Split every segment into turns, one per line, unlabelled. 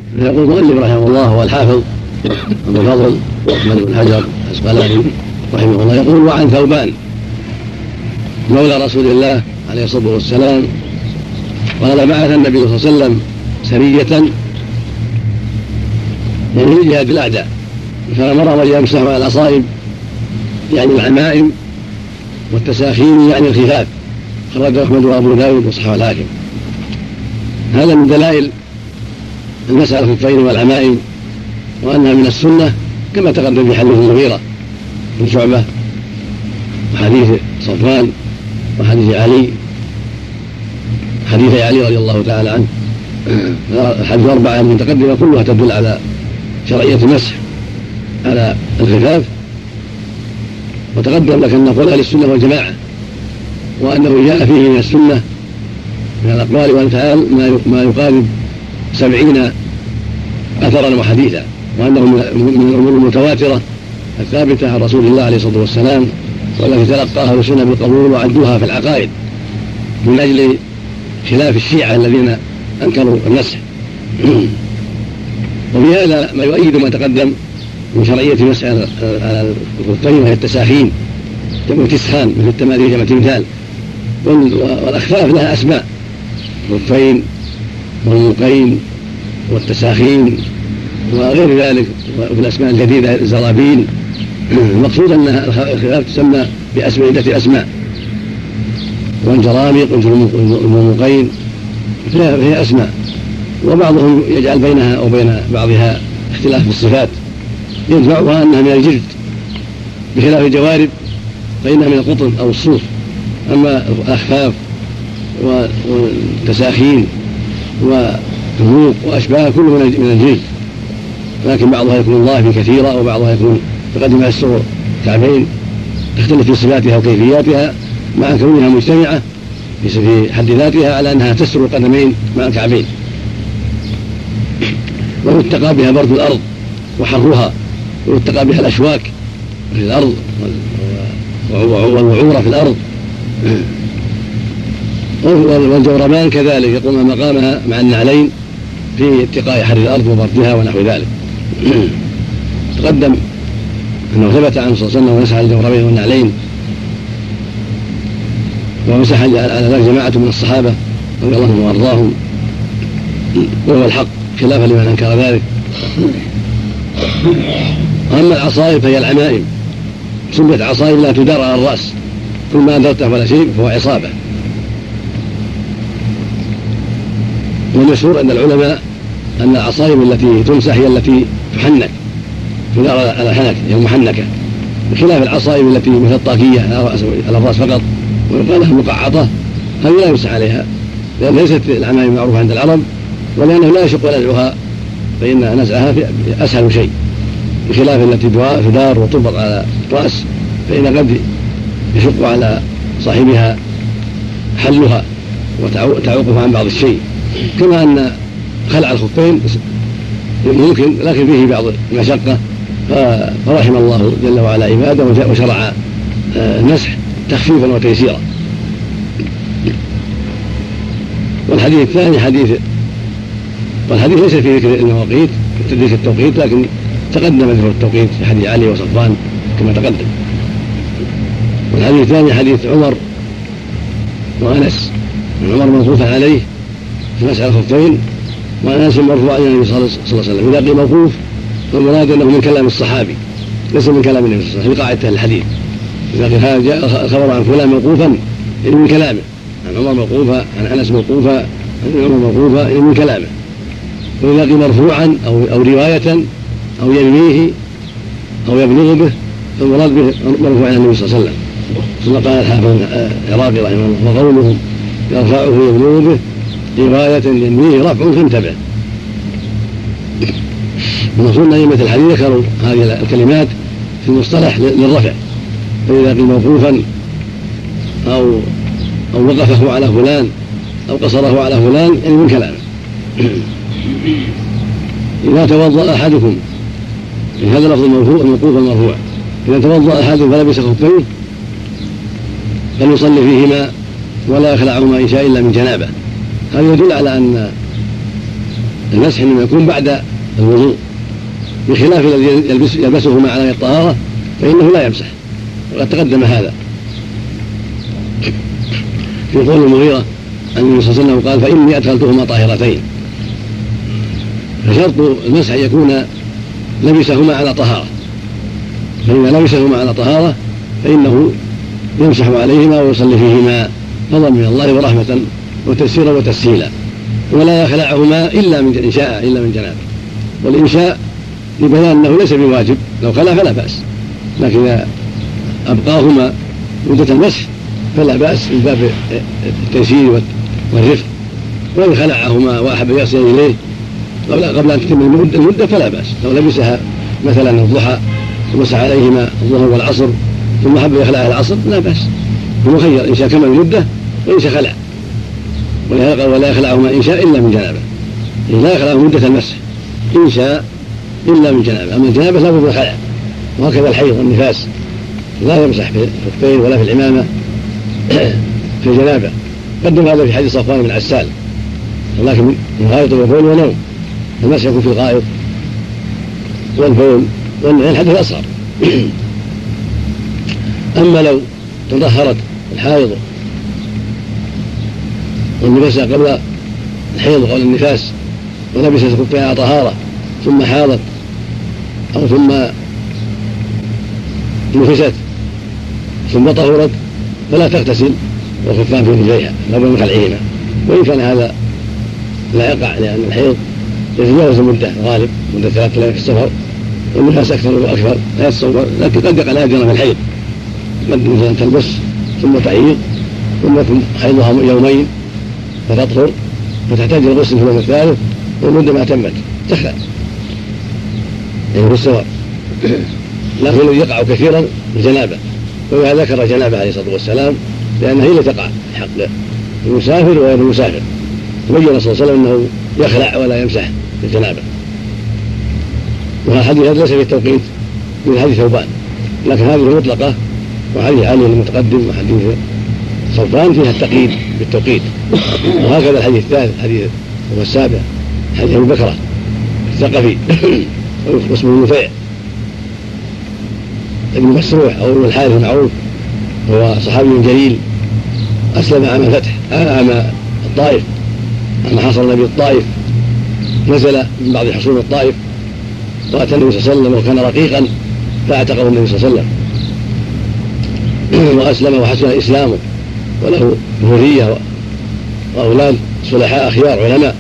يقول المؤلف رحمه الله هو الحافظ أبو الفضل أحمد بن حجر العسقلاني رحمه الله يقول: وعن ثوبان مولى رسول الله عليه الصلاة والسلام قال: بعث النبي صلى الله عليه وسلم سرية في جهاد الأعداء، فأمرهم أن يمسحوا على العصائب يعني العمائم، والتساخين يعني الخفاف. خرجه أحمد وأبو داود وصححه الحاكم. هذا من دلائل المسح على الخفين والعمائم، وأنها من السنة كما تقدم في حديث المغيرة بن شعبة وحديث صفوان وحديث علي، حديث علي رضي الله تعالى عنه. الحديث الأربعة المتقدمة كلها تدل على شرعية المسح على الخفاف. وتقدم لك أن نقول أهل السنة والجماعة، وأنه جاء فيه من السنة من الأقوال والأفعال ما يقارب 70 أثرا وحديثا، وأنه من الأمور المتواترة الثابتة عن رسول الله عليه الصلاة والسلام، والتي تلقاها السنة بالقبول وعدوها في العقائد من أجل خلاف الشيعة الذين أنكروا المسح. وفي هذا ما يؤيد ما تقدم من شرعية المسح على الخفين، وهي التساخين جمع تسخان مثل التماثيل جمع تمثال. والأخفاف لها أسماء: الخفين والمقين والتساخين وغير ذلك، وفي الأسماء الجديدة الزرابين. المقصود أنها الخفاف تسمى بأسماء عدة أسماء: والجرامق والمقين فيها أسماء. وبعضهم يجعل بينها أو بين بعضها اختلاف في الصفات، يدفعها أنها من الجلد بخلاف الجوارب فإنها من القطن أو الصوف. أما الأخفاف والتساخين والنوق وأشباه كله من الجلد، لكن بعضها يكون ضعف كثيرة، وبعضها يكون تقدم السر كعبين، تختلف في صفاتها وكيفياتها مع كونها مجتمعة في حد ذاتها على أنها تستر القدمين مع الكعبين. ويتقى بها برد الأرض وحرها، ويتقى بها الأشواك في الأرض والوعورة في الأرض. والجوربان كذلك يقوم مقامها مع النعلين في اتقاء حر الأرض وبردها ونحو ذلك. تقدم أنه ثبت عنه صلى الله عليه وسلم ومسح الجوربين والنعلين، ومسح على ذلك جماعة من الصحابة رضي الله عنهم وأرضاهم، وهو الحق خلافا لمن أنكر ذلك. أما العصائب فهي العمائم، سميت عصائب لا تدار على الرأس، كل ما أدرته ولا شيء فهو عصابة. والمشهور عند العلماء أن العصائب التي تمسح هي التي تحنك، تدار على الحنك، هي محنكة، بخلاف العصائب التي مثل الطاقية على الرأس فقط ويقال لها مقعطة، هذه لا يمسح عليها، لأن ليست العمائم معروفة عند العرب، ولأنه لا يشق نزعها، فإن نزعها أسهل شيء، بخلاف التي تدار وتربط على الرأس، فإن قد يشق على صاحبها حلها وتعوقها عن بعض الشيء. كما أن خلع الخفين ممكن، لكن فيه بعض المشقة، فرحم الله جل وعلا عباده وشرع المسح تخفيفا وتيسيرا. والحديث الثاني والحديث ليس في ذكر المواقيت ذكر التوقيت، لكن تقدم ذكر التوقيت في حديث علي وصفوان كما تقدم. والحديث الثاني حديث عمر وأنس، عمر موقوفا عليه في مسح الخفين، وأنس مرفوعا إلى النبي صلى الله عليه وسلم. إذا قيل موقوف فالمراد أنه من كلام الصحابي ليس من كلام النبي صلى الله عليه وسلم، في قاعدة الحديث إذا قيل هذا جاء الخبر عن فلان موقوفا إلى من كلامه، عن عمر موقوفا، عن أنس موقوفا، عن عمر موقوفا إلى من كلامه. وإذا قيل مرفوعا أو رواية أو يرويه أو يبلغ به فالمراد به مرفوع عن النبي صلى الله عليه وسلم. ثم قال الحافظ العراقي رحمه الله: وقوله يرفعه يبلغ به رواية ينويه رفع فانتبه. ونصرنا أئمة الحديث ذكروا هذه الكلمات في المصطلح للرفع، فإذا قيل موقوفا أو وقفه على فلان أو قصره على فلان يعني من كلامه. إذا توضأ أحدكم، هذا لفظ الموقوف المرفوع، إذا توضأ أحدكم فلبس خفيه فليصلي فيهما ولا يخلعهما إن شاء إلا من جنابه. هذا يدل على أن المسح إنما يكون بعد الوضوء، بخلاف الذي يلبسه مع على الطهارة فإنه لا يمسح، وقد تقدم هذا في قول المغيرة أن النبي صلى الله عليه وسلم قال فإني أدخلتهما طاهرتين، فشرط المسح أن يكون لبسهما على طهارة، فإذا لبسهما على طهارة فإنه يمسح عليهما ويصلي فيهما فضلا من الله ورحمة وتيسيرا وتسهيلا، ولا يخلعهما إلا من إنشاء إلا من جنابه. والإنشاء لبيان أنه ليس بواجب، لو خلع فلا بأس، لكن إذا أبقاهما مدة المسح فلا بأس من باب التيسير والرفق، وإن خلعهما وأحب يغسل إليه قبل أن تتم المدة فلا بأس. لو لبسها مثلا الضحى ومسح عليهما الظهر والعصر ثم حب يخلعها العصر لا بأس، هو مخير إن شاء كمل المدة وإن شاء خلع، ولا يخلعهما إن شاء إلا من جنابه، لا يخلعه مدة المسح إن شاء إلا من جنابه. أما الجنابة لا بد من خلع، وهكذا الحيض والنفاس لا يمسح في الخفين ولا في العمامة في الجنابة. قدم هذا في حديث صفوان بن عسال، ولكن من غائط وبول ونوم، المسح يكون في الغائط والبول والحدث الأصغر. أما لو تطهرت الحائض والنفاسة قبل الحيض قبل النفاس ولبست خفها على طهارة ثم حاضت أو ثم نفست ثم طهرت فلا تغتسل والخفان في رجليها لا بد من خلعهما، وإن كان هذا لا يقع لأن الحيض يتجاوز المدة غالب مدة 3 ليالي في السفر، والنفاس أكثر وأكثر لا يتصور، لكن قد يقع لها جرى في الحيض، قد مثلا تلبس ثم تعيض ثم يكون حيضها يومين فتطهر فتحتاج الغسل في اليوم الثالث والمدة ما تمت تخلع يعني في السفر. لكن الذي يقع كثيرا الجنابة، وهذا ذكر الجنابة عليه الصلاة والسلام لأنها هي التي تقع في حق المسافر وغير المسافر، تبين صلى الله عليه وسلم أنه يخلع ولا يمسح الجنابة. وهذا الحديث ليس في التوقيت من حديث ثوبان، لكن هذه المطلقة وحديث علي المتقدم وحديث صفوان فيها التقييد بالتوقيت. وهكذا الحديث الثالث حديث هو السابع حديث أبي بكرة الثقفي واسمه نفيع ابن مسروح أو ابن الحارث المعروف، هو صحابي جليل أسلم عام الفتح عام الطائف، عام حصر النبي الطائف، نزل من بعض حصول الطائف وأتى النبي صلى الله عليه وسلم وكان رقيقا فاعتقه النبي صلى الله عليه وسلم وأسلم وحسن إسلامه وله ذرية وأولاد صلحاء أخيار علماء.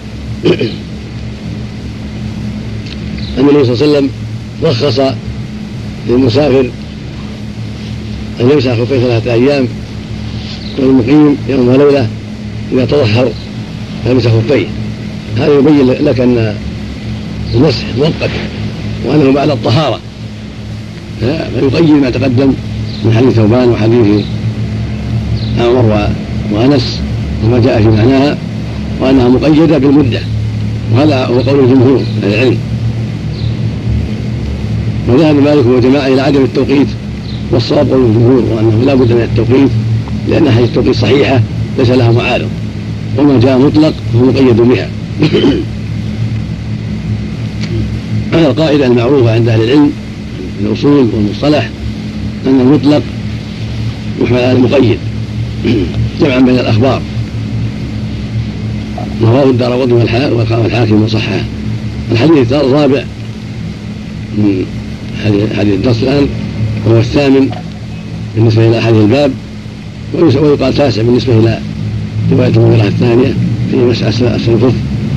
النبي صلى الله عليه وسلم رخص للمسافر أن يمسح خفيه 3 أيام، والمقيم يوم وليلة إذا تطهر فيمسح خفيه. هذا يبين لك أن المسح مؤقت وأنه بعد الطهارة، فيقيد ما تقدم من حديث ثوبان وحديث عمر وأنس وما جاء في معناها، وأنها مقيدة بالمدة، وهذا هو قول الجمهور من العلم. وذهب مالك وجماعة إلى عدم التوقيت، والصواب قول الجمهور وأنه لا بد من التوقيت لأن حديث التوقيت صحيحة ليس لها معارض، وما جاء مطلق فهو مقيد بها. هذا القاعدة المعروفة عند أهل العلم في الأصول والمصطلح أن المطلق يحمل على المقيد جمعا بين الأخبار. رواه الدارقطني والحاكم وصححه. الحديث الرابع من حديث الدرس الآن وهو الثامن بالنسبة إلى حديث الباب، ويقال 9 بالنسبة إلى رواية المغيرة الثانية في مسح أسفل الكف.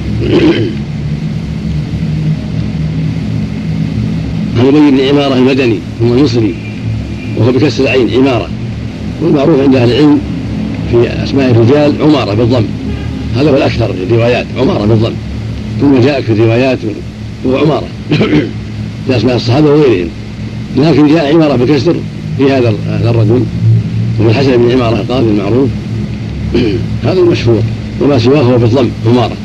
عن أبي بن عمارة المدني هو المصري وهو بكسر العين عمارة، والمعروف عند أهل العلم في أسماء الرجال عمارة بالضم، هذا هو الأكثر في الروايات عمارة بالضم، ثم جاء في الروايات هو عمارة في أسماء الصحابة وغيرهم، لكن جاء عمارة بالكسر في هذا الرجل ومن الحسن بن عمارة القاضي المعروف هذا المشهور، وما سواه هو بالضم عمارة.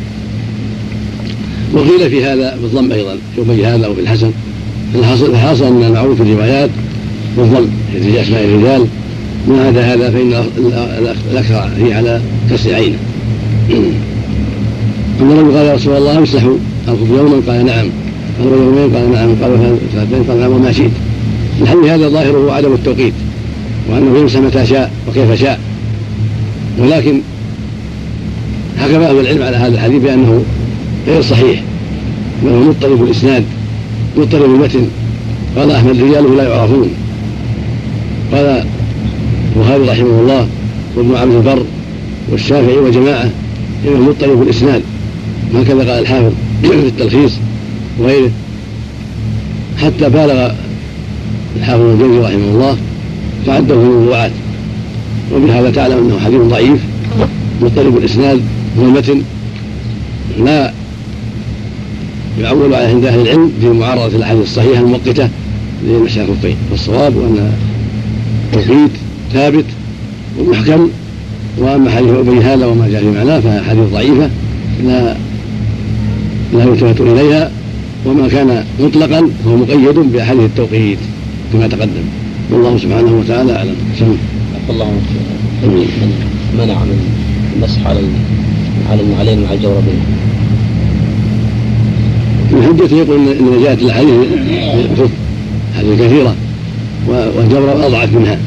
وقيل في هذا بالضم أيضا في أبي هذا وفي الحسن. الحاصل أن المعروف في الروايات بالضم في أسماء الرجال، ما عدا هذا فإن الأكثر هي على كسر عينه. أن الرجل قال يا رسول الله أمسح الخف يوما؟ قال نعم. قال يومين؟ قال نعم. قال ثلاثين؟ قال نعم. وما شئت. الحديث هذا ظاهره عدم التوقيت، وأنه يمسح متى شاء وكيف شاء، ولكن حكم أهل العلم على هذا الحديث بأنه غير صحيح، بأنه مضطرب الإسناد مضطرب المتن. قال أحمد رجاله لا يعرفون. قال البخاري رحمه الله وابن عبد البر والشافعي وجماعة إنه مضطرب الإسناد، وهكذا قال الحافظ في التلخيص وغيره، حتى بالغ الحافظ الجوزي رحمه الله فعده في الموضوعات. وبهذا تعلم أنه حديث ضعيف مضطرب الإسناد والمتن، لا يعول على عند أهل العلم في معارضة الأحاديث الصحيحة المؤقتة لمسح الخفين. والصواب أن التوقيت ثابت ومحكم. وأما حديث أبي هذا وما جاء في معناه فحديث ضعيفة لا يلتفت إليها، وما كان مطلقا فهو مقيد بأحاديث التوقيت كما تقدم. والله سبحانه وتعالى أعلم.
الله منع من المسح على النعلين مع الجوربين.
من حجته يقول إن جاءت الأحاديث حديث كثيرة والجورب أضعف منها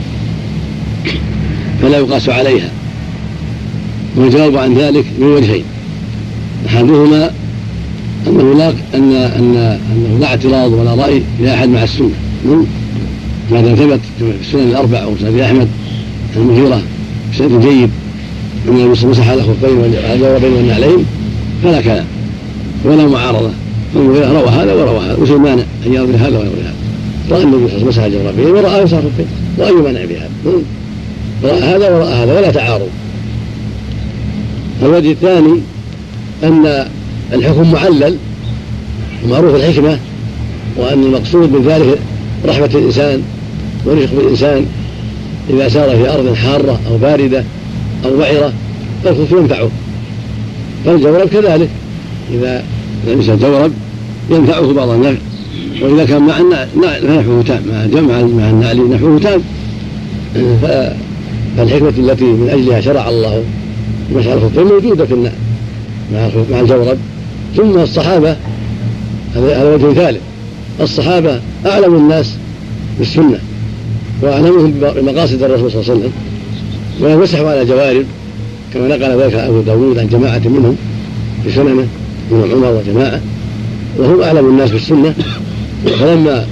فلا يقاس عليها. والجواب عن ذلك من وجهين: أحدهما أنه لا اعتراض ولا رأي لأحد مع السنة ما دام ثبت في السنن الأربع ومسند أحمد المغيرة بسند جيد أن النبي مسح على الخفين والجوربين والنعلين فلا كلام ولا معارضة. المغيرة روى هذا وروى هذا، وش المانع أن يروي هذا ويروي هذا؟ رأى النبي مسح الجوربين ورأى مسح الخفين، وأي مانع بهذا؟ رأى هذا ورأى هذا ولا تعارض. الوجه الثاني أن الحكم معلل ومعروف الحكمة، وأن المقصود من ذلك رحمة الإنسان ورفق بالإنسان إذا سار في أرض حارة أو باردة أو وعرة فالخف ينفعه، فالجورب كذلك إذا لبس الجورب ينفعه بعض النفع، وإذا كان مع نحوه تام مع النعل نحوه تام. فالحكمة التي من أجلها شرع الله مسح الخفين موجودة في النعل مع الجورب. ثم الصحابة هذا وجه ثالث: الصحابة أعلم الناس بالسنة وأعلمهم بمقاصد الرسول صلى الله عليه وسلم، ومسحوا على جوارب كما نقل ذلك أبو داود عن جماعة منهم في سننه من عمر وجماعة، وهم أعلم الناس بالسنة. فلما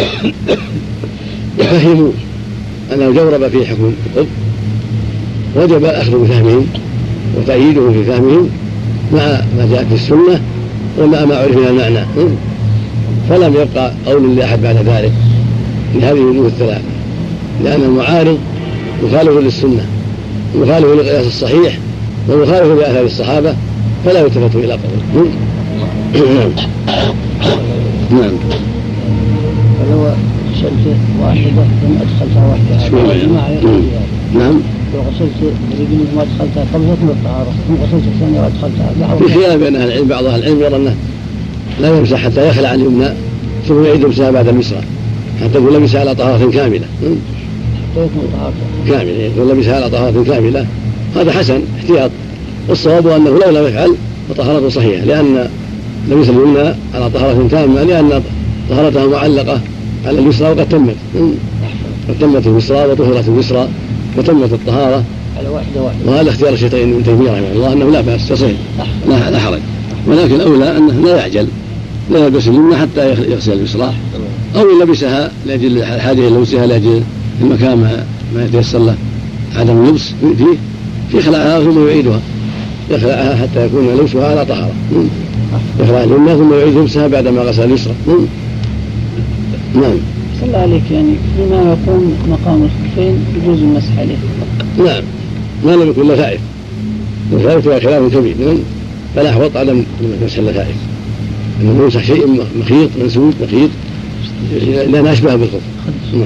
فهموا أن الجورب فيه حكم القبض وجب أخذ بفهمهم وتأييده في فهمهم مع ما جاءت في السنة ومع ما عرف من المعنى، فلم يبقى قول لأحد بعد ذلك في هذه الوجوه الثلاثة، لأن المعارض مخالف للسنة مخالف للقياس الصحيح ومخالف لآثار الصحابة فلا يلتفت إلى قول. نعم.
فلو غسلت واحدة ثم أدخلتها واحدة
نعم.
لو غسلت رجلي ثم أدخلتها قبل حكم الطهارة ثم غسلت الثانية وأدخلتها.
في خلاف بين أهل العلم، بعض أهل العلم يرى أنه لا يمسح حتى يخلع اليمنى ثم يعيد يمسحها بعد اليسرى حتى يكون لبسها على طهارة كاملة. يكون لبسها على طهارة كاملة، هذا حسن احتياط. والصواب أنه لو لم يفعل فطهارته صحيحة، لأن لبس اليمنى على طهارة تامة، لأن طهارتها معلقة على اليسرى وقد تمت اليسرى وطهرت اليسرى وتمت الطهارة
على واحدة.
وهذا اختيار الشيخين ابن تيمية رحمه الله أنه لا بأس تصير لا حرج، ولكن الأولى أنه لا يعجل، لا يلبس اليمنى حتى يغسل اليسرى، أو يلبسها لأجل حاجة لبسها لأجل المكان ما يتيسر له عدم اللبس فيه يخلعها ثم يعيدها، يخلعها حتى يكون لبسها على طهارة، يخلع اليمنى ثم يعيد لبسها بعدما غسل اليسرى. نعم.
صلى الله عليك، يعني بما يقوم مقام الخفين يجوز المسح عليه.
نعم، ما لم يكن لفائف، اللفائف هو خلاف كبير، فلا أحوط عدم مسح اللفائف، أنه يمسح شيء مخيط منسوج مخيط لأن أشبه بالخف. نعم.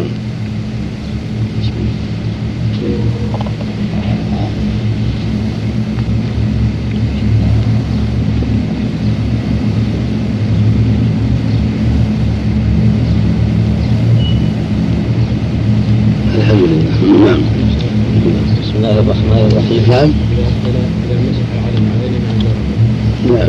الحمد لله. نعم.
بسم الله الرحمن الرحيم.
نعم. نعم.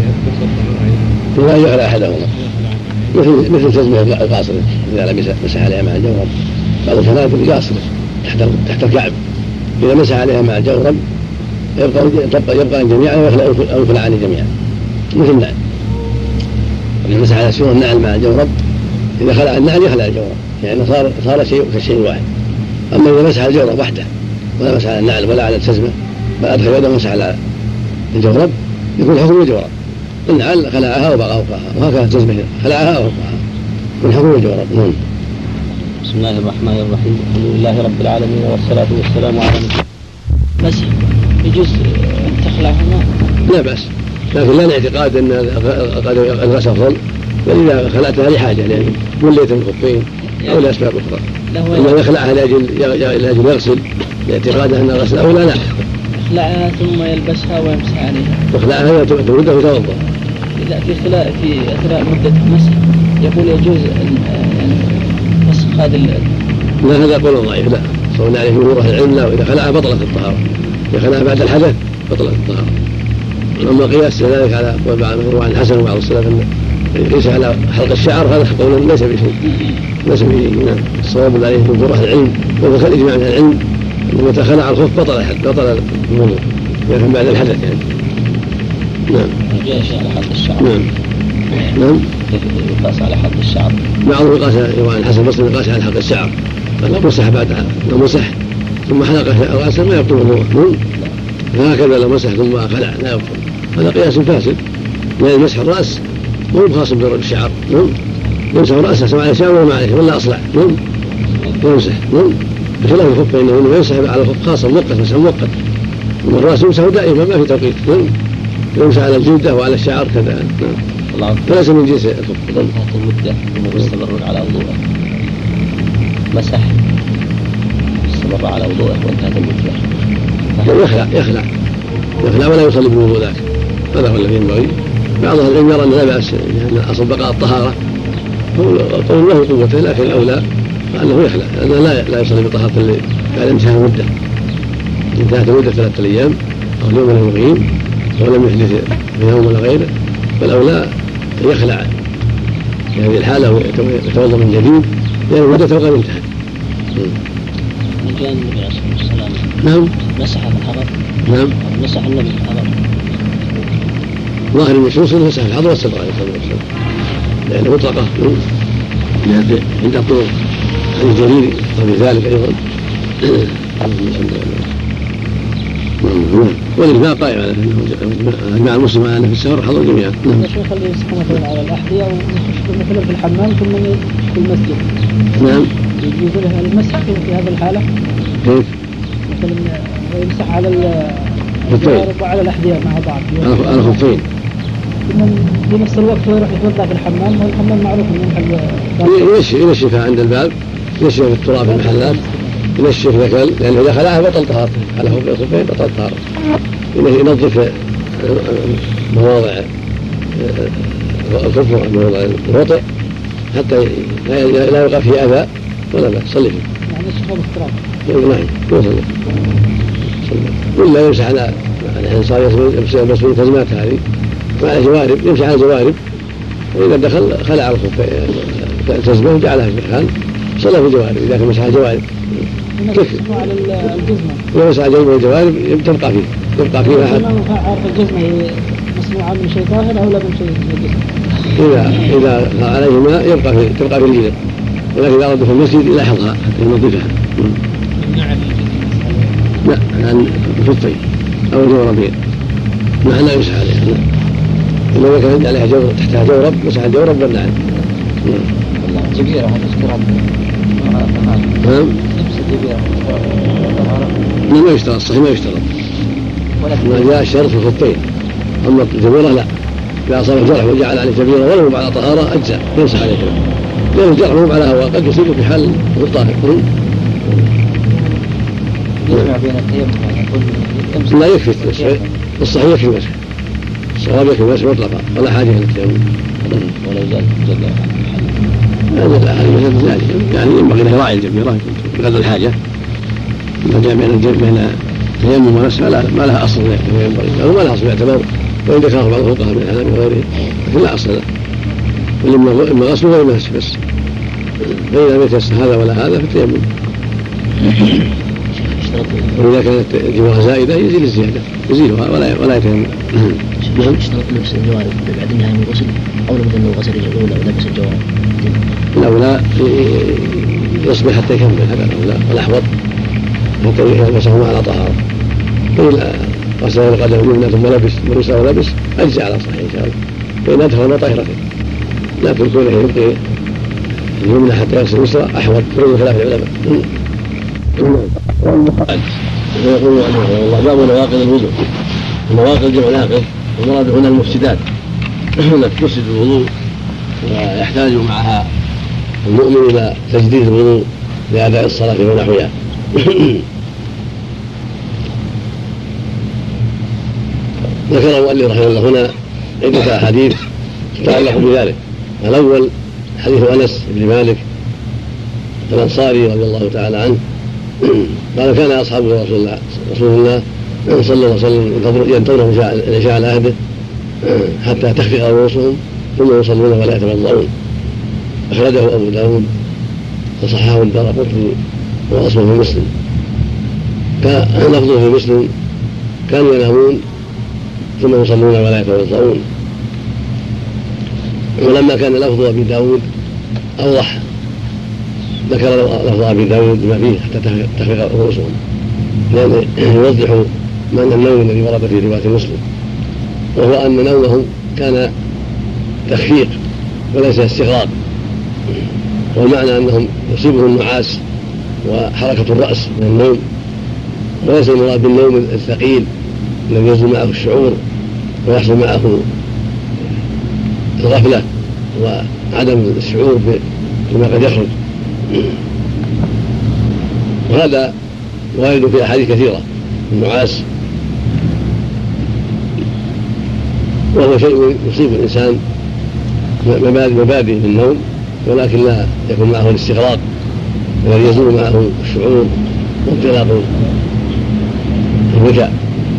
لا يخلع أحدهما مثل تزمية القاصرة إذا مسح عليها مع الجورب، بعض الفنادق القاصرة تحت الكعب إذا مسح عليها مع الجورب يبقى جميعا أو يخلعان جميعا مثل النعل. إذا مسح على سور النعل مع الجورب إذا خلع النعل يخلع الجورب، يعني صار شيء كالشيء واحد. أما إذا مسح الجورب وحده ولا مسح على النعل ولا على التزمة بل أدخل يده ومسح على الجورب يكون حكم الجورب، النعل خلعها وبقى فوقها، وهكذا التزمة خلعها وفوقها من حكم الجورب.
بسم الله الرحمن الرحيم، الحمد لله رب العالمين والصلاة والسلام على نبينا. بس يجوز أن تخلعهما؟ لا
بأس، لكن لا اعتقاد أن الغسل أفضل، بل إذا خلعتها لحاجة يعني وليت الخفين أو لأسباب أخرى. إذا يخلعها لأجل يغسل لاعتقاد أن الغسل أولى لا.
يخلعها ثم يلبسها ويمسح عليها.
يخلعها ترده ويتوضأ.
إذا في أثناء مدة المسح يقول يجوز مسح هذا
لا، هذا قول ضعيف، لا صلى عليه جمهور أهل العلم لا، وإذا خلعها بطلت الطهارة، إذا خلعها بعد الحدث بطلت الطهارة. أما قياس ذلك على قول عن الحسن وبعض السلف ليس على حلق الشعر، هذا قول ليس بشيء، ليس به. نعم، الصواب عليه جمهور أهل العلم وذكر إجماع من العلم أن متى خلع الخف بطل الوضوء لكن بعد الحدث يعني. نعم.
جاء شيء على حلق الشعر.
نعم.
يقاس على حلق الشعر.
بعضهم يقاس عن الحسن البصري يقاس على حلق الشعر، لو مسح بعدها، لو مسح ثم حلق رأسه ما يبطل وضوءه، فهكذا لو مسح ثم خلع لا يبطل، هذا قياس فاسد، لأن مسح الرأس مو خاص بالشعر. يمسح رأسه سواء على شعر ولا عليه ولا أصلع، يمسح بخلاف الخف فإنه يمسح على الخف خاصة مؤقت، مسح مؤقت، ومن الرأس يمسح دائما ما في توقيت، يمسح على الجلدة وعلى الشعر كذا. فليس من جنس الخف.
انتهت المدة واستمر على وضوءه، مسح استمر على وضوءه وانتهت المدة
يخلع ولا يصلي بالوضوء ذاك، هذا هو الذي ينبغي. بعض أهل العلم يرى أن لا بأس، لأن أصل بقاء الطهارة قول له قوته، لكن الأولى أنه يخلع، لأنه لا يصلي بطهارة اللي بعد انتهاء المدة، انتهت المدة 3 أيام أو اليوم له يقيم ولم يحدث في يوم ولا غيره، فالأولى يخلع في هذه الحالة ويتوضأ من جديد لأن المدة قد انتهت.
من جاء النبي عليه الصلاة والسلام
نعم
مسح في الحضر.
نعم
مسح النبي في الحضر.
ظاهر النصوص انه مسح في الحضر والسفر عليه الصلاة والسلام، لأنه مطلقة عند الطرق عن جرير وفي ذلك أيضا. والإجماع قائم على أجماع المسلم على أن في السفر حضر جميعا.
يا شيخ اللي يمسح مثلا على الأحذية ونخش مثلا في الحمام ثم في المسجد.
نعم.
يجوز له المسح في هذه الحالة؟
كيف؟
مثلا يمسح على الجوارب وعلى الأحذية مع بعض.
على الخفين.
ثم في نفس الوقت هو يروح يتوضأ في الحمام، والحمام معروف إنه
ينشفها عند الباب، ينشفها في التراب في المحلات، ينشف ذكل، لأنه إذا خلعها بطل طهارته، على خفين بطل طهارته. ينظف مواضع الكفر، مواضع الوطئ، حتى لا يقع فيه أذى ولا بأس، صلي فيه.
يعني يشفها بالتراب.
نعم، يوصل ولا يمسح على الإنسان يلبس بالتزمات هذه مع جوارب، يمسح على الجوارب، وإذا دخل خلع التزمة وجعلها في مكان صلى في الجوارب. إذا كان مسح على الجوارب
كيف؟ على الجزمة.
لو مسح على الجزمة والجوارب تبقى فيها
أحد. عارف الجزمة مصنوعة من شيء طاهر أو لا من شيء؟
إذا عليهما تبقى في الجلد، ولكن إذا أراد في المسجد يلاحظها حتى ينظفها. لا، عن الخفين أو الجوربين مع لا يمسح عليها. إنما كان عليها جورب تحتها جورب، مسح الجورب والنعل.
والله كبيرة هذا اشتراط.
نعم.
ما
يشترط، الصحيح ما يشترط، ما جاء الشرط في الخفين. أما الجبيرة لا، إذا أصاب الجرح وجعل عليه جبيرة ولو على طهارة أجزاء يمسح عليه، لأن الجرح مو على هواء قد يصيب في حال غير طاهر. لا يكفي الصحيح يكفي المسح، الصواب يكفي المسح مطلقا ولا حاجة إلى التيمم.
ولو زاد الجبيرة
هذا الأحاديث ذلك يعني ينبغي له راعي الجبيرة بقدر الحاجة. ما جاء بين التيمم ومسح ما لها أصل ينبغي، أو ما لها أصل يعتبر وإن ذكر بعض الفقهاء من الحنابلة وغيرهم لكن لا أصل له، بل إما غسل وإما مسح بس، فإذا لم يتيسر هذا ولا هذا فالتيمم. وإذا كانت جوارها زائدة يزيل الزيادة، يزيلها ولا يتيمم.
نعم. اشترط لبس الجوارب بعد انتهاء من الغسل أو لابد أنه غسل الأولى ولبس الجوارب؟
الأولى يصبح حتى يكمل، هذا الأولى والأحوط حتى يلبسهما على طهارة. فإن غسل القدم اليمنى ثم لبس ولبس أجزاء على صحيح إن شاء الله، فإن أدخل طاهرتين، لكن كونه يبقي اليمنى حتى يغسل اليسرى أحوط من خلاف العلماء. ويقول رحمه الله باب نواقض الوضوء. النواقض جمع ناقض، والمراد هنا المفسدات التي تفسد الوضوء ويحتاج معها المؤمن إلى تجديد الوضوء لأداء الصلاة ونحوها. ذكر المؤلف رحمه الله هنا عدة أحاديث تتعلق بذلك. الأول حديث أنس بن مالك الأنصاري رضي الله تعالى عنه قال كان أصحاب رسول الله صلى الله عليه وسلم ينتظرون العشاء على عهده حتى تخفق رؤوسهم ثم يصلون ولا يتوضؤون. أخرجه أبو داود وصححه الدارقطني وأصله في مسلم. لفظه في مسلم كانوا ينامون ثم يصلون ولا يتوضؤون، ولما كان لفظ أبي داود أوضح ذكر لفظ أبي داود ما فيه حتى تخفق رؤوسهم، لأنه يوضح معنى النوم الذي ورد في رواية مسلم، وهو أن نومهم كان تخفيق وليس استغراق، والمعنى أنهم يصيبهم النعاس وحركة الرأس من النوم، وليس المراد بالنوم الثقيل الذي ينزل معه الشعور ويحصل معه الغفلة وعدم الشعور بما قد يخرج. وهذا وارد في أحاديث كثيرة النعاس، وهو شيء يصيب الإنسان مبادئ من النوم، ولكن لا يكون معه الاستغراق الذي يزول معه الشعور وانطلاق الوجع.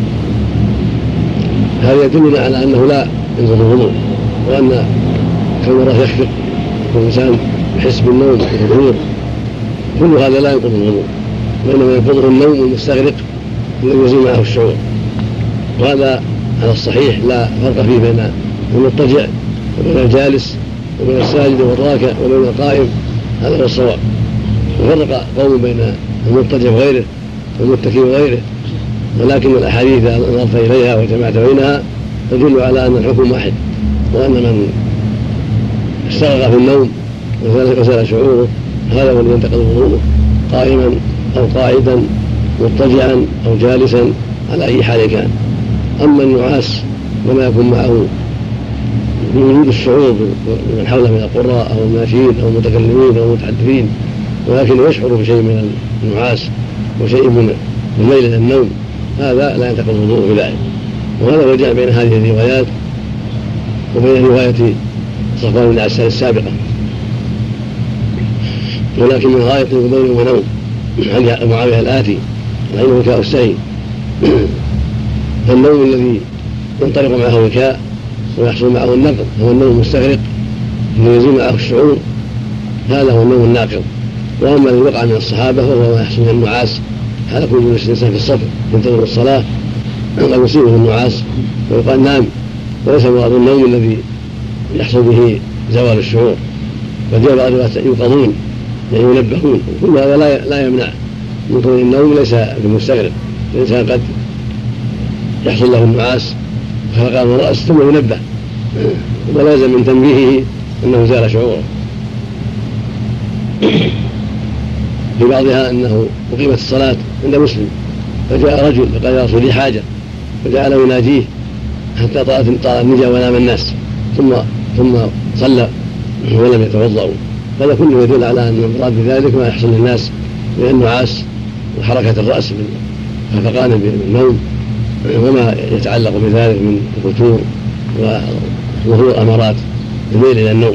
هذا يدلنا على أنه لا ينقض الوضوء، وأن كون الرأس يخفق والإنسان يحس بالنوم والغرور كل هذا لا ينقض الوضوء، وإنما ينقضه النوم المستغرق الذي يزول معه الشعور. وهذا على الصحيح لا فرق فيه بين المضطجع وبين الجالس وبين الساجد والراكع وبين القائم، هذا هو الصواب. وفرق قوم بين المضطجع وغيره والمتكئ وغيره، ولكن الأحاديث نظرت إليها وجمعت بينها تدل على أن الحكم واحد، وأن من استغرق في النوم وزال شعوره هذا هو الذي ينتقض وضوءه قائما أو قاعدا مضطجعا أو جالسا على أي حال كان. أما النعاس وما يكون معه بوجود الشعور من حوله من القراء أو الناشئين أو المتكلمين أو المتحدثين، ولكن يشعر بشيء من النعاس وشيء من الميل إلى النوم، هذا لا ينتقض الوضوء بذلك. وهذا هو الجمع بين هذه الروايات وبين رواية صفوان بن عسال السابقة. ولكن من غائط وبول ونوم عن معاوية الآتي العين وكاء السعي، فالنوم الذي ينطلق معه الوكاء ويحصل معه النقض هو النوم المستغرق الذي يزول معه الشعور، هذا هو النوم الناقض. واما الذي وقع من الصحابه وهو ما يحصل من النعاس هذا كل الانسان في الصف ينتظر الصلاه قد يصيبه النعاس ويقال نام، وليس مراد النوم الذي يحصل به زوال الشعور، بل جاء بعض يوقظون يعني ينبهون، كل هذا لا يمنع من كون النوم ليس بمستغرق. الانسان قد يحصل له النعاس وخلق من الراس ثم ينبه، ولازم من تنبيهه انه زال شعوره. في بعضها انه اقيمت الصلاه عند مسلم فجاء رجل فقال يا رسول لي حاجه، فجعل يناجيه حتى طال النجا ونام الناس ثم صلى ولم يتوضأوا. هذا كله يدل على ان المراد بذلك ما يحصل للناس من النعاس وحركه الراس والخفقان بالنوم وما يتعلق بذلك من الفتور وظهور امارات الميل الى النوم.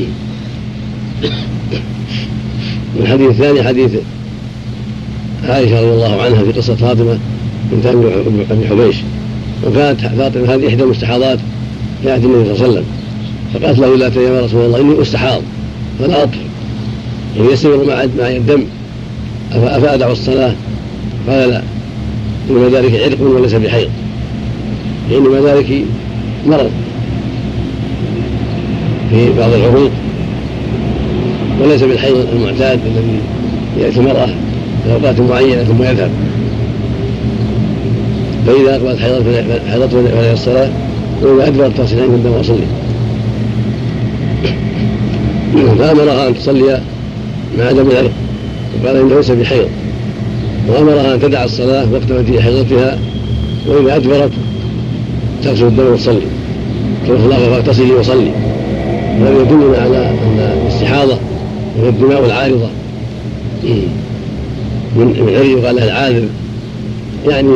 الحديث الثاني حديث عائشة رضي الله عنها في قصة فاطمة بنت أبي حبيش وكانت فاطمة هذه إحدى المستحاضات في عهد النبي صلى الله عليه وسلم، فقالت له لا يا رسول الله إني أستحاض فلا أطهر، إن يستمر معي الدم أفأدع الصلاة؟ قال لا، إنما ذلك عرق وليس بحيض، إنما ذلك مرض في بعض العروق وليس بالحيض المعتاد الذي يأتي المرأة في أوقات معينة ثم يذهب، فإذا أقبلت حيضته فليها الصلاة، وإذا أدبرت تصل عند الدم وصلي. فأمرها أن تصلي مع دم العرق وقال إنه ليس بحيض، وأمرها أن تدع الصلاة وقت مجيء حيضتها، وإذا أدبرت تغسل الدم وتصلي، تقول الله فاغتسلي وصلي. وهذا يدلنا على أن الاستحاضة وهي الدماء العارضة من عرق يقال لها العاذب، يعني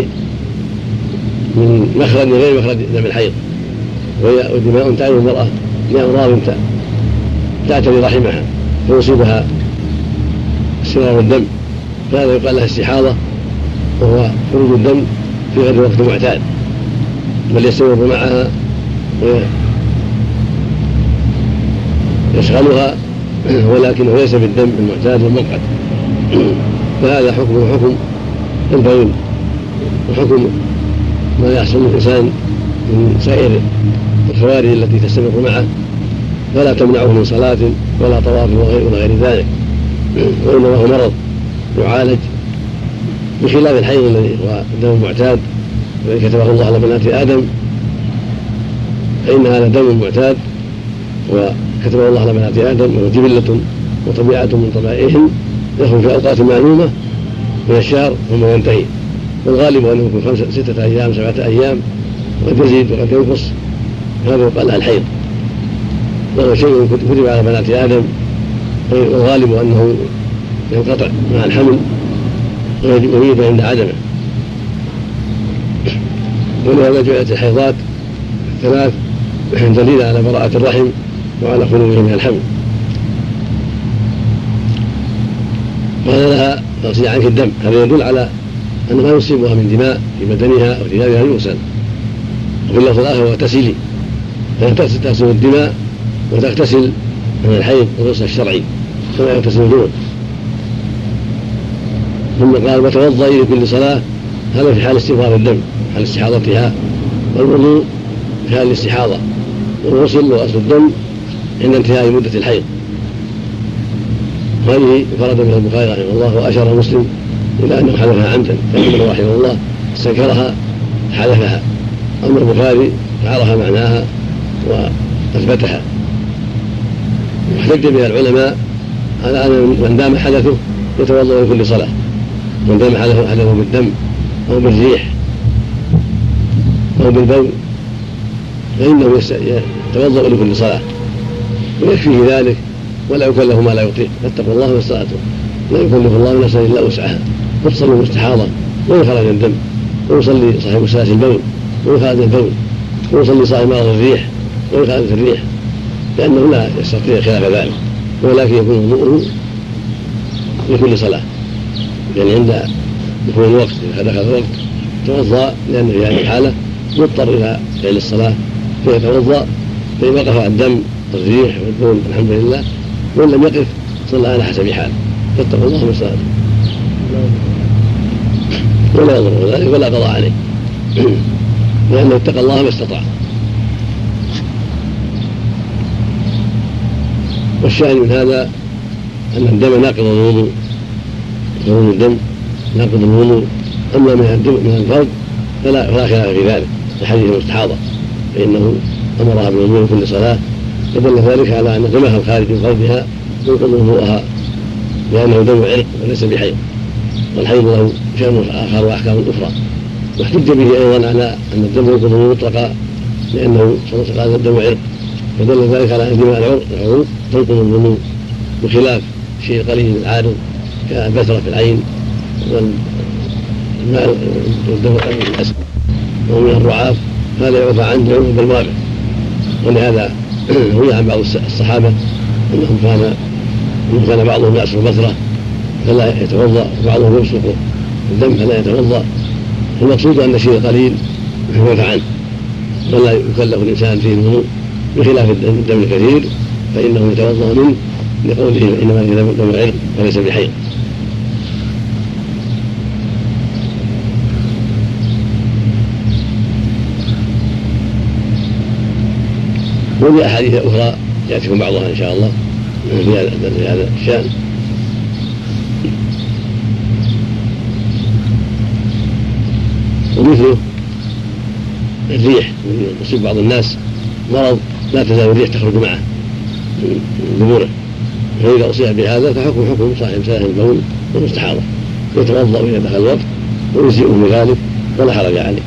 من مخرج غير مخرج دم الحيض، وهي دماء تعرض المرأة لأمراض تعتري رحمها فيصيبها استمرار الدم، فهذا يقال لها استحاضة، وهو خروج الدم في غير وقت معتاد بل يستمر معها ويشغلها، ولكنه ليس بالدم المعتاد الموقت. فهذا حكم البول وحكم ما يحصل الإنسان من سائر الخوارج التي تستمر معه، فلا تمنعه من صلاة ولا طواف ولا غير ذلك، وإنما هو مرض يعالج بخلاف الحيض الذي هو الدم المعتاد الذي كتبه الله على بنات آدم، فإن هذا دم معتاد وكتبه الله على بنات آدم، وهو جبلة وطبيعة من طبائعهم، يخرج في أوقات معلومة من الشهر ثم ينتهي، والغالب أنه يكون 6 أيام 7 أيام، وقد يزيد وقد ينقص، هذا يقال لها الحيض، وهو شيء كتب على بنات آدم، والغالب أنه ينقطع مع الحمل ويجب عند عدمه. ولهذا جعلت الحيضات 3 دليل على براءة الرحم وعلى خلوه من الحمل. قال لها اغسلي عنك الدم، هذا يدل على أن ما يصيبها من دماء في بدنها أو ثيابها يغسل. وفي اللفظ الآخر واغتسلي، فتغسل الدماء وتغتسل من الحيض الغسل الشرعي كما يغتسل الجنوب. ثم قال وتوضئي لكل صلاة، هذا في حال استغفار الدم حال استحاضتها، والوضوء في حال الاستحاضة، والغسل وغسل الدم عند انتهاء مدة الحيض. هذه فرد بها البخاري رحمه الله، وأشار مسلم إلى أنه حذفها عمدا، فإنه رحمه الله استنكرها حذفها، أما البخاري فعرف معناها وأثبتها. واحتج بها العلماء على أن من دام حدثه يتوضأ لكل صلاة، من دام حدثه بالدم أو بالريح أو بالبول فإنه يتوضأ لكل صلاة، ويكفيه ذلك ولا يكلف ما لا يطيق. فاتقوا الله ما استطعتم، لا يكلف الله نفسا إلا وسعها، فتصلي مستحاضة وإن خرج الدم، ويصلي صاحب سلاسل البول وإن خرج البول، ويصلي صاحب مرض الريح وإن خرجت الريح، لأنه لا يستطيع خلاف ذلك، ولكن يكون وضوءه لكل صلاة، يعني عند دخول الوقت إذا دخل الوقت توضأ، لأنه في هذه الحالة يضطر إلى فعل الصلاة فيتوضأ، فإن وقف الدم الريح والبول الحمد لله، وإن لم يقف صلى على حسب حاله. فاتقوا الله ما استطعتم، ولا يضره ذلك ولا قضاء عليه، لأنه اتقى الله ما استطاع. والشاهد من هذا أن الدم ناقض الوضوء، خروج الدم ناقض الوضوء، أما من الفرد فلا خلاف في ذلك، لحديث المستحاضة فإنه أمرها بالوضوء كل صلاة، فدل ذلك على أن دمها الخارج من فرجها ينقض وضوءها، لأنه دم عرق وليس بحيض، والحيض له شأن آخر وأحكام أخرى. واحتج به أيضا على أن الدم ينقض مطلقا، لأنه صلى الله عليه وسلم الدم عرق، فدل ذلك على أن دماء العروق تنقض الوضوء، بخلاف الشيء القليل من العارض كالبثرة في العين والماء والدم الأسود ومن الرعاف، هذا يعفى عنه عروق بالوابع. ولهذا روي عن بعض الصحابة أنهم كان بعضهم يعصر البثرة فلا يتوضأ، وبعضهم يبصق الدم فلا يتوضأ. المقصود أن الشيء القليل يثبت عنه، ولا يكلف الإنسان فيه الوضوء بخلاف الدم الكثير فإنه يتوضأ منه لقوله إنما دم العرق وليس بحيض. وفي أحاديث أخرى يأتيكم بعضها إن شاء الله في هذا الشأن. ومثله الريح، يصيب بعض الناس مرض لا تزال الريح تخرج معه من دبره، فإذا أصيب بهذا فحكم صاحب سائل البول والمستحاضة، يتوضأ إذا دخل الوقت ويجزئه من ذلك ولا حرج عليه.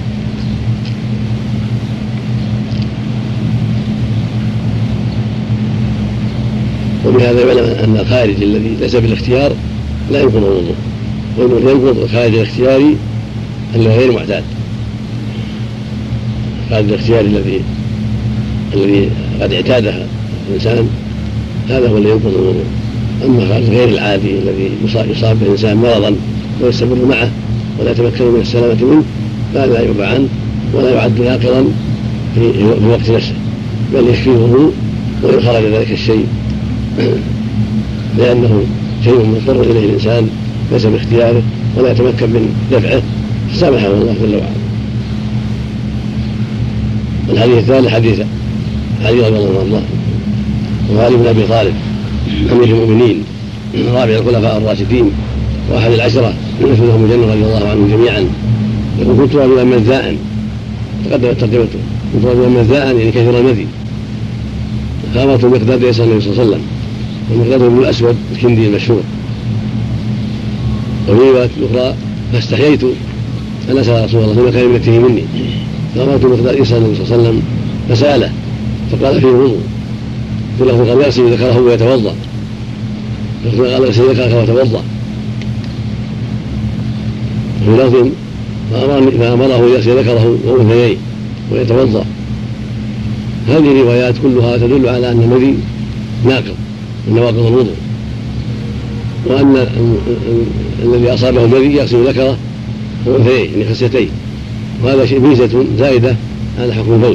وبهذا يعلم أن الخارج الذي ليس بالاختيار لا ينقض الوضوء، وإنه ينقض الخارج الاختياري الذي غير معتاد. الخارج الاختياري الذي قد اعتادها الإنسان هذا هو الذي ينقض الوضوء. أما الخارج غير العادي الذي يصاب به الإنسان مرضا ويستمر معه ولا يتمكن من السلامة منه فهذا لا يعفى عنه ولا يعد ناقضا في وقت نفسه، بل يكفي الوضوء وإن خرج ذلك الشيء لأنه شيء مضطر إليه الإنسان ليس باختياره ولا يتمكن من دفعه فسامحه الله جل وعلا. الحديث الثالث حديث علي رضي الله عنه وعلي بن أبي طالب أمير المؤمنين رابع الخلفاء الراشدين وأحد العشرة يدخلهم الجنة رضي الله عنهم جميعا، يقول كنت رجلا مذاء، تقدمت ترجمته، كنت رجلا مذاء يعني كثير المذي، خابرت المقداد يسأل النبي صلى الله عليه وسلم، والمقداد بن الأسود الكندي المشهور. وفي رواية أخرى فاستحييت أن أسأل رسول الله ثم كان يمنته مني، خابرت المقداد يسأل النبي صلى الله عليه وسلم فسأله فقال فيه وضوء، في لفظ قال يغسل ذكره ويتوضأ، قال يغسل ذكرك ويتوضأ، في لفظ فأمره يغسل ذكره وأنثييه ويتوضأ. هذه الروايات كلها تدل على أن المذي ناقض من نواقض الوضوء، وأن الذي أصابه المذي يغسل ذكره وأنثييه يعني خصيتين، وهذا شيء ميزة زائدة على حكم البول.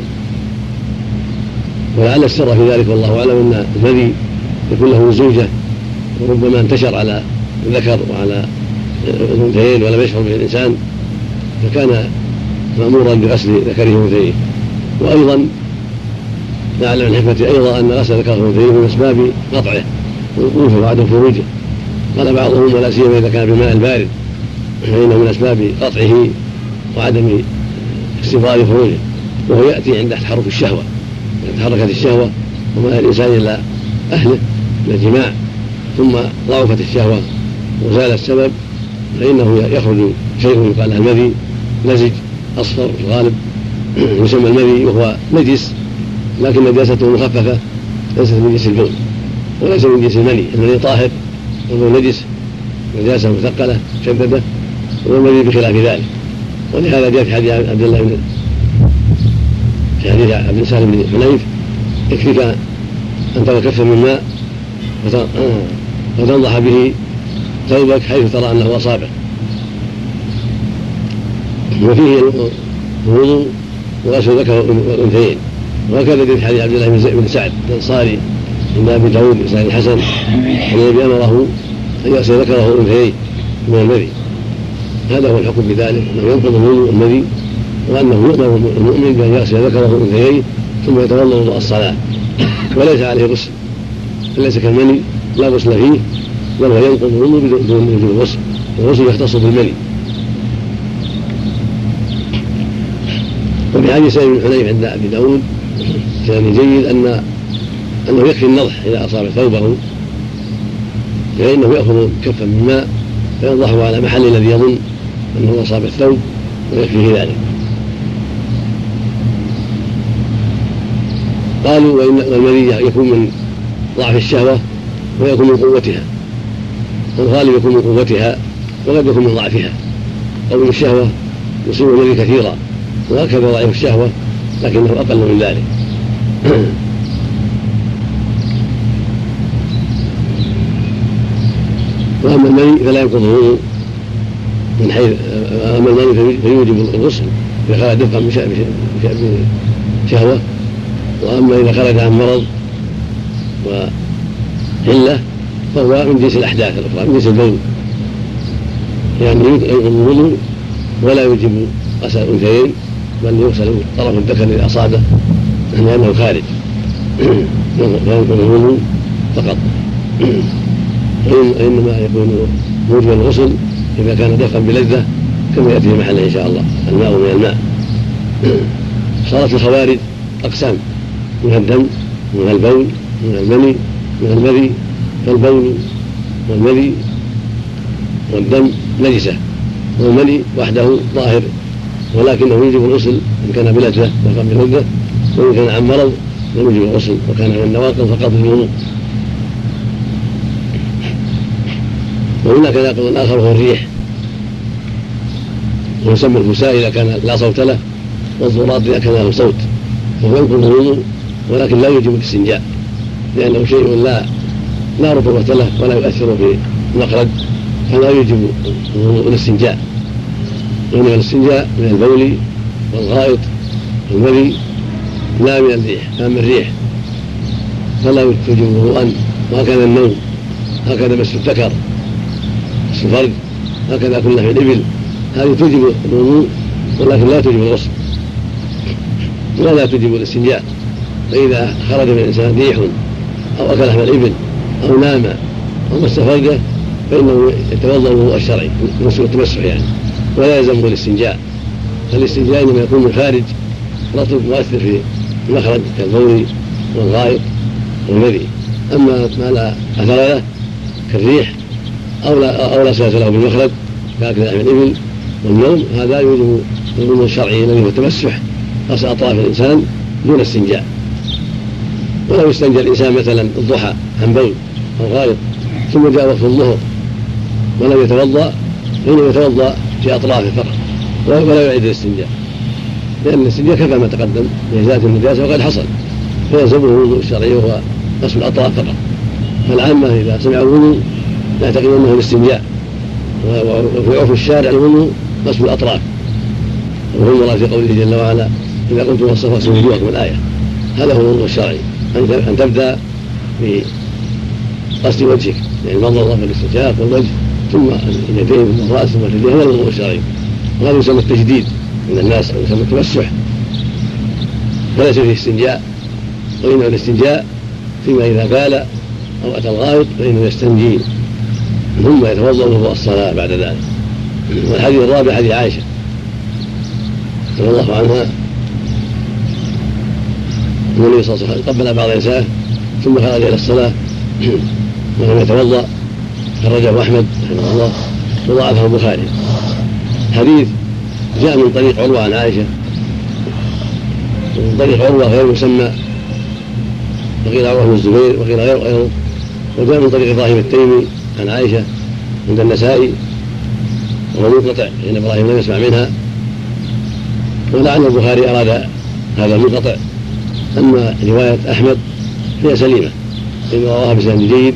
ولعل السر في ذلك والله أعلم أن المذي يكون له زوجة وربما انتشر على الذكر وعلى الأنثيين ولم يشعر به الإنسان فكان مأمورا بغسل ذكره وأنثييه. وأيضا نعلم من الحكمة أيضا أن غسل ذكره وأنثييه من أسباب قطعه ووقوفه وعدم خروجه، قال بعضهم ولا سيما إذا كان بالماء البارد فإنه من أسباب قطعه وعدم استمرار خروجه، وهو يأتي عند تحرك الشهوة، تحركت الشهوة وما الإنسان إلى أهله إلى الجماع ثم ضعفت الشهوة وزال السبب فإنه يخرج شيء يقال له المذي، لزج أصفر في الغالب يسمى المذي، وهو نجس لكن نجاسته مخففة ليست من جنس البول وليس من جنس المني. المني طاهر والبول نجس نجاسة مثقلة شددة، والمذي بخلاف ذلك. ولهذا جاء في حديث عبد الله بن في حديث عبد سالم بن حنيف يكفيك أن ترى كفا من ماء وتنضح به ثوبك حيث ترى أنه أصابه. وفيه الوضوء وغسل ذكر والأنثيين، وهكذا في حديث عبد الله بن سعد الأنصاري عند أبي داود بن سعد الحسن أن النبي أمره أن يغسل ذكره والأنثيين من المذي. هذا هو الحكم بذلك، أنه ينقض الوضوء المذي، وأنه يؤمر المؤمن بأن يغسل ذكره والأنثيين ثم يتولى وضوء الصلاة وليس عليه غسل، ليس كالمني لا غسل فيه، بل هو ينقض الوضوء بدون غسل، والغسل يختص بالمني. وفي حديث سعيد بن حنيف عند أبي داود كان جيد أنه يكفي النضح إذا أصاب ثوبه، فإنه يأخذ كفا من ماء فينضحه على محل الذي يظن أنه أصاب الثوب ويكفيه ذلك. قالوا وإن المذي يكون من ضعف الشهوة ويكون من قوتها، والغالب يكون من قوتها وقد يكون من ضعفها. قوي الشهوة يصيب المذي كثيرا، وهكذا ضعيف الشهوة لكنه أقل من ذلك. وأما المني فلا ينقض الوضوء من حيث أما المني فيوجب الغسل إذا خرج دفقا بشهوة. وأما إذا خرج عن مرض وعلة فهو من جنس الأحداث الأخرى، من جنس البول، يعني ينقض الوضوء ولا يجب غسل الأنثيين، بل يغسل طرف الذكر إذا أصابه لأنه خارج ينقض الوضوء فقط. وإنما يكون موجب الغسل إذا كان دفقا بلذة كما يأتي في محله إن شاء الله، الماء من الماء. صارت الخوارج أقسام: من الدم، من البول، من المني، من المذي. فالبول والمذي والدم نجسة، والمني وحده ظاهر ولكنه يجب الغسل إن كان بلذة دفقا بلذة، وإن كان عن مرض لم يجب الغسل وكان من النواقض فقط الوضوء. وهناك ناقض آخر وهو الريح، ويسمى الفساء إذا كان لا صوت له، والضراب إذا كان له صوت، فهو ينقض الوضوء ولكن لا يجب الاستنجاء لأنه شيء لا رطوبة له ولا يؤثر في المخرج، فلا يجب الاستنجاء. وإنما الاستنجاء من البول والغائط والمذي لا من الريح. أما الريح فلا توجب وضوءا، وهكذا النوم، هكذا مس الذكر، مس الفرج، هكذا كل لحم الإبل، هذه توجب الوضوء ولكن لا توجب الغسل ولا توجب الاستنجاء. فإذا خرج من الإنسان ريح أو أكل لحم الإبل أو نام أو مس فرجه فإنه يتوضأ الوضوء الشرعي التمسح يعني، ولا يلزمه الاستنجاء. فالاستنجاء إنما يكون من خارج رطب مؤثر في المخرج كالبول والغائط والمذي. أما ما لا أثر له كالريح أو لا صلة له بالمخرج كأكل لحم الإبل والنوم، هذا يوجب الوضوء الشرعي الذي هو التمسح، غسل أطراف الإنسان دون استنجاء. ولو استنجى الإنسان مثلا الضحى عن بول أو غائط ثم جاء وقت الظهر ولم يتوضأ فإنه يتوضأ في أطرافه فقط ولا يعيد الاستنجاء، لأن الاستنجاء كفى ما تقدم لإزالة النجاسة وقد حصل، فيلزمه الوضوء الشرعي وهو غسل الأطراف فقط. فالعامة إذا سمعوا الوضوء يعتقد أنه الاستنجاء، وفي عرف الشارع الوضوء غسل الأطراف، وهو المراد في قوله جل وعلا: إذا قمتم إلى الصلاة فاغسلوا وجوهكم. الآية هذا هو الوضوء الشرعي، أن تبدأ بغسل وجهك يعني المنظر والاستنشاق والوجه ثم اليدين ثم الرأس ثم اليدين، هذا الوضوء الشرعي. وهذا يسمى التجديد من الناس أو يسمى التمسح، وليس فيه استنجاء. وإنما الاستنجاء فيما إذا بال أو أتى الغائط فإنه يستنجي ثم يتوضأ وضوء الصلاة بعد ذلك. والحديث الرابع حديث عائشة رضي الله عنها أن النبي صلى الله عليه وسلم قبل بعض نسائه ثم خرج إلى الصلاة ولم يتوضأ، خرجه أحمد رحمه الله وضاعفه البخاري. حديث جاء من طريق عروة عن عائشة، ومن طريق عروة غير مسمى، وقيل عروة بن الزبير وقيل غيره، وجاء من طريق إبراهيم التيمي عن عائشة عند النسائي وهو منقطع لأن إبراهيم لم يسمع منها، ولعل البخاري أراد هذا المنقطع. أما رواية أحمد فهي سليمة إن رواها بسند جيد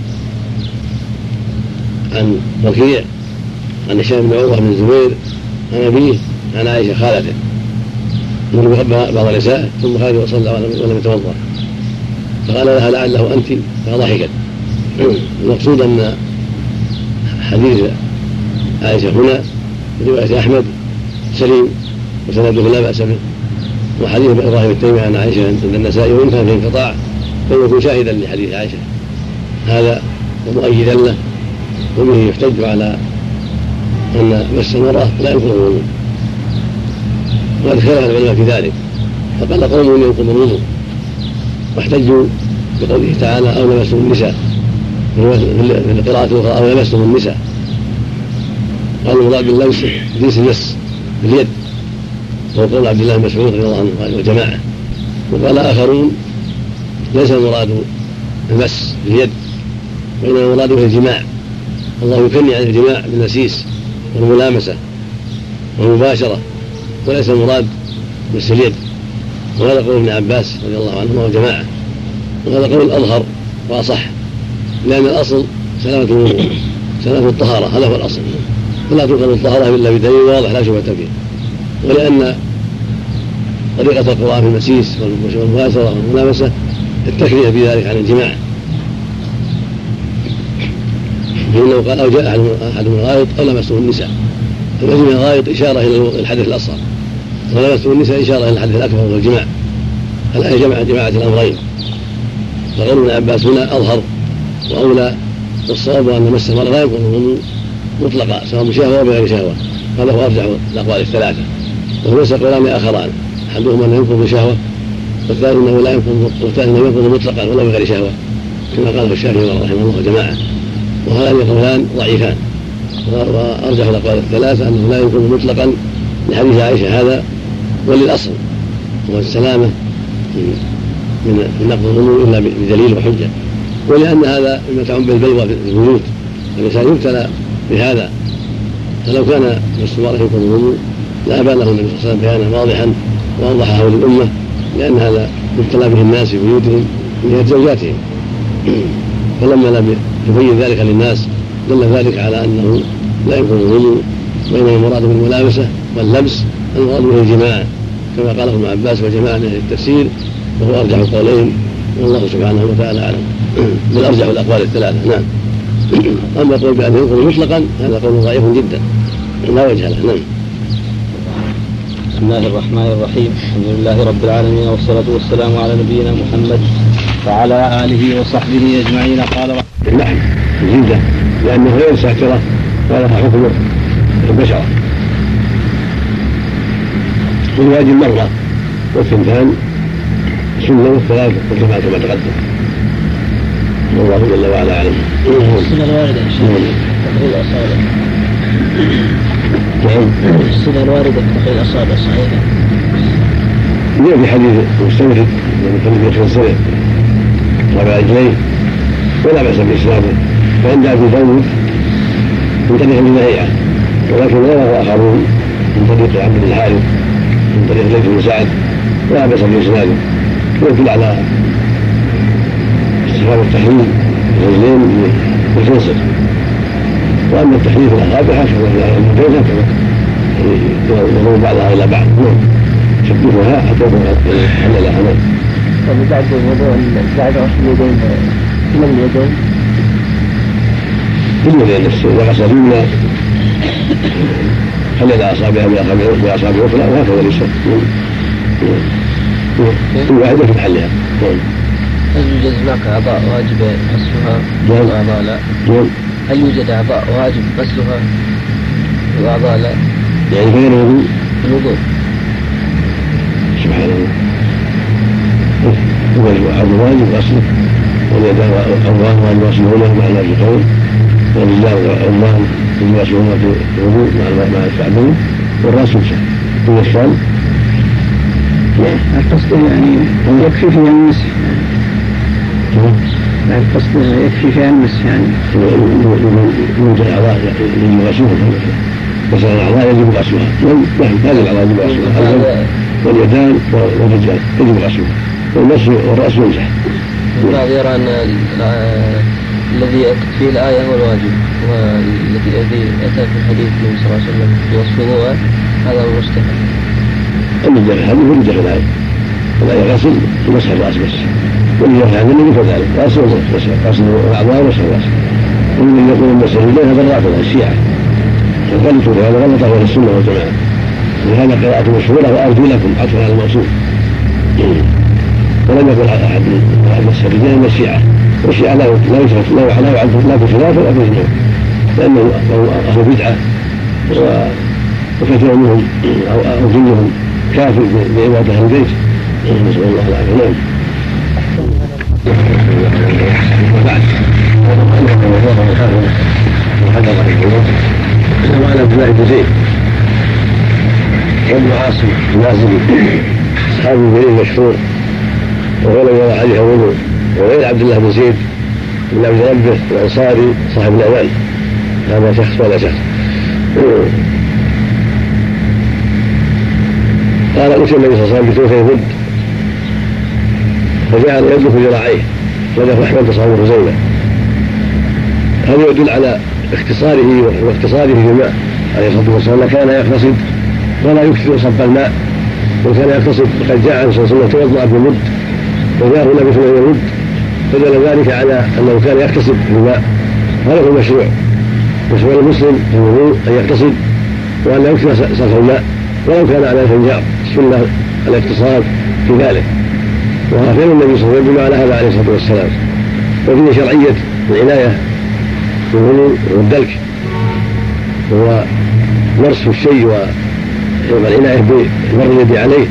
عن وكيع عن هشام بن عروة بن الزبير عن أبيه عن عائشة خالته أنه قبل بعض النساء ثم خرج وصلى ولم يتوضأ، فقال لها لعله أنت، فضحكت. المقصود أن حديث عائشة هنا رواية أحمد سليم وسنده لا بأس به، وحديث إبراهيم التيمي عن عائشة عند النسائي وإن كان فيه انقطاع فيكون شاهدا لحديث عائشة هذا ومؤيدا له، وبه يحتج على أن مس المرأة لا ينقض الوضوء، وقد اختلف العلماء في ذلك، فقال قوم ينقض الوضوء واحتجوا بقوله تعالى: أو لمستم النساء، في القراءة الأخرى: أو لمستم النساء. قالوا المراد باللمس جنس المس باليد، وهو قول عبد الله بن مسعود رضي الله عنه وجماعة. وقال آخرون: ليس المراد المس باليد، وإنما المراد به الجماع، الله يكني عن الجماع بالمسيس والملامسة والمباشرة، وليس المراد مس اليد. وهذا قول ابن عباس رضي الله عنه وجماعة، وهذا قول الأظهر وأصح، لأن الأصل سلامة الوضوء، سلامة الطهارة، هذا هو الأصل، فلا تنقض الطهارة إلا بدليل واضح لا شبهة فيه. ولأن طريقة القراءة في المسيس والمباشرة والملامسة التكفية في ذلك عن الجماع. فإنه قال: أو جاء أحد من الغائط أو لمسه النساء. المجيء من الغائط إشارة إلى الحدث الأصغر، ولمسه النساء إشارة إلى الحدث الأكبر وهو الجماع. الآية جماعة الأمرين، فقول ابن عباس هنا أظهر وأولى، والصواب أن مس المرأة لا يكون الوضوء مطلقا سواء بشهوة أو بغير شهوة، هذا هو أرجح الأقوال الثلاثة. وهناك قولان آخران، أحدهما أنه ينقض بشهوة، والثاني أنه لا ينقض، والثاني أنه ينقض مطلقا ولا بغير شهوة، كما قاله الشافعي رحمه الله وجماعة. وهذان قولان ضعيفان، وأرجح الأقوال الثلاثة أنه لا ينقض مطلقا لحديث عائشة هذا، وللأصل هو السلامة من نقض الوضوء إلا بدليل وحجة، ولأن هذا مما تعم بالبلوى في البيوت، الإنسان يبتلى بهذا. فلو كان المرأة ينقض الوضوء لا أبان له النبي صلى الله عليه وسلم بيانا واضحا وأوضحه للأمة، لأن هذا يبتلى به الناس في بيوتهم من جهة زوجاتهم. فلما لم يبين ذلك للناس دل ذلك على أنه لا ينقض الوضوء، وإنما المراد بالملامسة واللمس المراد به الجماع، كما قاله ابن عباس وجماعة من التفسير، وهو أرجح القولين، والله سبحانه وتعالى أعلم. بل أرجح الأقوال الثلاثة. نعم. أما القول بأنه ينقض مطلقا هذا قول ضعيف جدا لا وجه له. نعم.
بسم الله الرحمن الرحيم. الحمد لله رب العالمين، والصلاة والسلام على نبينا محمد وعلى آله وصحبه أجمعين. قال
نعم جيدة، لأنه غير ساترة ولا حكم البشرة. الواجب مرة والثنتان سنة والثلاث كما تقدم، والله جل وعلا أعلم.
السنة الواردة إن شاء الله تقي الأصابع.
نعم.
السنة الواردة تقي الأصابع صحيحة.
في حديث مستمر من حديث يدخل السنة ربع رجليه ولا بأس بإسلامه، فعند أبي داود من طريق ابن لهيعة، ولكن رواه آخرون من طريق عبد بن الحارث من طريق ليث بن سعد ولا بأس بإسناده، ويدل على استحباب التحريم الرجلين بالخنصر. وأما التحريم في الأصابع حسب المجوزة يضم بعضها إلى بعض، شبهها حتى يحل لها.
بعد الوضوء بعد غسل اليدين من اليدين
باليدين نفسه، إذا غسل اليمنى خلل أصابعها بأصابع أخرى، وهكذا اليسرى كل واحدة في محلها.
هل يوجد هناك أعضاء واجب غسلها وأعضاء لا؟ هل يوجد أعضاء واجب غسلها وأعضاء لا؟
يعني غير
الوضوء.
سبحان الله. هو واجب غسله، واليدان أوان غسلهما مع الناس القول، والرجال أوان غسلهما في الوضوء مع الكعبين، والرأس يمسح في الشام.
القصد يعني يكفي فيها المسح، القصد يكفي فيها المسح، يعني
يوجد أعضاء يجب غسلها، مثلا الأعضاء يجب غسلها. نعم هذه الأعضاء يجب غسلها، واليدان والرجال يجب غسلها، والرأس يمسح.
البعض يرى أن الذي أتت فيه الآية هو الواجب، والذي أتى في الحديث النبي صلى الله عليه وسلم في وصف الوضوء هذا هو المستحب.
الرجال هذه هو الرجال الآية، الآية غسل ومسح الرأس بس، والرجال هذا الذي كذلك غسل الأعضاء ومسح الرأس. ومن يقول المسح الرجال هذا الرافضة الشيعة، فغلطوا لهذا غلط أهل السنة والجماعة، ولهذا قراءة مشهورة وأرجلكم عطفا على الموصول، ولم يقل أحد مسح الرجال من الشيعة، والشيعة لا يعرف لا في خلاف ولا في إجماع، لأنه أهل بدعة وكثير منهم أو جنهم كافر بعبادة أهل البيت، نسأل الله العافية. وبعد وعن عبد الله بن زيد وابن عاصم النازلي أصحاب الجليل مشهور، وهو لم يرى عليه الوضوء، وغير عبد الله بن زيد بن عبد ربه الأنصاري صاحب الأمان، هذا شخص ولا شخص. قال أتي النبي صلى الله عليه وسلم بثلثي مد، فجعل يدلك ذراعيه، وله أحمد تصور زينة. هذا يدل على اختصاره في الماء عليه الصلاة والسلام، كان يقتصد ولا يكثر صب الماء وكان يقتصد قد جاء عن صلى الله عليه وسلم توضأ بمد وجاءه النبي صلى الله عليه وسلم فدل ذلك على أنه كان يقتصد بالماء. هذا هو المشروع المسلم في الوضوء أن يقتصد وأن لا يكثر صرف الماء ولو كان على الفنجار. السنة الاقتصاد في ذلك، وفعل النبي صلى الله عليه وسلم على هذا عليه الصلاة والسلام. وفيه شرعية العناية بالوضوء والدلك، وهو نرص الشيء والعناية بمر اليد عليه،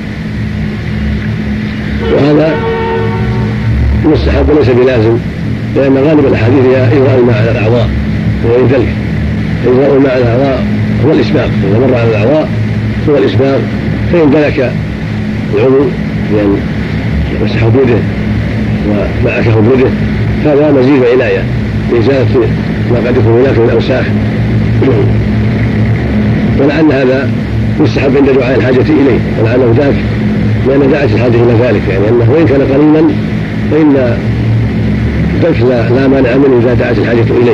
وهذا مستحب وليس بلازم، لأن غالب الأحاديث هي إجراء الماء على الأعضاء وغير ذلك. إجراء الماء على الأعضاء هو الإسباغ، إذا مر على الأعضاء هو الإسباغ، فإن دلك العضو بأن يمسح بيده ومعكه بيده هذا مزيد عناية لإزالة ما قد يكون هناك من الأوساخ، ولعل هذا مستحب عند دعاء الحاجة إليه، ولعله ذاك لأن دعت الحاجة إلى ذلك، يعني أنه وإن كان قليلا فإن الدلك لا مانع منه إذا دعت الحاجة إليه.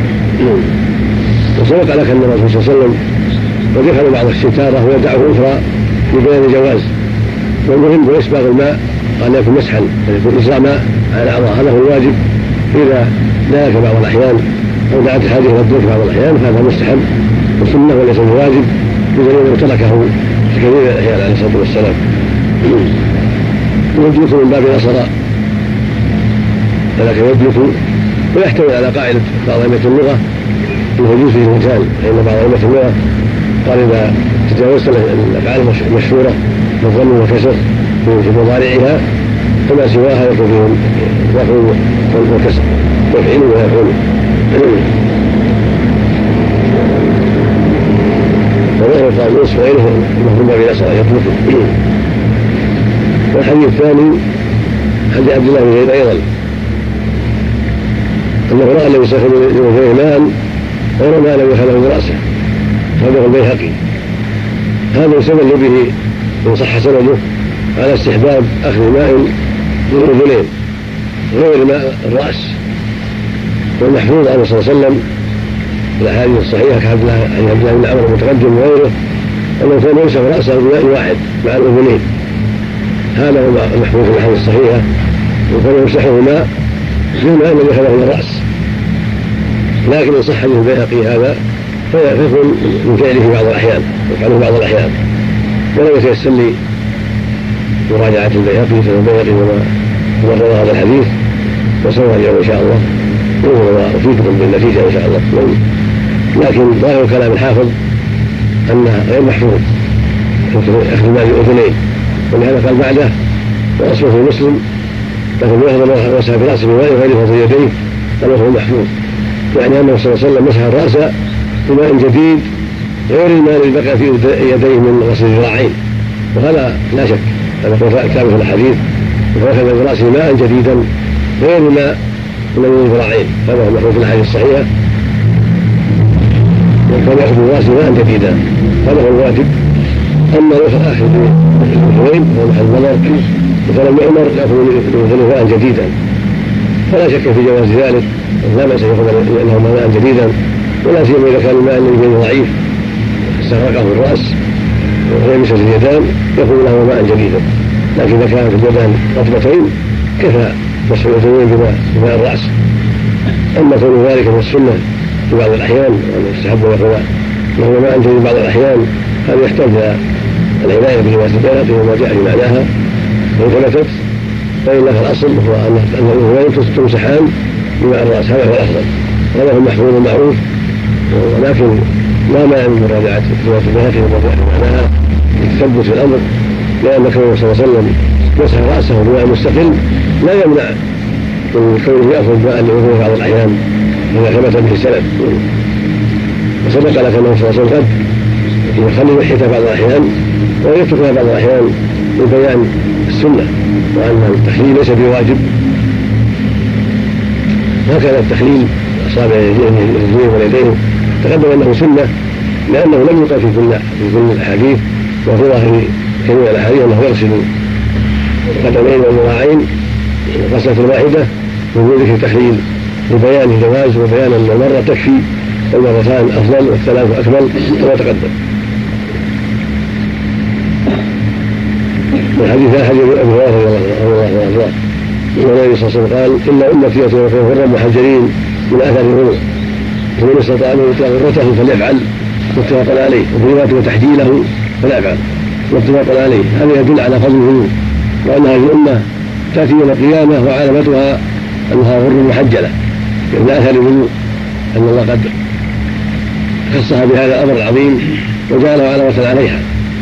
وسبق لك أن الرسول صلى الله عليه وسلم قد يفعل بعض الستارة ويدعه أخرى لبيان الجواز، والمهم هو إسباغ الماء، قال يكون مسحا يكون إسراء ماء على الأعضاء، هذا هو الواجب. إذا دلك بعض الأحيان أو دعت الحاجة إلى الدلك بعض الأحيان فهذا مستحب وسنة وليس بواجب، بدليل أنه تركه في كثير من الأحيان عليه الصلاة والسلام. يدلك من باب الأصراء، ولكن يدلك ويحتوي على قاعدة بعض أئمة اللغة أنه يجوز فيه المثال، فإن بعض أئمة اللغة قال إذا تجاوزت الأفعال المشهورة بالضم والكسر في مضارعها فما سواها يكون فيه الرفع والكسر يفعل ويفعل. وغير القاموس وغيره المفهوم بالأسرى يطلق. والحديث الثاني حديث عبد الله بن زيد أيضا أنه رأى النبي صلى الله عليه وسلم فيه ماء غير ما لم يخله برأسه، هذا هو البيهقي. هذا يستدل به إن صح سنده على استحباب أخذ ماء من الأذنين غير ماء الرأس، والمحفوظ عنه صلى الله عليه وسلم الأحاديث الصحيحة كعبد الله بن عمرو المتقدم وغيره أنه كان يمسح رأسه بماء واحد مع الأذنين، هذا هو المحفوظ في الأحاديث الصحيحة، وكان يمسحه ماء بالماء الذي أخذه من الرأس. لكن إن صح حديث البيهقي هذا فيكون من فعله بعض الأحيان، يفعله بعض الأحيان، ولم يتيسر لي مراجعة البيهقي، فالبيهقي هو روى هذا الحديث وسوف اليوم إن شاء الله وأفيدكم بالنتيجة إن شاء الله. لكن ظاهر كلام الحافظ أنه غير محفوظ أخذ ماء الأذنين، ولهذا قال بعده وأصله في مسلم لكن يأخذ مسح برأسه بماء غير فضل يديه قال هو محفوظ، يعني أنه صلى الله عليه وسلم مسح الرأس بماء جديد غير الماء الذي بقى في يديه من غسل الذراعين، وهذا لا شك هذا ثابت في الحديث، فأخذ برأسه ماء جديدا غير الماء من الذراعين، هذا هو المحفوظ في الحديث الصحيحة، وكان يأخذ برأسه ماء جديدا، هذا هو الواجب. أما أخذ الأذنين هو محل النظر، وكان يؤمر يأخذ الأذنين ماء جديدا، فلا شك في جواز ذلك، لا بأس يأخذ لهم ماء جديدا، ولا سيما إذا كان الماء الذي فيه ضعيف استغرقه الرأس ويمسح اليدان يأخذ له ماء جديدا. لكن إذا كانت اليدان رطبتين كفى مسح الأذنين بماء الرأس. أما كون ذلك من السنة في بعض الأحيان ويستحب يأخذ له ماء جديد بعض الأحيان، هذا يحتاج إلى العناية برواية البيهقي وما جاء في معناها، وإن ثبتت فإن الأصل هو أن الأذنين تمسحان بماء الرأس، هذا هو الأفضل، هذا هو المحفوظ المعروف. ولكن لا مانع من مراجعة رواية البيهقي وما جاء في معناها للتثبت في الأمر، لأن كونه صلى الله عليه وسلم مسح رأسه بماء مستقل لا يمنع من كونه يأخذ ماء لأذنه بعض الأحيان إذا ثبت به سند. وسبق لك أنه صلى الله عليه وسلم قد يخلي لحيته بعض الأحيان ويتركها بعض الأحيان لبيان السنة، وأن التخليل ليس بواجب. هكذا التخليل أصابع الرجلين واليدين تقدم أنه سنة، لأنه لم يقل في كل الأحاديث وفي ظاهر كثير الأحاديث أنه يغسل القدمين والذراعين غسلة واحدة من ذلك التخليل لبيان الجواز وبيان أن المرة تكفي والمرتان أفضل والثلاث أكمل كما تقدم. من حديث ابي هريره رضي الله عنه والنبي صلى الله عليه وسلم قال ان امتي يطيعون غرا محجلين من اثر الغروب فمن استطاع ان يطيع غرته فليفعل متفق عليه وفي روايه وتحجيله فليفعل متفق عليه. هذا يدل على فضل الغروب وان هذه الامه تاتي يوم القيامه وعلامتها انها غر محجله من اثر الغروب ان الله قد خصها بهذا الامر العظيم وجعلها علامه عليها.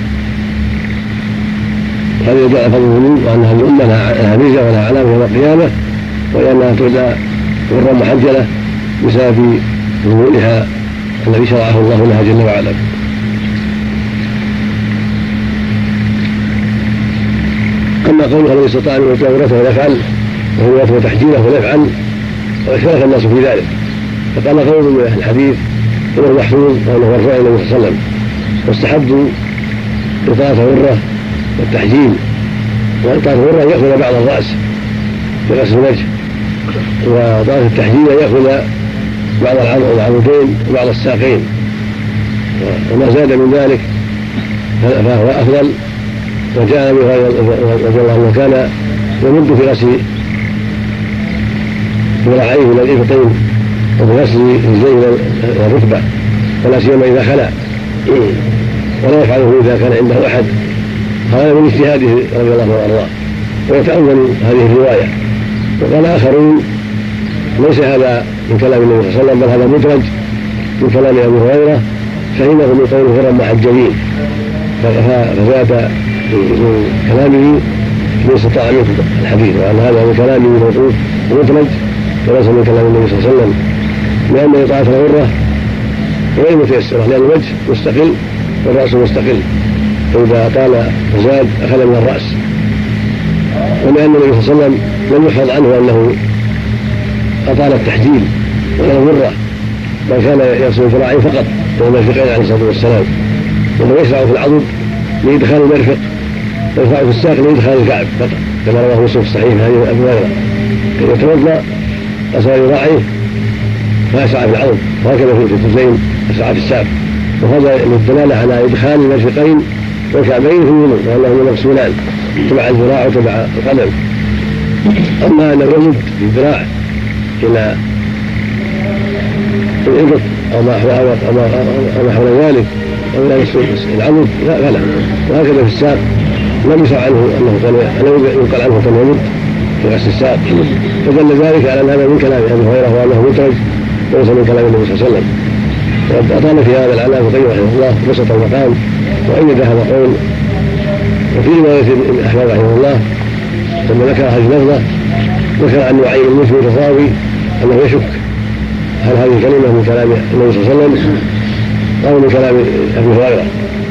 هذا يدل على فضل الغروب وان هذه الامه لها ميزه ولها علامه يوم القيامه وانها تدعى غرا محجله بسبب وضوئها الذي شرعه الله لها جل وعلا. اما قوله من استطاع ان يطيع غرته فليفعل وهو تحجيله فليفعل واختلف الناس في ذلك فقال قول من اهل الحديث انه محفوظ وانه مرفوع الى النبي صلى الله عليه وسلم واستحبوا اطاعه غره والتحجيل وإطاعة الغرة أن يأخذ بعض الرأس في غسل الوجه وإطاعة التحجيل أن يأخذ بعض العضدين وبعض الساقين وما زاد من ذلك فهو أفضل. وجاء النبي رضي الله عنه كان يمد في غسل ذراعيه إلى الإبطين وفي غسل رجليه إلى الركبة ولا سيما إذا خلا ولا يفعله إذا كان عنده أحد. هذا من اجتهاده رضي الله عنه وارضاه ويتأول هذه الروايه. وقال اخرون ليس هذا من كلام النبي صلى الله عليه وسلم بل هذا مدرج من كلام ابي هريره فانه من قول غرا محجلين فزاد من كلامه من استطاع منكم الحديث وان هذا من كلامه موجود مدرج وليس من كلام النبي صلى الله عليه وسلم لان اطاعه الغره غير متيسره لان الوجه مستقل والراس مستقل فإذا طال وزاد أخذ من الرأس. ولأن النبي صلى الله عليه وسلم لم يحفظ عنه أنه أطال التحجيل ولا الغرة بل كان يغسل الذراعين فقط والمرفقين عليه الصلاة والسلام وهو يشرع في العضد لإدخال المرفق ويشرع في الساق لإدخال الكعب فقط كما رواه مسلم في الصحيح هذه أبو هريرة كان يتوضأ غسل ذراعيه فيشرع في العضد وهكذا في الكتفين يشرع في الساق وهذا للدلالة على إدخال المرفقين والكعبين في الوضوء وأنهما مغسولان تبع الذراع وتبع القدم. أما أن يمد بالذراع إلى الإبط أو ما حول ذلك أو إلى العضد لا فلا. وهكذا في الساق لم يشرع عنه أنه كان ينقل عنه كان يمد في غسل الساق فدل ذلك على أن هذا من كلام أبي هريرة وأنه مدرج وليس من كلام النبي صلى الله عليه وسلم. وقد أطال في هذا العلامة القيم رحمه الله بسط المقام وأيد هذا القول. وفي رواية أحمد رحمه الله ثم ذكر هذه اللفظة ذكر عن نعيم المسلم الرضاوي أنه يشك هل هذه الكلمة من كلام النبي صلى الله عليه وسلم أو من كلام أبي هريرة.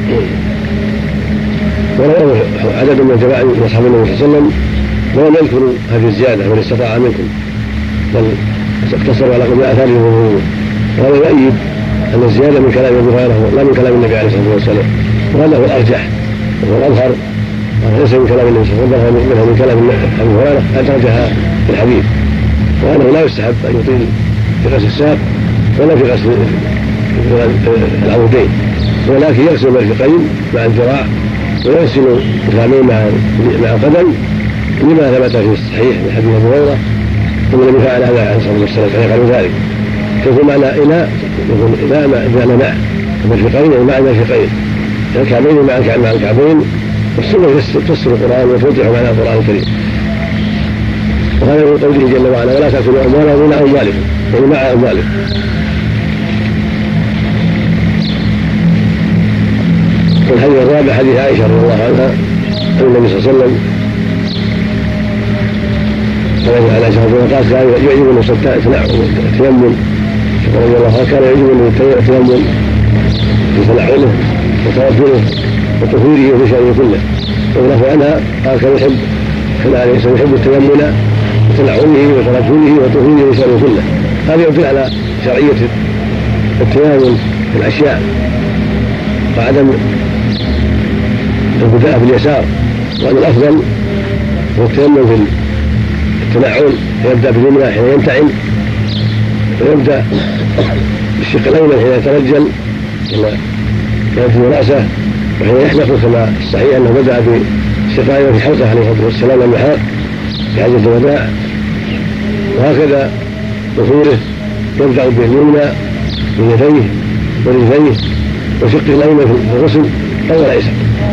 ورواه عدد من جماعة من أصحاب النبي صلى الله عليه وسلم ولم يذكروا هذه الزيادة من استطاع منكم بل اقتصروا على قول آثاره وظهوره. وهذا يؤيد أن الزيادة من كلام أبي هريرة لا من كلام النبي عليه الصلاة والسلام وهذا هو الأرجح وهو الأظهر ليس من كلام النبي صلى الله عليه وسلم منها من كلام أبي هريرة أدرجها في الحديث وأنه لا يستحب أن يطيل في غسل الساق ولا في غسل العضدين ولكن يغسل المرفقين مع الذراع ويغسل الكعبين مع القدم لما ثبت في الصحيح من حديث أبي هريرة ثم النبي فعل هذا عليه الصلاة والسلام فيفعل ذلك. فيكون معنى إلى يكون إلى بمعنى مع المرفقين أي مع المرفقين الكعبين مع الكعبين والسنة تفسر القرآن وتوضح معنى القرآن الكريم. وهذا من قوله جل وعلا ولا تأكلوا أموالهم إلى أموالكم يعني مع أموالكم. والحديث الرابع حديث عائشة رضي الله عنها أن النبي صلى الله عليه وسلم على عائشة رضي الله عنها قال يعجبني التيمم رضي الله عنه كان يعجبني التيمم في تنعله وتوكله وطهوره وفي شأنه كله. وله عنها قال كان عليه السلام يحب التيمم وتنعله وتوكله وطهوره وفي شأنه كله. هذا يدل على شرعية التيمم في الأشياء وعدم البداء باليسار وأن الأفضل هو التيمم في التنعل يبدأ باليمنى حين ينتعل ويبدأ بالشق الأيمن حين يترجل يرجل رأسه وحين يحلق كما الصحيح أنه بدأ استقائمة في حلقه عليه الصلاة والسلام لما حاق في حجة الوداع. وهكذا دخوله يبدأ باليمنى من يديه ورجليه وشقه الأيمن في الغسل أو الأيسر.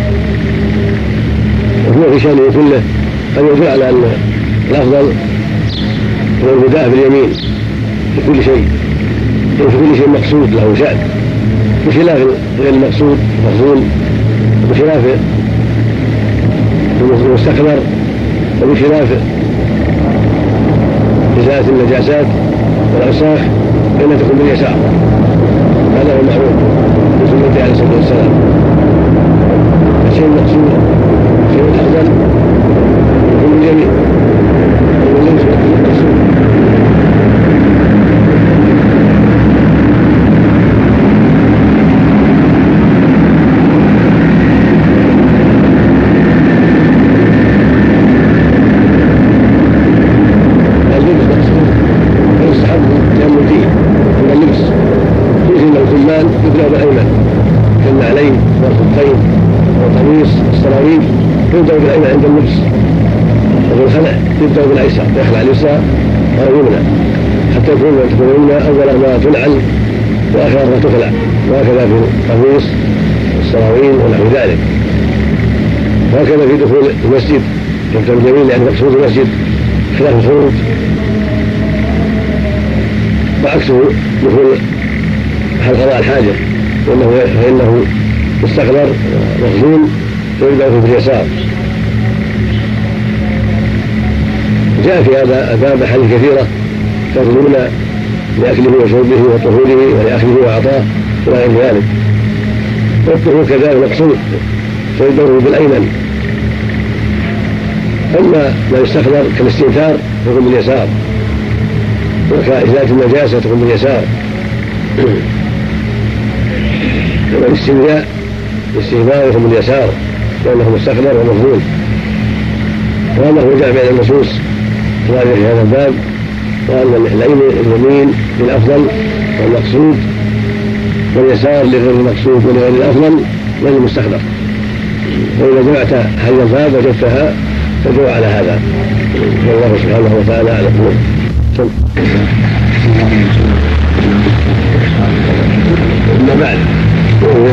وهو في شأنه كله قد يدل على أن الأفضل هو البداء باليمين في كل شيء، في كل شيء مقصود له شأن، بخلاف غير المقصود المفضول، وبخلاف المستكبر، وبخلاف إزالة النجاسات والأوساخ فإنها تكون باليسار. هذا هو المعروف في سنته عليه الصلاة والسلام. الشيء المقصود الشيء الأفضل يكون باليمين وليس بالمقصود. يبدأ بالأيمن كالنعلين والخفين والقميص والسراويل يبدأ بالأيمن عند اللبس، وفي الخلع يبدأ بالأيسر يخلع اليسرى أو يمنى حتى تكون اليمنى أول ما تنعل وآخر ما تخلع، وهكذا في القميص والسراويل ونحو ذلك. وهكذا في دخول المسجد يبدأ باليمين يعني مقصود المسجد خلاف الخروج، وعكسه دخول حال قضاء الحاجة فإنه مستقبر مخزون فيبدأ في اليسار. جاء في هذا الباب أحاديث كثيرة تظلمون لأكله وشربه وطهوره ولأخذه وعطاه إلى غير ذلك. والطهور كذلك مقصود فيبدأ بالأيمن. أما ما يستقبر كالاستنثار يكون باليسار، وكإزالة النجاسة تكون باليسار. والاستنجاء بالاستهبال يكون باليسار لأنه مستقبل ومفضول. وهذا هو جاء بين النصوص في هذا الباب، وأن اليمين للأفضل والمقصود واليسار لغير المقصود ولغير الأفضل غير المستقبل. وإذا جمعت هذا الباب وجدتها تدعو على هذا، والله سبحانه وتعالى أعلم. أما بعد يقول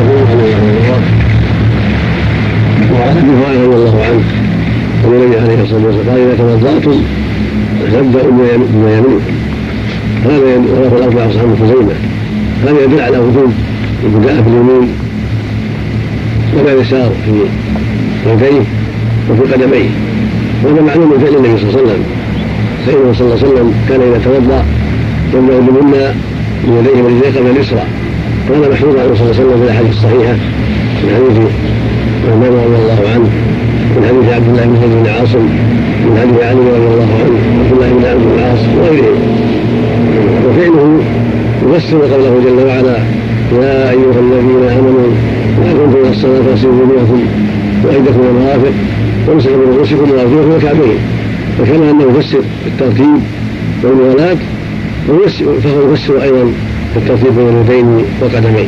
وعن ابي هريره رضي الله عنه أن النبي عليه الصلاة والسلام قال: إذا توضأتم فابدأوا بما يمينكم. هذا رواه الأربعة أصحاب ابن خزيمة. هذا يدل على وجوب البداء باليمين واليسار في يديه وفي قدميه، وهذا معلوم من فعل النبي صلى الله عليه وسلم، فإنه صلى الله عليه وسلم كان إذا توضأ يبدأ باليمنى من يديه ورجليه قبل اليسرى. وهذا محفوظ عنه صلى الله عليه وسلم في الأحاديث الصحيحة من حديث عمر رضي الله عنه، من حديث عبد الله بن زيد بن عاصم، من حديث علي رضي الله عنه، عبد الله بن عبد العاص وغيرهم. وفعله يفسر قوله جل وعلا: يا أيها الذين آمنوا إذا قمتم إلى الصلاة فاغسلوا وجوهكم وأيديكم إلى المرافق وامسحوا برؤوسكم وأرجلكم وكعبين. وكما أنه يفسر بالترتيب والموالاة فهو يفسر أيضا بالترتيب بين اليدين والقدمين.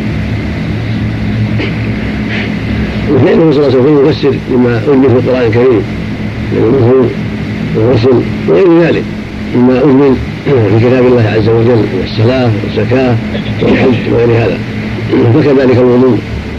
وفعله صلى الله عليه وسلم يفسر لما أجمل في القرآن الكريم من النفل والغسل وغير ذلك مما أجمل في كتاب الله عز وجل من الصلاة والزكاة والحج وغير هذا، فكذلك الوضوء.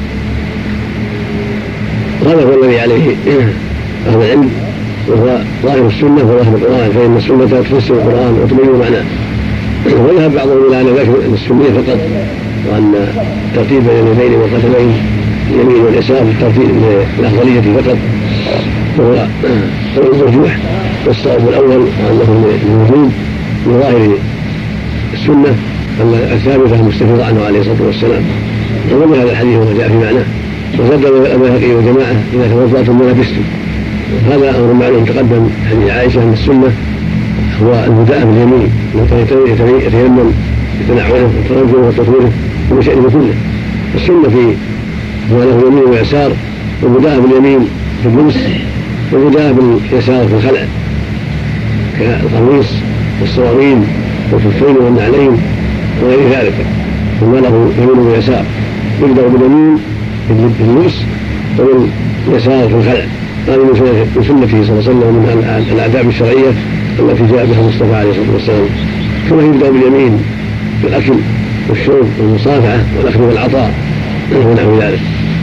هذا هو الذي عليه أهل العلم، وهو ظاهر السنة وظاهر القرآن، فإن السنة تفسر القرآن وتبين معناه. وذهب بعضهم إلى أن ذكر السنية فقط، وأن ترتيب بين اليدين والقدمين اليمين واليسار في الترتيب الأفضلية فقط، وهو المرجوح. والصواب الأول أنه الوجوب من ظاهر السنة الثابتة المستفيضة عنه عليه الصلاة والسلام. ومن هذا الحديث وما جاء في معناه. وصدق البيهقي وجماعة إذا توضأتم ولبستم. هذا أمر معلوم تقدم حديث عائشة أن السنة هو البداء باليمين، يتيمم بتنعله وترجله وتطهيره وبشأنه كله. السنة في هو له يمين ويسار، والبداء باليمين في اللبس والبداء باليسار في الخلع كالقميص والسراويل والخفين والنعلين وغير ذلك. ثم له يمين ويسار، يبدأ باليمين في اللبس وباليسار في الخلع هذه من سنته صلى الله عليه وسلم من الآداب الشرعية التي جاء بها المصطفى عليه الصلاة والسلام. كما يبدأ باليمين في الأكل والشرب والمصافحة والأخذ والعطاء ونحو ذلك.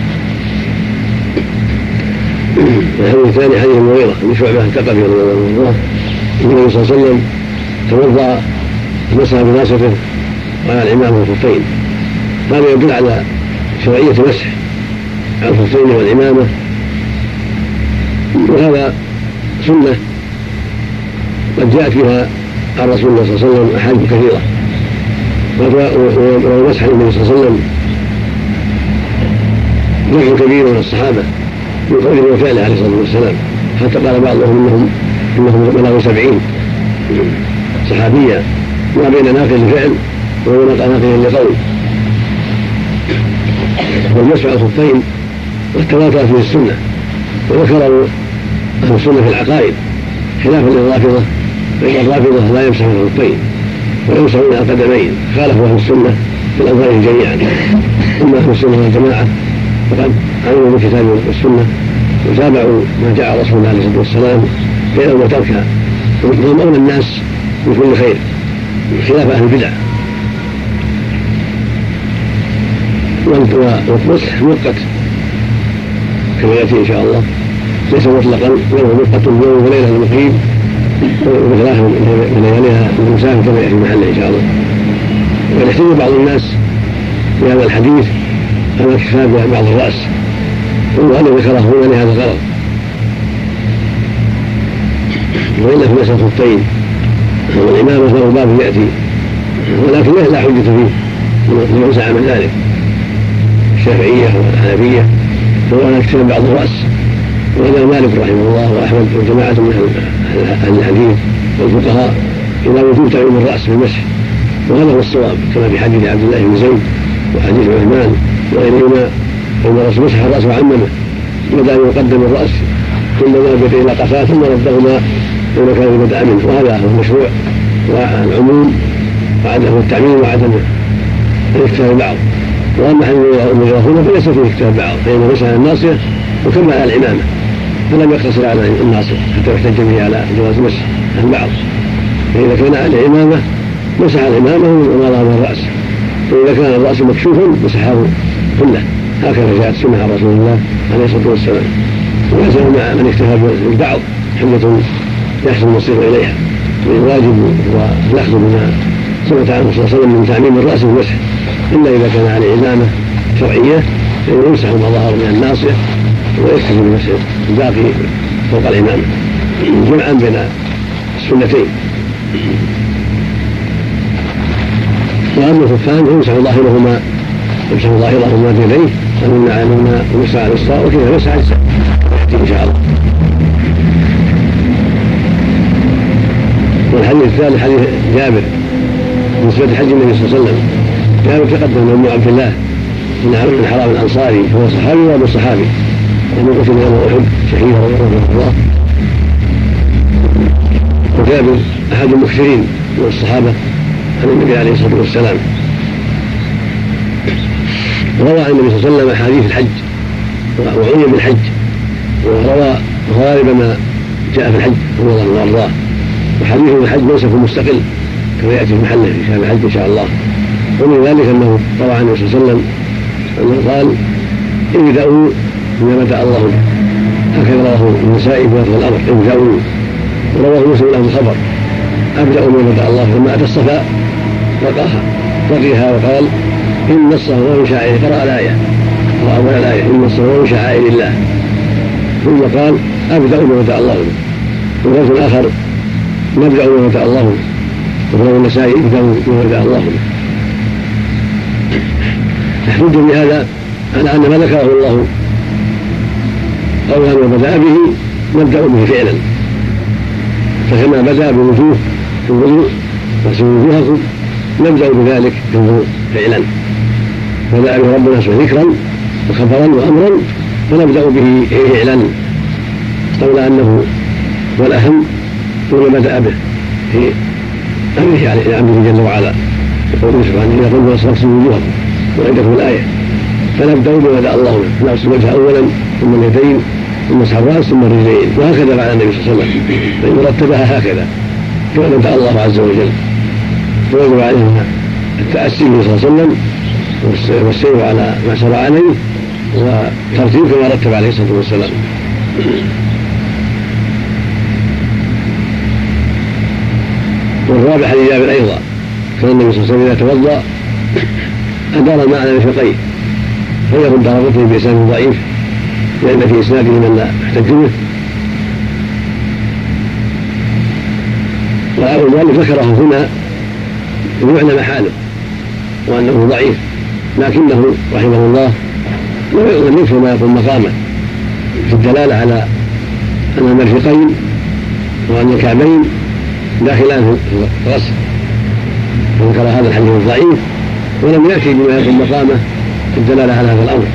الحديث الثاني حديث المغيرة بن شعبة الثقفي رضي الله عنه النبي صلى الله عليه وسلم توضأ مسح بناصيته وعلى العمامة والخفين. هذا يدل على شرعية مسح على الخفين والعمامة، وهذا سنة قد جاءت فيها عن رسول الله صلى الله عليه وسلم أحاديث كثيرة، ومسح النبي صلى الله عليه وسلم جمع كبير من الصحابة من قوله وفعله عليه الصلاة والسلام، حتى قال بعضهم إنهم بلغوا 70 صحابيا ما بين ناقل لفعل وبين ناقل لقول. والمسح على الخفين والتواتر فيه السنة، وذكروا أهل السنة في العقائد خلافا للرافضة، فإن الرافضة لا يمسحون الخفين ويمسحون على القدمين، خالفوا أهل السنة في الأظهار جميعا. أما أهل السنة والجماعة فقد عملوا بالكتاب والسنة وتابعوا ما جاء رسول الله عليه الصلاة والسلام فإنهم تركها، وهم أولى الناس بكل خير خلاف أهل البدع. والمسح مؤقت كما يأتي إن شاء الله، ليس مطلقا، بل هو مؤقت يوم وليلة المقيم وثلاثة من لياليها المسافر كما يأتي محله إن شاء الله. ويحتج بعض الناس بهذا الحديث على اكتفاء بعض الرأس، وأنه ذكره هنا لهذا الغرض، وإلا في مسح الخفين والإمامة فهو باب يأتي، ولكن لا حجة فيه لمن سعى من ذلك الشافعية والحنفية، وهو أن اكتفاء بعض الرأس، وهذا مالك رحمه الله وأحمد وجماعة من أهل الحديث والفقهاء إلى وجوب تعميم الرأس بالمسح، وهذا هو الصواب كما في حديث عبد الله بن زيد وحديث عثمان وغيرهما أن الرسول مسح الرأس وعممه، بدأ يقدم الرأس ثم ذهب إلى قفاه ثم ردهما إلى مكان بدأ منه، وهذا هو المشروع والعموم وعدم التعميم وعدم الاكتفاء بعض. وأما حديث المغيرة فليس فيه اكتفاء بعض، فإنه مسح على الناصية وكمل على العمامة، فلم يقتصر على الناصية حتى يحتج به على جواز مسح البعض. فإذا كان على العمامة مسح العمامة وما ظهر من الرأس، وإذا كان الرأس مكشوفا مسحه كله، هكذا جاءت سنة عن رسول الله عليه الصلاة والسلام. وليس مع من اكتفى بالبعض حجة يحصل المصير إليها، والواجب هو الأخذ بما ثبت عنه صلى الله عليه وسلم من تعميم الرأس والمسح، إلا إذا كان عليه عمامة شرعية فإنه يمسح ما ظهر من الناصية ويكتفي بمسح الباقي فوق العمامة جمعا بين السنتين. وأما الخفان فيمسح ظاهرهما بيديه ومن علمنا ومسح على الإسراء وكذا مسح على الساق يأتي إن شاء الله. والحديث الثالث حديث جابر بالنسبة لحج النبي صلى الله عليه وسلم. جابر تقدم من عبد الله بن عمرو بن حرام الأنصاري، هو صحابي وأبو الصحابي، ومن قتل يوم أحد شهيدا رضي الله. وجابر أحد المكثرين من الصحابة عن النبي عليه الصلاة والسلام، وروى عن النبي صلى الله عليه وسلم أحاديث الحج وعني بالحج، وروى غالب ما جاء في الحج رضي الله عنه وارضاه. وحديث الحج ليس في مستقل كما يأتي في محله في شهر الحج إن شاء الله. ومن ذلك أنه روى عن النبي صلى الله عليه وسلم أنه قال ابدأوا بما بدأ الله به، هكذا رواه النسائي بهذا الأمر ابدأوا. ورواه مسلم له الخبر أبدأوا بما بدأ الله، لما أتى الصفا رقيها وقال إن الصفا من شعائر، قرأ الآية وأول الآية إن الصفا من شعائر الله، ثم قال أبدأوا بما بدأ الله به. وفي الآخر نبدأ بما بدأ الله به، ورواه النسائي ابدأوا بما بدأ الله به. يحتج بهذا على أن ما ذكره الله قولا وبدأ به نبدأ به فعلا، فكما بدأ بالوجوه في الوضوء فاغسلوا وجوهكم نبدأ بذلك في الوضوء فعلا، بدأ به ربنا ذكرا وخبرا وأمرا فنبدأ به فعلا، قول أنه هو الأهم ثم بدأ به في أمره على أمره جل وعلا، يقول سبحانه إذا قلنا فاغسلوا وجوهكم وعندكم الآية، فنبدأ بما بدأ الله به، نغسل الوجه أولا ثم اليدين ثم مسح الراس ثم الرجلين، وهكذا فعل النبي صلى الله عليه وسلم، فإن رتبها هكذا كما بدأ الله عز وجل. ويجب علينا التأسي به صلى الله عليه وسلم والسير على ما سر عليه وترتيب كما رتب عليه الصلاة والسلام. والرابع حديث جابر أيضا كان النبي صلى الله عليه وسلم إذا توضأ أدار الماء على مرفقيه، ويرد الدارقطني بإسناد ضعيف لأن في إسناده من لا يحتج به، والمؤلف ذكره هنا بمعنى محاله وأنه ضعيف، لكنه رحمه الله لم يكفر ما يقوم مقامه في الدلالة على أن المرفقين وأن الكعبين داخلان في الغسل، وذكر هذا الحديث الضعيف ولم يأتي بما يقوم مقامه في الدلالة على هذا الأمر.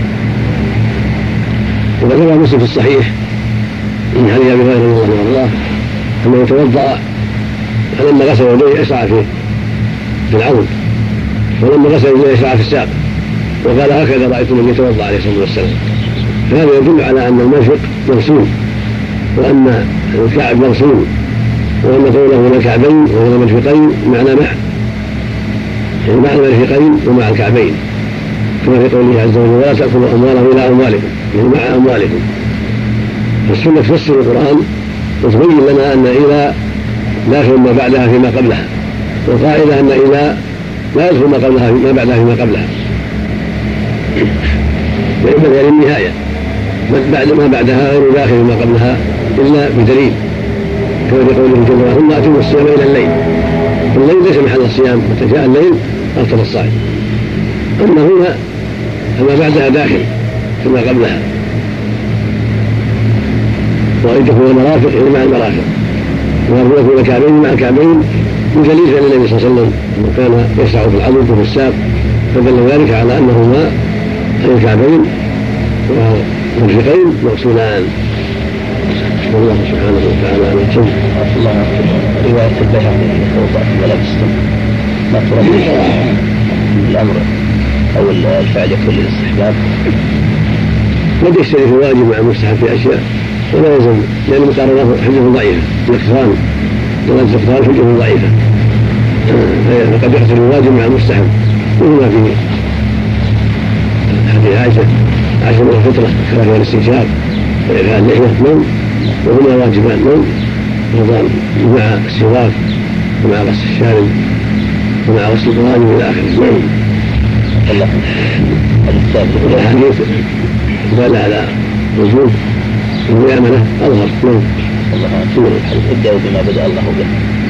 وذكر مسلم في الصحيح من حديث أبي هريرة رضي الله عنه أنه يتوضأ فلما غسل يديه أشرع في العضد، ولما غسل يديه أشرع في الساق، وقال هكذا رأيت النبي يتوضأ عليه الصلاة والسلام. فهذا يدل على أن المرفق مغسول وأن الكعب مغسول، وأن قوله من الكعبين ومن المرفقين معنى معا، يعني مع المرفقين ومع الكعبين، كما في قوله عز وجل ولا تأكلوا أموالهم إلى أموالكم، يعني مع أموالكم. فالسنة تفسر القرآن وتبين لنا أن إذا داخل ما بعدها فيما قبلها، والقاعدة أن إذا لا يدخل ما قبلها ما بعدها فيما قبلها، وإما يعني النهاية بعد ما بعدها غير داخل ما قبلها إلا بدليل، كما في قوله جل وعلا ثم أتموا الصيام إلى الليل. الليل ليس محل الصيام، متى جاء الليل أفطر الصائم، أما هنا فما بعدها داخل كما قبلها، وأن تكون المرافق إلى مع المرافق، وأن يكون الكعبين مع الكعبين بدليل فعل النبي صلى الله عليه وسلم أنه كان يشرع في العضد وفي الساق، فدل ذلك على أنهما الكعبين والمرفقين مغسولان. والله سبحانه وتعالى على الجنة.
الله رواية البيهقي يتوضأ في ملابس ما ترد الأمر أو الفعل يكون للاستحباب.
قد يشترك الواجب مع المستحب في أشياء ولا يلزم، لأن المقارنات حجة ضعيفة، الاقتران دلالة الاقتران حجة ضعيفة، فقد يحصل الواجب مع المستحب، وهما في حديث عائشة من الفطرة كراهية الاستنشاق وإرخاء اللحية وهما واجبان رمضان مع السواك ومع غسل الشارب ومع غسل القرآن إلى آخره. الحديث دل على وجوب الميامنة أظهر.
ابدأ بما بدأ الله به،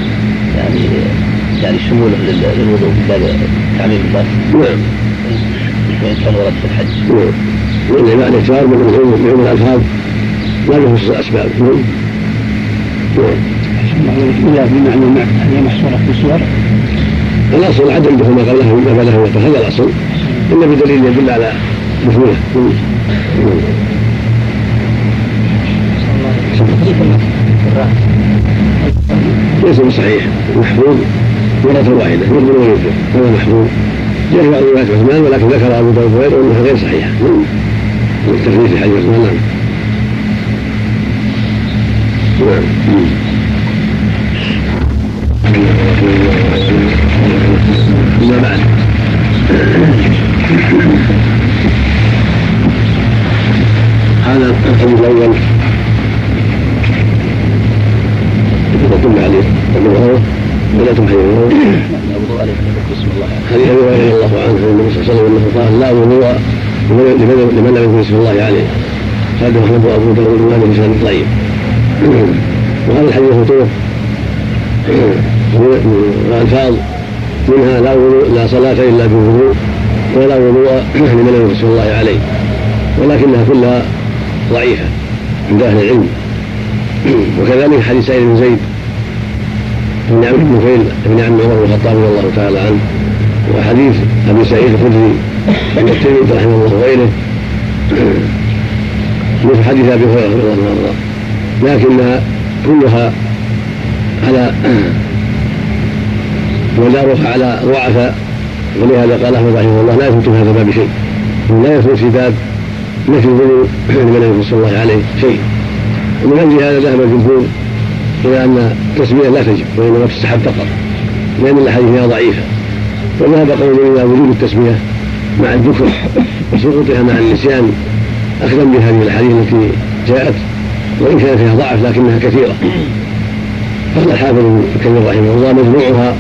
يعني شموله للوضوء باب تعميم الباب.
نعم.
وإن كان ورد في الحج.
نعم. وإن بعد الإكثار من علوم الألفاظ لا يخصص الأسباب. نعم.
لا بمعنى هي محصورة في الصور.
الأصل عدم دخول ما قبلها وما بعدها، هذا الأصل، إلا بدليل يدل على دخوله. ليس بصحيح، محفوظ مرة واحدة يقبل ويدبر، هذا محفوظ جاء بعض روايات عثمان، ولكن ذكر أبو داود وغيره أنها غير صحيحة التفريط في حديث عثمان. نعم. أما بعد هذا الحديث الأول يدل عليه أنه ولا تمحيه حديث أبي هريرة رضي الله عنه النبي صلى الله عليه وسلم أنه قال لا وضوء لمن لم يذكر اسم الله عليه، هذا أحمد وأبو داود وهذا بسند ضعيف. وهذا الحديث طرق وألفاظ منها لا صلاة إلا بالوضوء، ولا وضوء لمن لم يذكر اسم الله عليه، ولكنها كلها ضعيفة عند أهل العلم. وكذلك حديث سعيد بن زيد بن عمرو بن نفيل بن عم عمر بن الخطاب رضي الله تعالى عنه، وحديث أبي سعيد الخدري عند الترمذي رحمه الله وغيره، مثل حديث أبي هريرة رضي الله عنه، لكنها كلها على ودارها على ضعفاء، ولهذا قال أحمد رحمه الله لا يفوت هذا الباب شيء، لا يفوت في باب نفي الوضوء لمن صلى الله عليه شيء. ومن أجل هذا ذهب الجمهور إلى أن التسمية لا تجب وإنما تستحب فقط، لأن الأحاديث فيها ضعيفة. وذهب قوم إلى وجوب التسمية مع الذكر وسقوطها مع النسيان أخذا بهذه الأحاديث التي جاءت، وإن كان فيها ضعف لكنها كثيرة. قال الحافظ ابن كثير رحمه الله مجموعها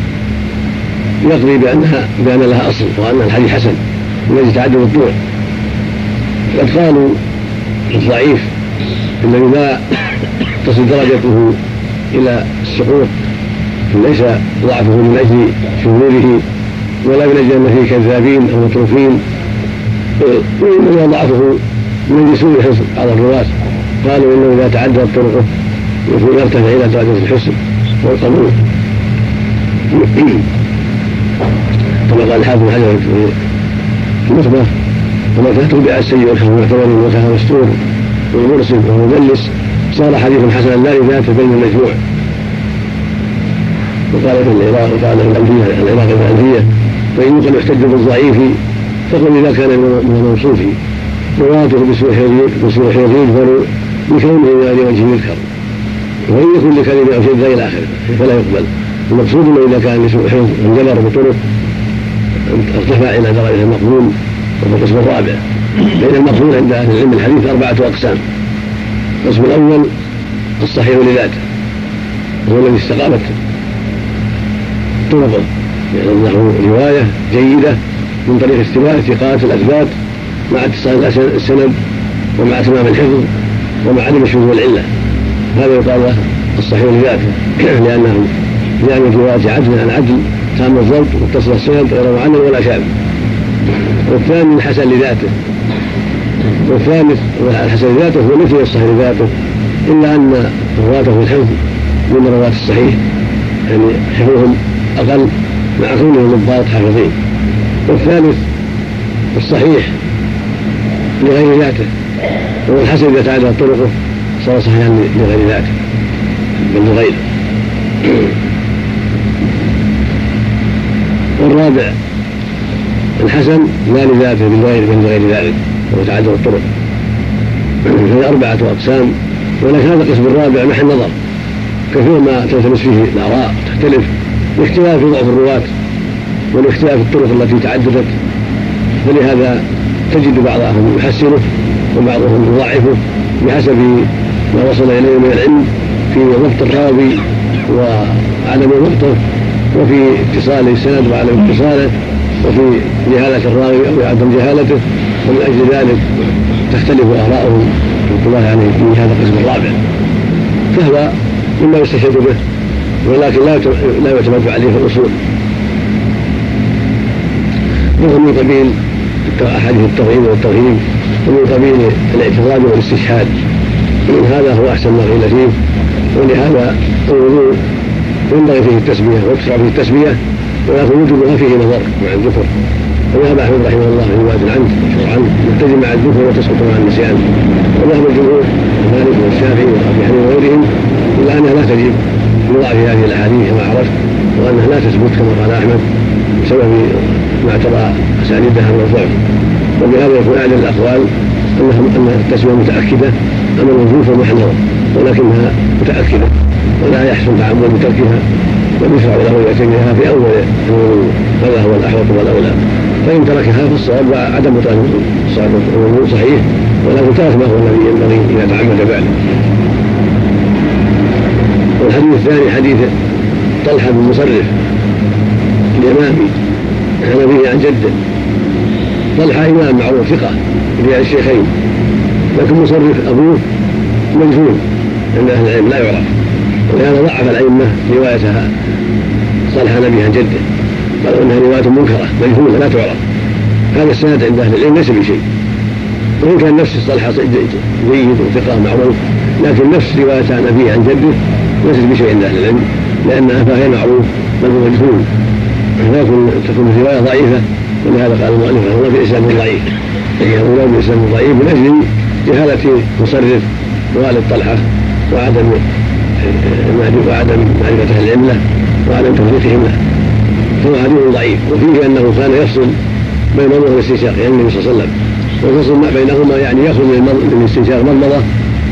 يقضي بأن لها أصل وأن الحديث حسن الذي تعدد الطرق. قد قالوا الضعيف الذي لا تصل درجته إلى السقوط ليس ضعفه من أجل شذوذه ولا من أجل أن فيه كذابين أو متروكين، وإنما ضعفه من أجل سوء الحفظ على الرواة. قالوا إنه إذا تعددت طرقه يرتفع إلى درجة الحسن والقبول، كما قال الحافظ بن حجر في النخبة: وما تتبع السيء والحفظ معتبر وكان مستور والمرسل والمدلس صار حديث حسنا لا لذاته بين المجموع. وقال ابن العراق وقال العراق الألفية: فإن يقل يحتج بالضعيف فقل إذا كان من الموصوف رواته بسوء حفظه يجبر بكونه من غير وجه يذكر، وإن يكن لكلمة أو شيء إلى آخره فلا يقبل. المقصود أنه إذا كان لسوء حفظ انجبر بطرق ارتفع إلى درجة المقبول. وهو القسم الرابع. بين المقبول عند أهل العلم الحديث 4 أقسام. القسم الأول الصحيح لذاته، وهو الذي استقامت طرقه، يعني أنه رواية جيدة من طريق استواء الثقات الأثبات مع اتصال السند ومع تمام الحفظ ومع عدم الشذوذ والعلة. هذا يقال له الصحيح لذاته، لأن الرواية عدل عن عدل تام الضبط واتصل السند غير معلل ولا شاذ. والثاني الحسن لذاته. والثالث الحسن لذاته هو مثل الصحيح لذاته، إلا أن رواته في الحفظ من رواة الصحيح، يعني حفظهم أقل مع كونهم ضباط حافظين. والثالث الصحيح لغير ذاته، وهو الحسن إذا تعدد طرقه صار صحيحا لغير ذاته بل لغيره. والرابع الحسن لا لذاته بل لغير ذلك، وهو تعدد الطرق. فهي 4 أقسام، ولكن هذا القسم الرابع محل نظر، كثير ما تلتمس فيه الآراء تختلف باختلاف ضعف الرواة والاختلاف الطرق التي تعددت، فلهذا تجد بعضهم يحسنه وبعضهم يضعفه بحسب ما وصل إليه من العلم في ضبط الراوي وعدم ضبطه، وفي اتصال السند وعدم اتصاله، وفي جهالة الراوي أو عدم جهالته. ومن أجل ذلك تختلف آراءهم رحمة الله عليه في هذا القسم الرابع، فهو مما يستشهد به، ولكن لا يعتمد عليه في الأصول. وهو من قبيل أحاديث الترغيب والترهيب، ومن قبيل الاعتقاد والاستشهاد. هذا هو أحسن ما قيل فيه. ولهذا الوضوء ينبغي فيه التسمية وتشرع فيه التسمية، ولكن وجوبها فيه نظر مع الذكر. وذهب أحمد رحمه الله في رواية عنه مشهور عنه يلتزم مع الذكر وتسقط مع النسيان. وذهب الجمهور مالك والشافعي وأبي حنيفة وغيرهم إلى أنها لا تجب لضعف هذه الأحاديث كما عرفت، وأنها لا تثبت كما قال أحمد بسبب ما اعتبر أسانيدها من الضعف. وبهذا يكون أعلى الأقوال أن التسمية متأكدة أما الوجوب فمحل، ولكنها متأكدة ولا يحسن تعمد بتركها، ويشرع له يتمها في أول الوضوء. هذا هو الأحوط والأولى. فإن تركها فالصواب عدم صحيح الوضوء صحيح، ولكن ترك ما هو الذي ينبغي إذا تعمد بعده. والحديث الثاني حديث طلحة بن مصرف اليمامي عن أبيه عن جده. طلحة إمام معروف ثقة رجال الشيخين، لكن مصرف أبوه مجهول عند أهل العلم لا يعرف، ولهذا ضعف الأئمة روايتها طلحة نبي عن جده، قالوا إنها رواية منكرة مجهولة لا تعرف. هذا السند عند أهل العلم ليس بشيء، وإن كان نفس طلحة جيد وثقة معروف، لكن نفس رواية عن أبيه عن جده ليست بشيء عند أهل العلم، لأن أباه معروف بل هو مجهول، تكون الرواية ضعيفة. ولهذا قال المؤلف رحمه الله بإسناد ضعيف، يعني هؤلاء بإسناد ضعيف من أجل جهالة مصرف والد طلحة وعدم معرفة أهل العلم له وعدم توثيقهم له، فهو حديث ضعيف. وفيه أنه كان يفصل بين نظر الاستنشاق يعني النبي صلى الله عليه وسلم والفصل ما بينهما يعني يخرج من الاستنشاق مضمضة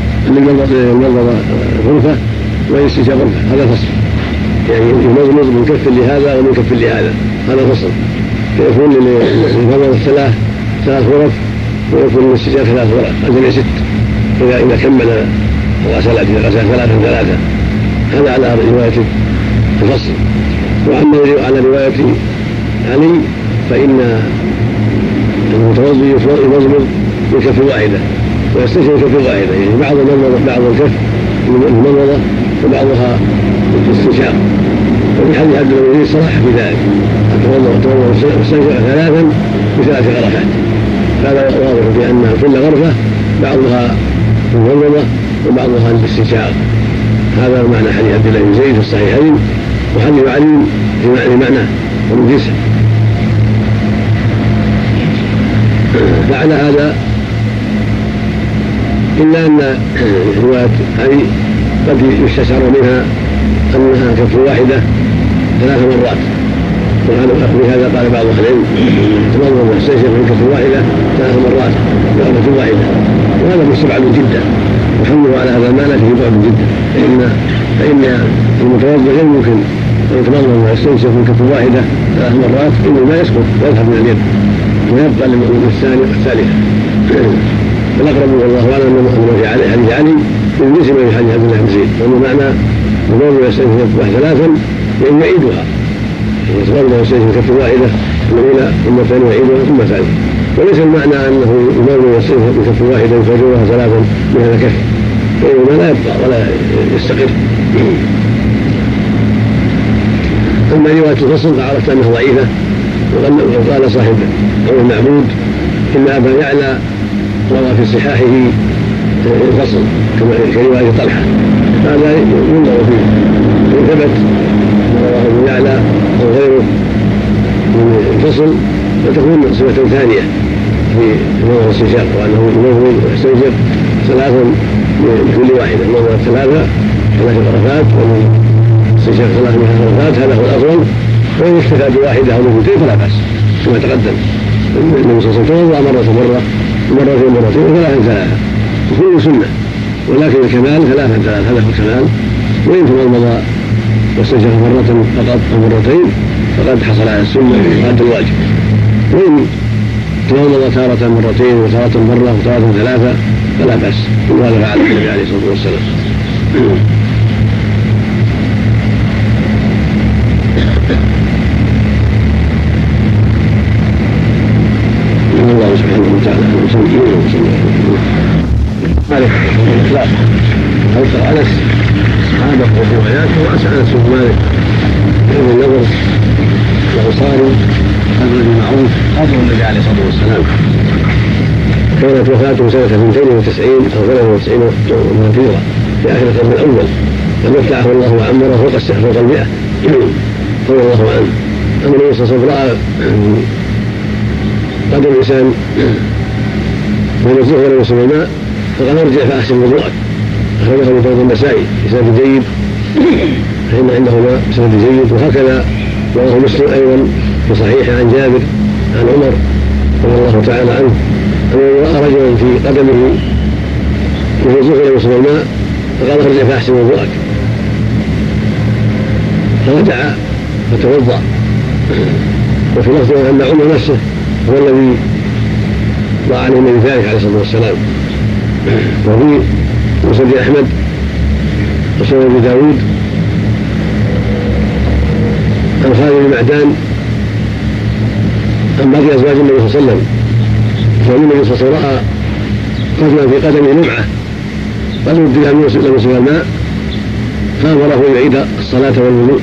غرفة والاستنشاق غرفة، هذا فصل يعني يمضمض من كف لهذا ومن كف لهذا، هذا فصل. فيكون للمضمضة ثلاث غرف ويكون للاستنشاق 3 غرف، الجميع 6 إذا كمل الغسل ثلاثة. هذا على رواية الفصل. وأما على رواية علي فإن المتوضي يمضمض من كف واحدة ويستنشق من كف واحدة، يعني بعض الكف المضمضة وبعضها الاستنشاق. وفي حديث عبد الله بن صلاح في ذلك التوضأ واستنشق 3 ب3 غرفات. هذا واضح بأن كل غرفة بعضها المضمضة وبعضها الاستنشاق. هذا معنى حديث عبد الله بن زيد في الصحيحين، وحديث علي في معناه ومن جنسه. فعلى هذا إلا أن رواية علي قد يستشعر منها أنها كف واحدة 3 مرات، ولهذا قال بعض أهل العلم تمضمض واستنشق من كف واحدة 3 مرات بغرفة واحدة، وهذا مستبعد جدا، وحمله على هذا المعنى فيه بعد جدا، فإن المتوضئ غير ممكن أن يتمضمض ويستنشق من كف واحدة 3 مرات، إنه ما يسقط ويذهب من اليد ويبقى للثانية والثالثة. والأقرب والله أعلم أنه في حديث علي من جنس ما في حديث عبد الله بن زيد، وأنه معنى المتوضئ ويستنشق ثلاثا لأن يعيدها، يتمضمض ويستنشق من كف واحدة الأولى ثم الثانية يعيدها ثم الثالثة، وليس المعنى أنه يتمضمض ويستنشق من كف واحدة يفجرها 3 من هذا الكف، فإنه لا يبقى ولا يستقر. أما رواية الفصل فعرفت أنها ضعيفة، وقال صاحب أو المعبود إن أبا يعلى روى في صحاحه الفصل كرواية طلحة، هذا ينظر فيه إن ثبت رواه أبو يعلى أو غيره من الفصل فتكون صفة ثانية في موضع الاستنشاق، وأنه يمضمض ويستنشق 3 من كل واحدة، موضع 3 غرفات والاستنشاق 3 غرفات، هذا هو الأفضل. وإن اكتفى بواحدة أو اثنتين فلا بأس كما تقدم. النبي صلى الله عليه وسلم توضأ مرة مرتين وثلاثا، وكل سنة، ولكن الكمال 3 هذا هو الكمال. وإن تمضمض واستنشق مرة فقط أو مرتين فقد حصل على السنة وأدى الواجب. وإن تمضمض تارة مرتين وتارة مرة وتارة 3 فلا بأس، وهذا فعل النبي عليه الصلاة والسلام. الله سبحانه وتعالى مالك الإطلاق أوصل أنس هذا الروايات وأسأل أنس بن مالك بن النضر الأنصاري الذي معروف قبر النبي عليه الصلاة والسلام، كانت وفاته سنة 92 أو 93 ومنفيرة في آخر القرن الأول، فمتعه الله وعمره فوق 100 رضي الله عنه. أما النبي صلى الله عليه وسلم رأى قدر الإنسان بين الظهر ووصول الماء فقال ارجع فأحسن وضوءك، أخرجه من طريق النسائي بسند جيد، فإن عنده ماء بسند جيد. وهكذا رواه مسلم أيضا في صحيحه عن جابر عن عمر رضي الله تعالى عنه أنه رأى رجلا في قدمه وهو الظهر ووصول الماء فقال ارجع فأحسن وضوءك، فرجع فتوضأ. وفي لفظ أن عمر نفسه هو الذي ضاع عليه من ذلك عليه الصلاة والسلام. وفي مسند أحمد وسنن أبي داود عن خالد بن معدان عن بعض أزواج النبي صلى الله عليه وسلم، فإن النبي صلى الله عليه وسلم رأى رجلا في قدمه لمعة قال له لم يصل الماء فأمره يعيد الصلاة والوضوء،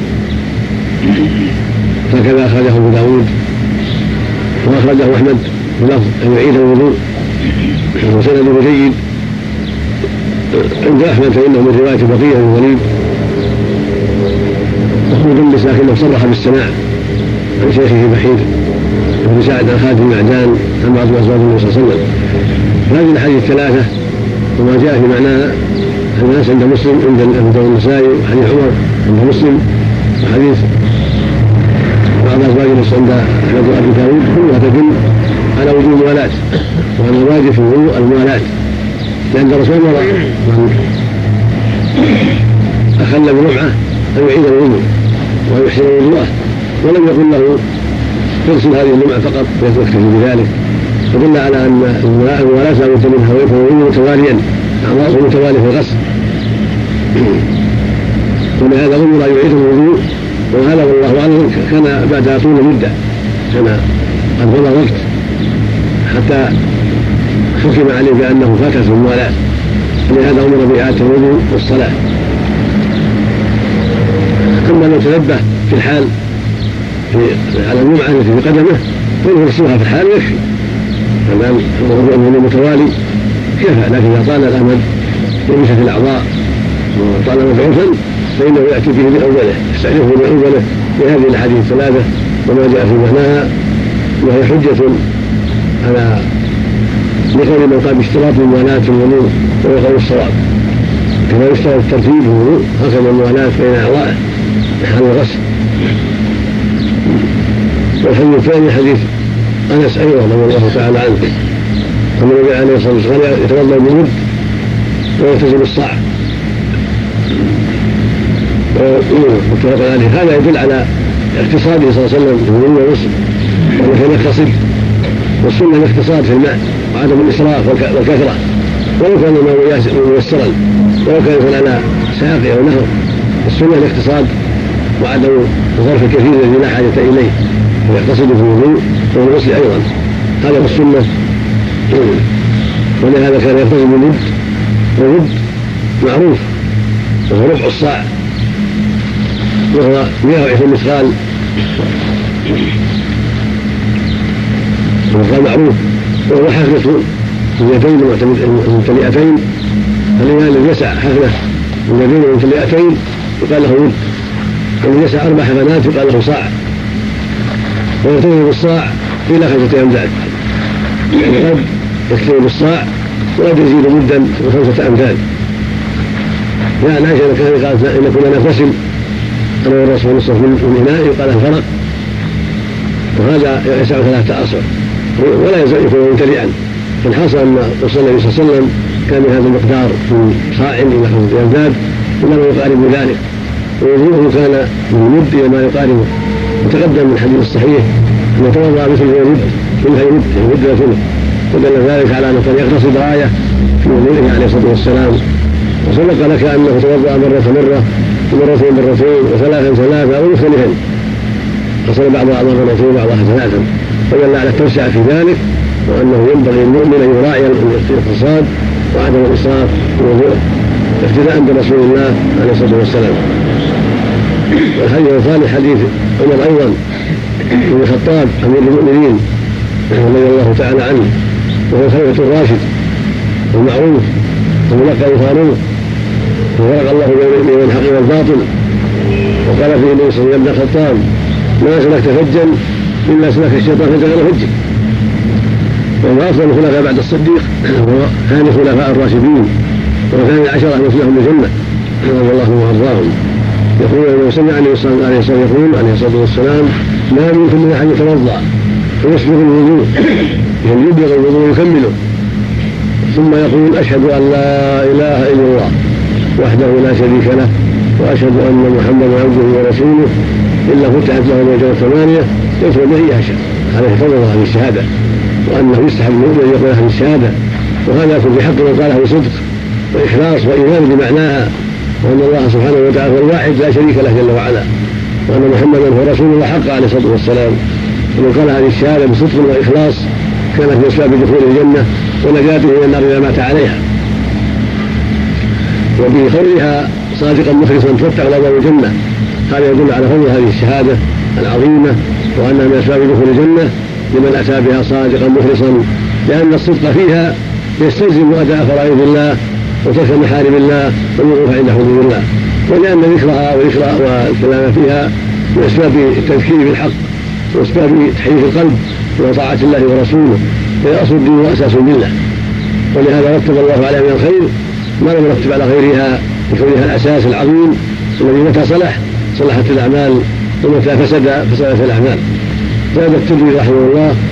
فكذا أخرجه أبو داود وأخرجه أحمد بلفظ أن يعيد الوضوء وسنده جيد. عند أحمد فإنه من رواية بقية بن الوليد مدلس لكنه صرح بالسماع عن شيخه بحير بن سعد عن خالد بن معدان عن بعض أزواج النبي صلى الله عليه وسلم. هذه الأحاديث 3 وما جاء في معناها الناس عند مسلم عند أبي داود النسائي وحديث عمر عند مسلم وحديث بعض أزواج النبي عند أحمد وأبي داود كلها تدل على وجوب الموالاة، وأن الواجب في الوضوء الموالاة، لأن الرسول أمر من أخل بلمعة أن يعيد الوضوء ويحسن وضوءه، ولم يقل له تغسل هذه اللمعة فقط ويكتفي بذلك، فدل على أن الموالاة لا بد منها ويكون الوضوء متواليا، أعضاؤه متوالية في الغسل، ولهذا أمر أن يعيد الوضوء. وهذا والله أعلم كان بعد طول مدة، كان قد مضى وقت حتى حكم عليه بأنه فاتت الموالاة، لهذا أمر بإعادة الوضوء والصلاة. أما لو تنبه في الحال على اللمعة التي في قدمه فيغسلها في الحال ويكفي، فما الوضوء متوالي كفى، لكن إذا طال الأمد لمسة الأعضاء وطال مضعوفا فإنه يأتي به من أوله، يستأنفه من أوله بهذه الأحاديث الثلاثة وما جاء في معناها، وهي حجة على لقول من قال باشتراط الموالاة في الوضوء وهو قول الصواب، كما يشترط الترتيب في الوضوء هكذا الموالاة بين أعضائه حال الغسل. والحديث الثاني حديث أنس أيضا رضي الله تعالى عنه أن النبي عليه الصلاة والسلام يتوضأ بالمد ويغتسل الصاع متفق عليه. هذا يدل على اقتصاده صلى الله عليه وسلم في الوضوء والغسل، وأنه كان يقتصد، والسنة الاقتصاد في الماء وعدم الإسراف والكثرة، ولو كان الماء ميسرا ولو كان يكون على ساقي أو نهر، السنة الاقتصاد وعدم الظرف الكثير الذي لا حاجة إليه، ويقتصد في الوضوء والغسل أيضا، هذا في السنة. ولهذا كان يقتصد بالمد، والمد معروف وهو ربع الصاع وهو 120 مثقال، وهو معروف، وهو حفنة اليدين الممتلئتين، فالإناء الذي يسع حفنة اليدين الممتلئتين يقال له مد، والذي يسع 4 حفنات يقال له صاع، ويغتسل بالصاع إلى 5 أمداد، يعني قد يكتفي بالصاع وقد يزيد مدا ب5 أمداد. يعني عائشة كان قالت إن كنا نغتسل أنا والرسول نصف من إناء يقال له فرق، وهذا يسع 3 أصع ولا يزال يكون ممتلئا. فالحاصل أن رسول الله صلى الله عليه وسلم كان هذا المقدار من صاع إلى 5 أمداد وما يقارب ذلك، ووضوءه كان من مد إلى ما يقاربه. وتقدم من الحديث الصحيح أنه توضأ مثل المد وثلث، ودل ذلك على أنه كان يقتصد غاية في وضوءه عليه الصلاة والسلام. وسبق لك أنه توضأ مرة ومرتين وثلاثا ومختلفا، حصل بعضها مرتين وبعضها 3، فدل على التوسعة في ذلك، وأنه ينبغي المؤمن أن يراعي الاقتصاد وعدم الإسراف في وضوءه اقتداء برسول الله عليه الصلاة والسلام. والحديث الثاني حديث عمر أيضا بن الخطاب أمير المؤمنين رضي الله تعالى عنه، وهو الخليفة الراشد والمعروف وملقب الفاروق، وفرق الله بين الحق والباطل. وقال فيه النبي صلى الله عليه وسلم: يا ابن الخطاب ما سلكت فجا إلا سلك الشيطان فجا غير فجه. وهو أفضل الخلفاء بعد الصديق، وهو ثاني خلفاء الراشدين، وثاني العشرة المفلحون بالجنة رضي الله عنهم وأرضاهم. يقول لو سمع عليه الصلاة والسلام: ما منكم من أحد يتوضأ فيسبغ الوضوء، يعني يبلغ الوضوء يكمله، ثم يقول: أشهد أن لا إله إلا الله وحده لا شريك له وأشهد أن محمدا عبده ورسوله، إلا فتحت له الأبواب 8 يدخل به يشاء. هذا يتفضل هذه الشهادة، وأنه يستحب المؤمن يقول هذه الشهادة، وهذا يكون بحق من قاله بصدق وإخلاص وإيمان بمعناها، وأن الله سبحانه وتعالى هو الواحد لا شريك له جل وعلا، وأن محمدا هو رسول الله حق عليه الصلاة والسلام. ومن قال هذه الشهادة بصدق وإخلاص كانت من أسباب دخول الجنة ونجاته من النار إذا مات عليها. وبقولها صادقا مخلصا تفتح له أبواب الجنة، هذا يدل على فضل هذه الشهادة العظيمة، وأنها من أسباب دخول الجنة لمن أتى بها صادقا مخلصا، لأن الصدق فيها يستلزم أداء فرائض الله وترك محارم الله والوقوف عند حدود الله، ولأن ذكرها والكلام فيها من أسباب التذكير بالحق وأسباب تحريك القلب وطاعة الله ورسوله، فهي أصل الدين وأساس بالله. ولهذا رتب الله عليها من الخير ما لم يرتب على غيرها لكونها الأساس العظيم الذي متى صلحت الأعمال ومتى فسدت الأعمال. زاد الترمذي رحمه الله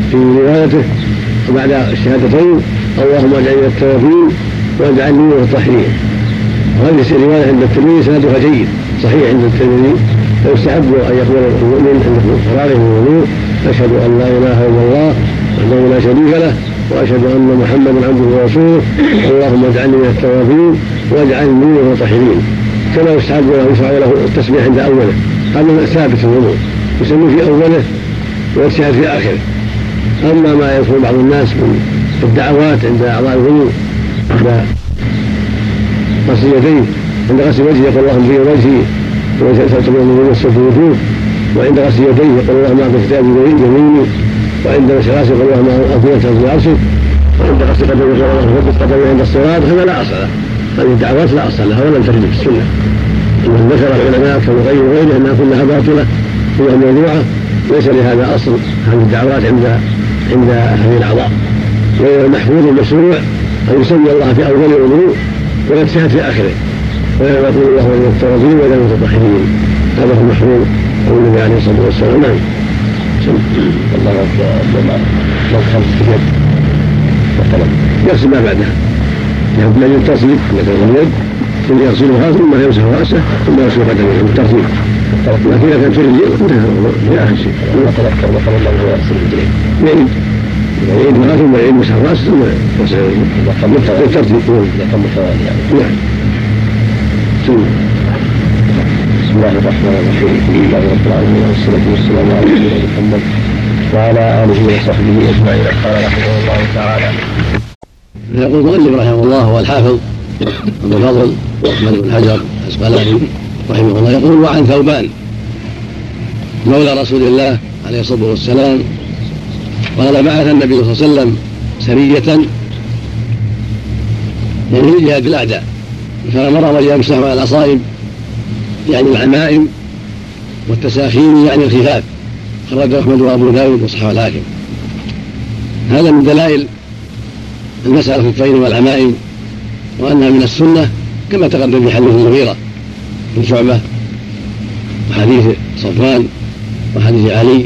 في روايته وبعد الشهادتين: اللهم اجعلني التوابين واجعلني من المتطهرين. وهذه الرواية عند الترمذي سندها جيد صحيح عند الترمذي. فيستحب أن يقول المؤمن عند فراغه من الوضوء: أشهد أن لا إله إلا الله وحده لا شريك له وأشهد أن محمدا عبده ورسوله اللهم اجعلني من التوابين واجعلني من المتطهرين. كما يستحب له يشرع له التسبيح عند أوله، هذا ثابت في الوضوء، يسمي في أوله ويتشهد في آخره. أما ما يذكر بعض الناس من الدعوات عند أعضاء الوضوء عند غسل يديه، عند غسل وجهه يقول اللهم في وجهي وتبين من نصف الوجوه، وعند غسل يديه يقول اللهم اعطي كتابي يميني، وعند غسل راسه يقول اللهم اعطيك في عرشك، وعند غسل قدمه يقول اللهم ثبت قدمي عند الصراط. هذا لا اصل له، هذه الدعوات لا اصل لها ولم ترد في السنه. ومن ذكر العلماء كالمغير وغيره انها كلها باطله كلها موضوعه، ليس لهذا اصل. هذه الدعوات عند هذه الاعضاء، والمحفوظ المشروع ان يسمي الله في اول الوضوء ويتشهد في اخره، ويقول الله من التوابين ولا المتطهرين. هذا هو المحفوظ قول النبي عليه الصلاه والسلام. نعم.
الله لو كان في اليد مثلا
يغسل ما بعدها، يبدأ الترتيب مثلا اليد ثم يغسلها ثم يمسح راسه ثم يغسل قدمه بالترتيب. لكن اذا كان في الرجل انتهى اخر شيء.
تذكر مثلا الله يغسل الرجلين
يعيد مرة ثم يعيد مسح راسه ثم يغسل بالترتيب.
اذا كان متوالي يعني.
نعم.
بسم الله الرحمن الرحيم. الحمد لله رب العالمين والصلاة والسلام على سيدنا محمد وعلى آله وصحبه أجمعين. قال رحمه الله تعالى:
يقول المؤلف رحمه الله هو الحافظ أبو الفضل أحمد بن حجر العسقلاني رحمه الله يقول: وعن ثوبان مولى رسول الله عليه الصلاة والسلام قال: بعث النبي صلى الله عليه وسلم سرية يعني لجهاد الأعداء، فأمرهم أن يمسحوا على العصائب يعني العمائم، والتساخين يعني الخفاف. خرجه أحمد وأبو داود وصححه الحاكم. هذا من دلائل المسح على الخفين والعمائم، وأنها من السنة كما تقدم في حديث المغيرة بن شعبة وحديث صفوان وحديث علي،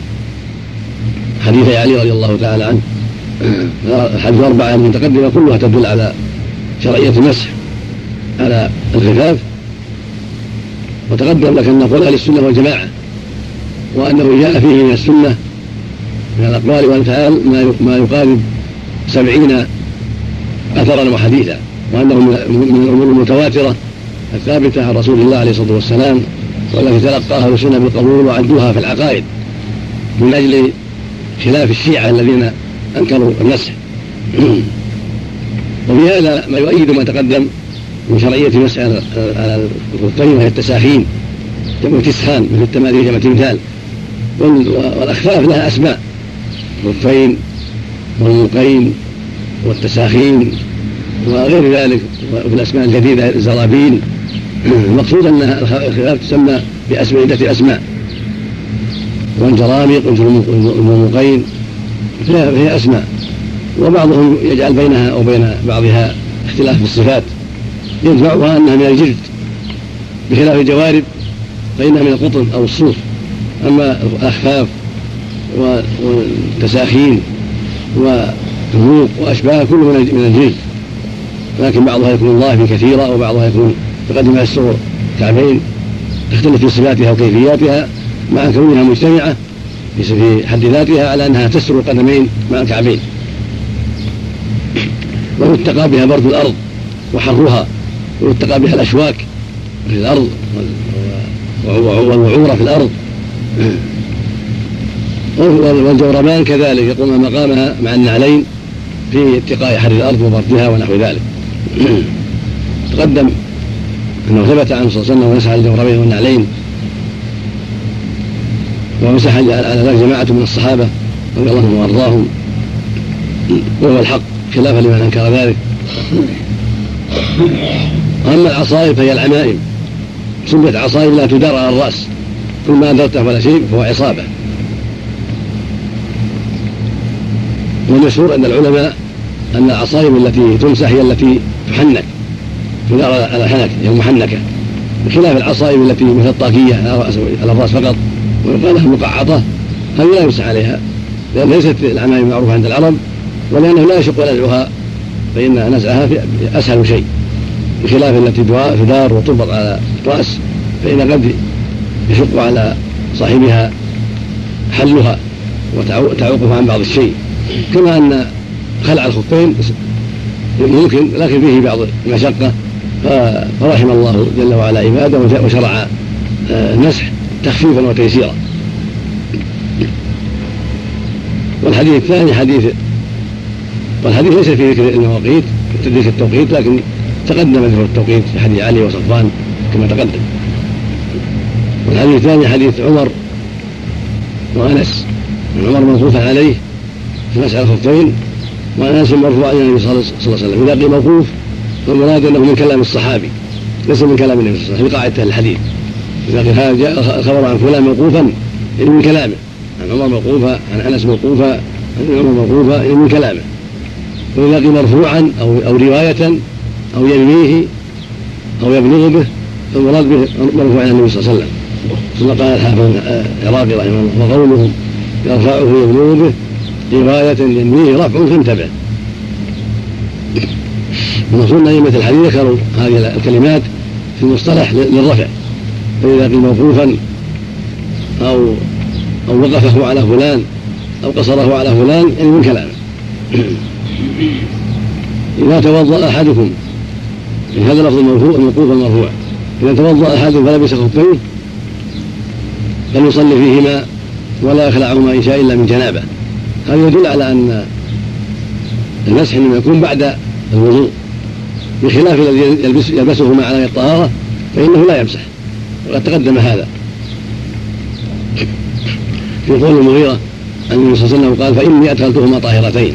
حديث علي رضي الله تعالى عنه. الحديث الأربعة المتقدمة كلها تدل على شرعية المسح على الخفاف. وتقدم لك أن نقول أهل السنة والجماعة، وأنه جاء فيه من السنة من الأقوال والأفعال ما يقارب 70 أثرا وحديثا، وأنه من الأمور المتواترة الثابتة عن رسول الله عليه الصلاة والسلام، والتي تلقاها السنة بالقبول وعدوها في العقائد من أجل خلاف الشيعة الذين أنكروا المسح. وبهذا ما يؤيد ما تقدم من شرعية المسح على الخفين، وهي التساخين جمع تسخان مثل التماثيل جمع تمثال. والأخفاف لها أسماء: الخفين والمقين والتساخين وغير ذلك، وفي الأسماء الجديدة الزرابين. المقصود أن الخفاف تسمى بأسماء عدة أسماء: والجرامق والمقين فيها أسماء. وبعضهم يجعل بينها أو بين بعضها اختلاف في الصفات، يدفعها أنها من الجلد بخلاف الجوارب فإنها من القطن أو الصوف. أما الأخفاف والتساخين والنوق وأشباه كله من الجلد، لكن بعضها يكون ضعف كثيرة وبعضها يكون تقدم السر كعبين، تختلف في صفاتها وكيفياتها مع كونها مجتمعة في حد ذاتها على أنها تستر القدمين مع الكعبين. ويتقى بها برد الأرض وحرها، ويتقى بها الأشواك في الأرض والوعورة في الأرض. والجوربان كذلك يقوم مقامها مع النعلين في اتقاء حر الأرض وبردها ونحو ذلك. تقدم أنه ثبت عنه صلى الله عليه وسلم ومسح على الجوربين والنعلين، ومسح على ذلك جماعة من الصحابة رضي الله عنهم وأرضاهم، وهو الحق خلافا لمن أنكر ذلك. أما العصائب فهي العمائم، سميت عصائب لا تدار على الرأس، كل ما أدرته ولا شيء فهو عصابة. والمشهور عند العلماء أن العصائب التي تمسح هي التي تحنك، تدار على الحنك، هي محنكة، بخلاف العصائب التي مثل الطاقية على الرأس فقط ويقال لها مقعطة، هذه لا يمسح عليها لأن ليست العمائم معروفة عند العرب، ولأنه لا يشق نزعها، فإن نزعها أسهل شيء، بخلاف التي تدار وتربط على الرأس، فإن قد يشق على صاحبها حلها وتعوقها عن بعض الشيء. كما أن خلع الخفين ممكن، لكن فيه بعض المشقة، فرحم الله جل وعلا عباده وشرع المسح تخفيفا وتيسيرا. والحديث الثاني والحديث ليس فيه ذكر المواقيت تدريك التوقيت، لكن تقدم ذكر التوقيت في حديث علي وصفوان كما تقدم. والحديث الثاني حديث عمر وأنس، عمر موقوفا عليه في مسح الخفين، وأنس مرفوعا إلى النبي صلى الله عليه وسلم. إذا قيل موقوف فالمراد أنه من كلام الصحابي ليس من كلام النبي صلى الله عليه وسلم، في قاعدة الحديث إذا قيل جاء الخبر عن فلان موقوفا من كلامه، عن عمر موقوفا، عن أنس موقوفا، عن عمر موقوفا من كلامه. وإذا قيل مرفوعا أو رواية أو يرويه أو يبلغ به فالمراد به مرفوع إلى النبي صلى الله عليه وسلم. ثم قال الحافظ العراقي رحمه الله: وقولهم يرفعه يبلغ به رواية ينويه رفع فانتبه. ونصون أئمة الحديث ذكروا هذه الكلمات في المصطلح للرفع، فإذا قيل موقوفا أو وقفه على فلان أو قصره على فلان يعني من كلامه. إذا توضأ أحدكم، هذا لفظ الموقوف المرفوع، إذا توضأ أحدكم فلبس خفين فليصلي فيهما ولا يخلعهما إن شاء إلا من جنابه. هذا يدل على أن المسح إنما يكون بعد الوضوء، بخلاف الذي يلبسهما على الطهارة فإنه لا يمسح، وقد تقدم هذا في قول المغيرة أن النبي صلى الله عليه وسلم قال: فإني أدخلتهما طاهرتين.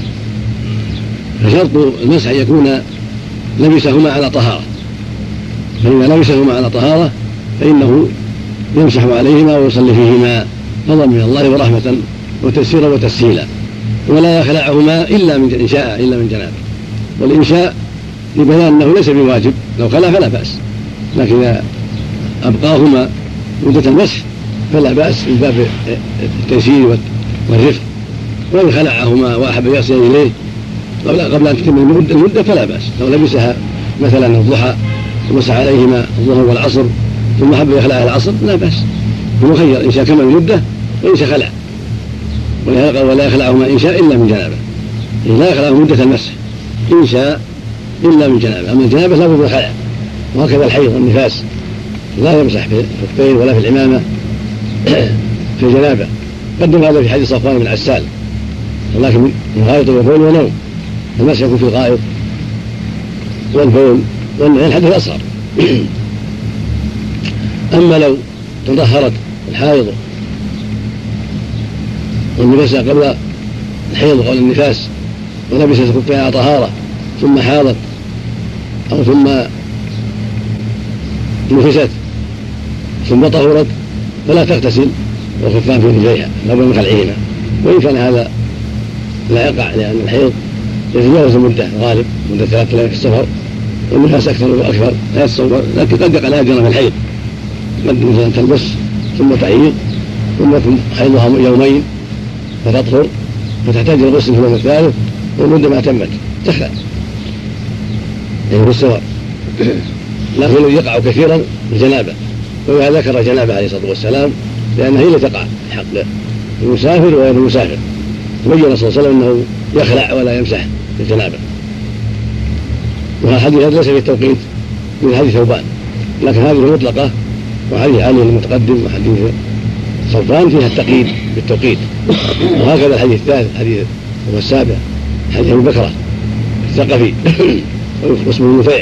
فشرط المسح يكون لبسهما على طهارة، فإذا لبسهما على طهارة فإنه يمسح عليهما ويصلي فيهما فضلا من الله ورحمة وتيسيرا وتسهيلا، ولا يخلعهما إلا من شاء إلا من جنابه. والإنشاء لبيان أنه ليس بواجب، لو خلع فلا بأس، لكن إذا أبقاهما مدة المسح فلا بأس من باب التيسير والرفق. وإن خلعهما وأحب يغسل إليه قبل أن تتم المدة فلا بأس. لو لبسها مثلا الضحى ومسح عليهما الظهر والعصر ثم حب يخلعها العصر لا بأس، هو مخير إن شاء كمل المدة وإن شاء خلع، ولا يخلعهما إن شاء إلا من جنابه، لا يخلعه مدة المسح إن شاء إلا من جنابه. أما الجنابة لا بد من خلع، وهكذا الحيض والنفاس لا يمسح في الخفين ولا في العمامة في الجنابة. قدم هذا في حديث صفوان بن عسال، ولكن من غائط وبول ونوم، المسح يكون في الغائط والبول والحدث أصغر. أما لو تطهرت الحائض والنفاس قبل الحيض قبل النفاس ولبست خفين على طهارة ثم حاضت أو ثم نفست ثم طهرت فلا تغتسل والخفان في رجليها لا بد من خلعهما، وإن كان هذا لا يقع لأن الحيض يتجاوز المدة غالب مدة 3 أيام في السفر، والنفاس أكثر وأكثر لا يتصور، لكن قد يقع لها جرى في الحيض، قد مثلا تلبس ثم تعيض ثم يكون حيضها يومين فتطهر فتحتاج الغسل في اليوم الثالث والمدة ما تمت تخلع يعني في السفر. لكن يقع كثيرا الجنابة، وهذا ذكر الجنابة عليه الصلاة والسلام لأنها هي التي تقع حق المسافر وغير المسافر، وبين صلى الله عليه وسلم أنه يخلع ولا يمسح الجنابة. والحديث هذا ليس في التوقيت من حديث ثوبان، لكن هذه المطلقة وحديث علي المتقدم وحديث صفوان فيها التقييد بالتوقيت. وهكذا الحديث الثالث حديث هو السابع حديث أبي بكرة الثقفي واسمه نفيع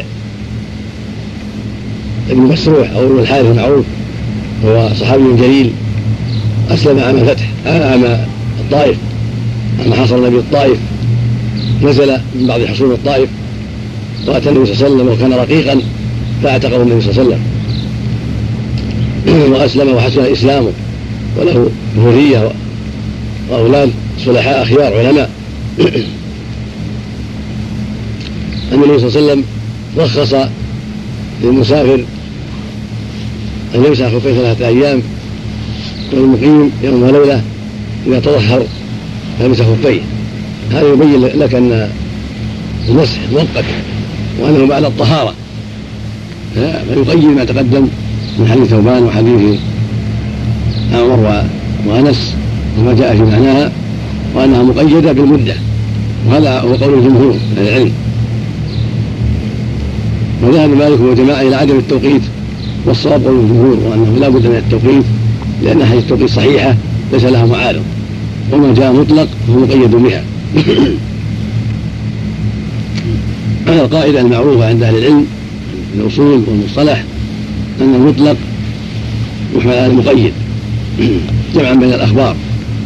ابن مسروح أو ابن الحارث المعروف، هو صحابي جليل أسلم عام الفتح عام الطائف، عام حصر النبي الطائف، نزل من بعض حصول الطائف وأتى النبي صلى الله عليه وسلم وكان رقيقا فاعتقه النبي صلى الله عليه وسلم وأسلم وحسن إسلامه وله ذرية وأولاد صلحاء أخيار علماء. النبي صلى الله عليه وسلم رخص للمسافر أن يمسح خفيه 3 أيام، والمقيم يوم وليلة إذا تطهر لابس خفيه. هذا يبين لك أن المسح مؤقت وأنه بعد الطهارة، فيقيد ما تقدم من حديث ثوبان وحديث عمر وأنس وما جاء في معناها، وأنها مقيدة بالمدة، وهذا هو قول الجمهور من العلم. وذهب مالك وجماعة إلى عدم التوقيت، والصواب قول الجمهور وأنه لا بد من التوقيت، لأن حديث التوقيت صحيحة ليس لها معارض، وما جاء مطلق فهو مقيد بها. هذه القاعدة المعروفة عند أهل العلم في الأصول والمصطلح، أن المطلق يحمل على المقيد جمعا بين الأخبار.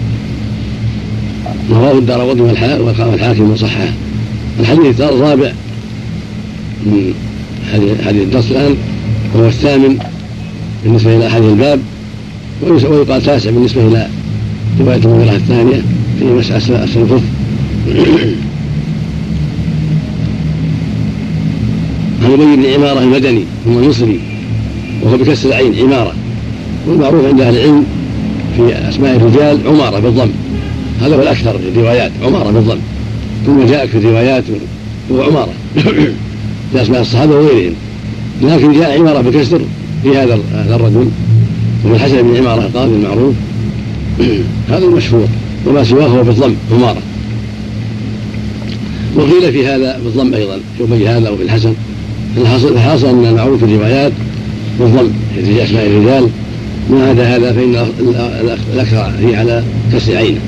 رواه الدارقطني والحاكم وصححه. الحديث الرابع من حديث الدرس الآن وهو الثامن بالنسبة إلى حديث الباب، ويقال تاسع بالنسبة إلى رواية المغيرة الثانية في مسح أسفل الخف. عن أبي بن عمارة المدني ثم المصري، وهو بكسر العين عمارة، والمعروف عند أهل العلم في أسماء الرجال عمارة بالضم، هذا هو الأكثر في الروايات عمارة بالضم، ثم جاءك في الروايات هو عمارة في أسماء الصحابة وغيرهم، لكن جاء عمارة بكسر في هذا الرجل، ومن الحسن بن عمارة القاضي المعروف هذا المشهور، وما سواه هو بالضم عمارة. وقيل في هذا بالضم أيضا في أبي هذا وفي الحسن. الحاصل أن المعروف في الروايات بالضم في أسماء الرجال، ما عدا هذا فإن الأكثر هي على كسر عينه.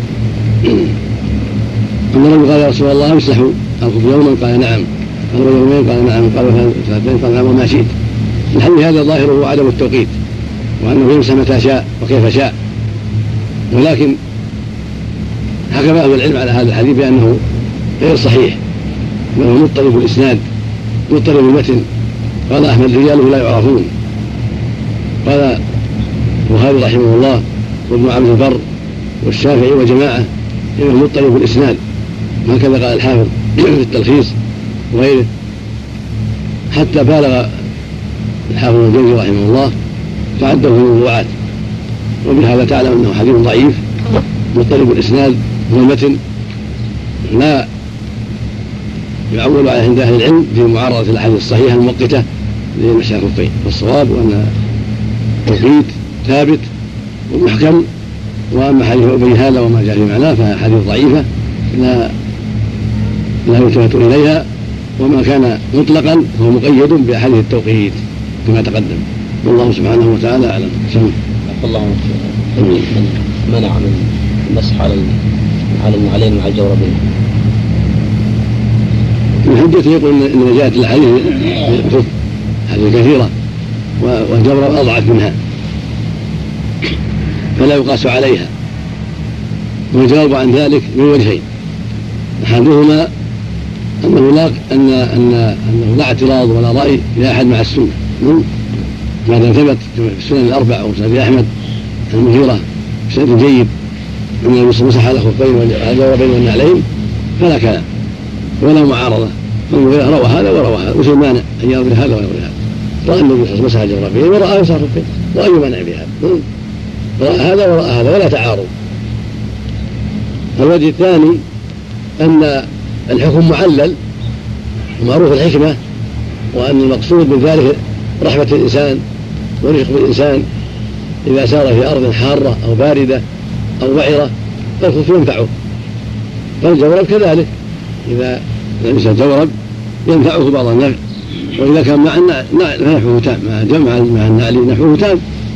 أن الرجل قال يا رسول الله يمسح الخف يوما؟ قال نعم. قال يومين؟ قال نعم. قال ثلاثين؟ قال نعم. وما شئت. الحديث هذا ظاهره عدم التوقيت، وأنه يمسح متى شاء وكيف شاء، ولكن حكم أهل العلم على هذا الحديث بأنه غير صحيح، بأنه مضطرب الإسناد مضطرب المتن. قال أحمد رجاله لا يعرفون. قال البخاري رحمه الله وابن عبد البر والشافعي وجماعة إنه مضطرب الإسناد، هكذا قال الحافظ في التلخيص وغيره، حتى بالغ الحافظ الجوزي رحمه الله فعده في الموضوعات. وبهذا تعلم أنه حديث ضعيف مضطرب الإسناد والمتن، لا يعول على عند أهل العلم في معارضة الأحاديث الصحيحة المؤقتة لمسح الخفين. والصواب أن التوقيت ثابت ومحكم، وأما حديث أبي هذا وما جاء في معناه فحديث ضعيفة لا يلتفت إليها، وما كان مطلقا فهو مقيد بأحاديث التوقيت كما تقدم. والله سبحانه وتعالى أعلم.
الله منع من المسح على النعلين مع الجوربين.
من حجته يقول إن جاءت الحديث حديث كثيرة والجورب أضعف منها فلا يقاس عليها. والجواب عن ذلك من وجهين: أحدهما أنه لا اعتراض ولا رأي لأحد مع السنة، ما دام ثبت في السنن الأربع أو سنن أحمد المغيرة بسند جيد أن النبي مسح على خفين والجوربين والنعلين فلا كلام ولا معارضة. المغيرة روى هذا وروى هذا، وش المانع أن يروي هذا ويروي هذا؟ رأى النبي مسح على الجوربين ورأى مسح الخفين، وأي مانع بهذا؟ رأى هذا ورأى هذا ولا تعارض. الوجه الثاني أن الحكم معلل ومعروف الحكمة، وأن المقصود من ذلك رحمة الإنسان ورفق بالإنسان إذا سار في أرض حارة أو باردة أو وعرة فالخف ينفعه، فالجورب كذلك إذا لبس الجورب ينفعه بعض النفع، وإذا كان مع نحوه تام مع النعل نحوه تام.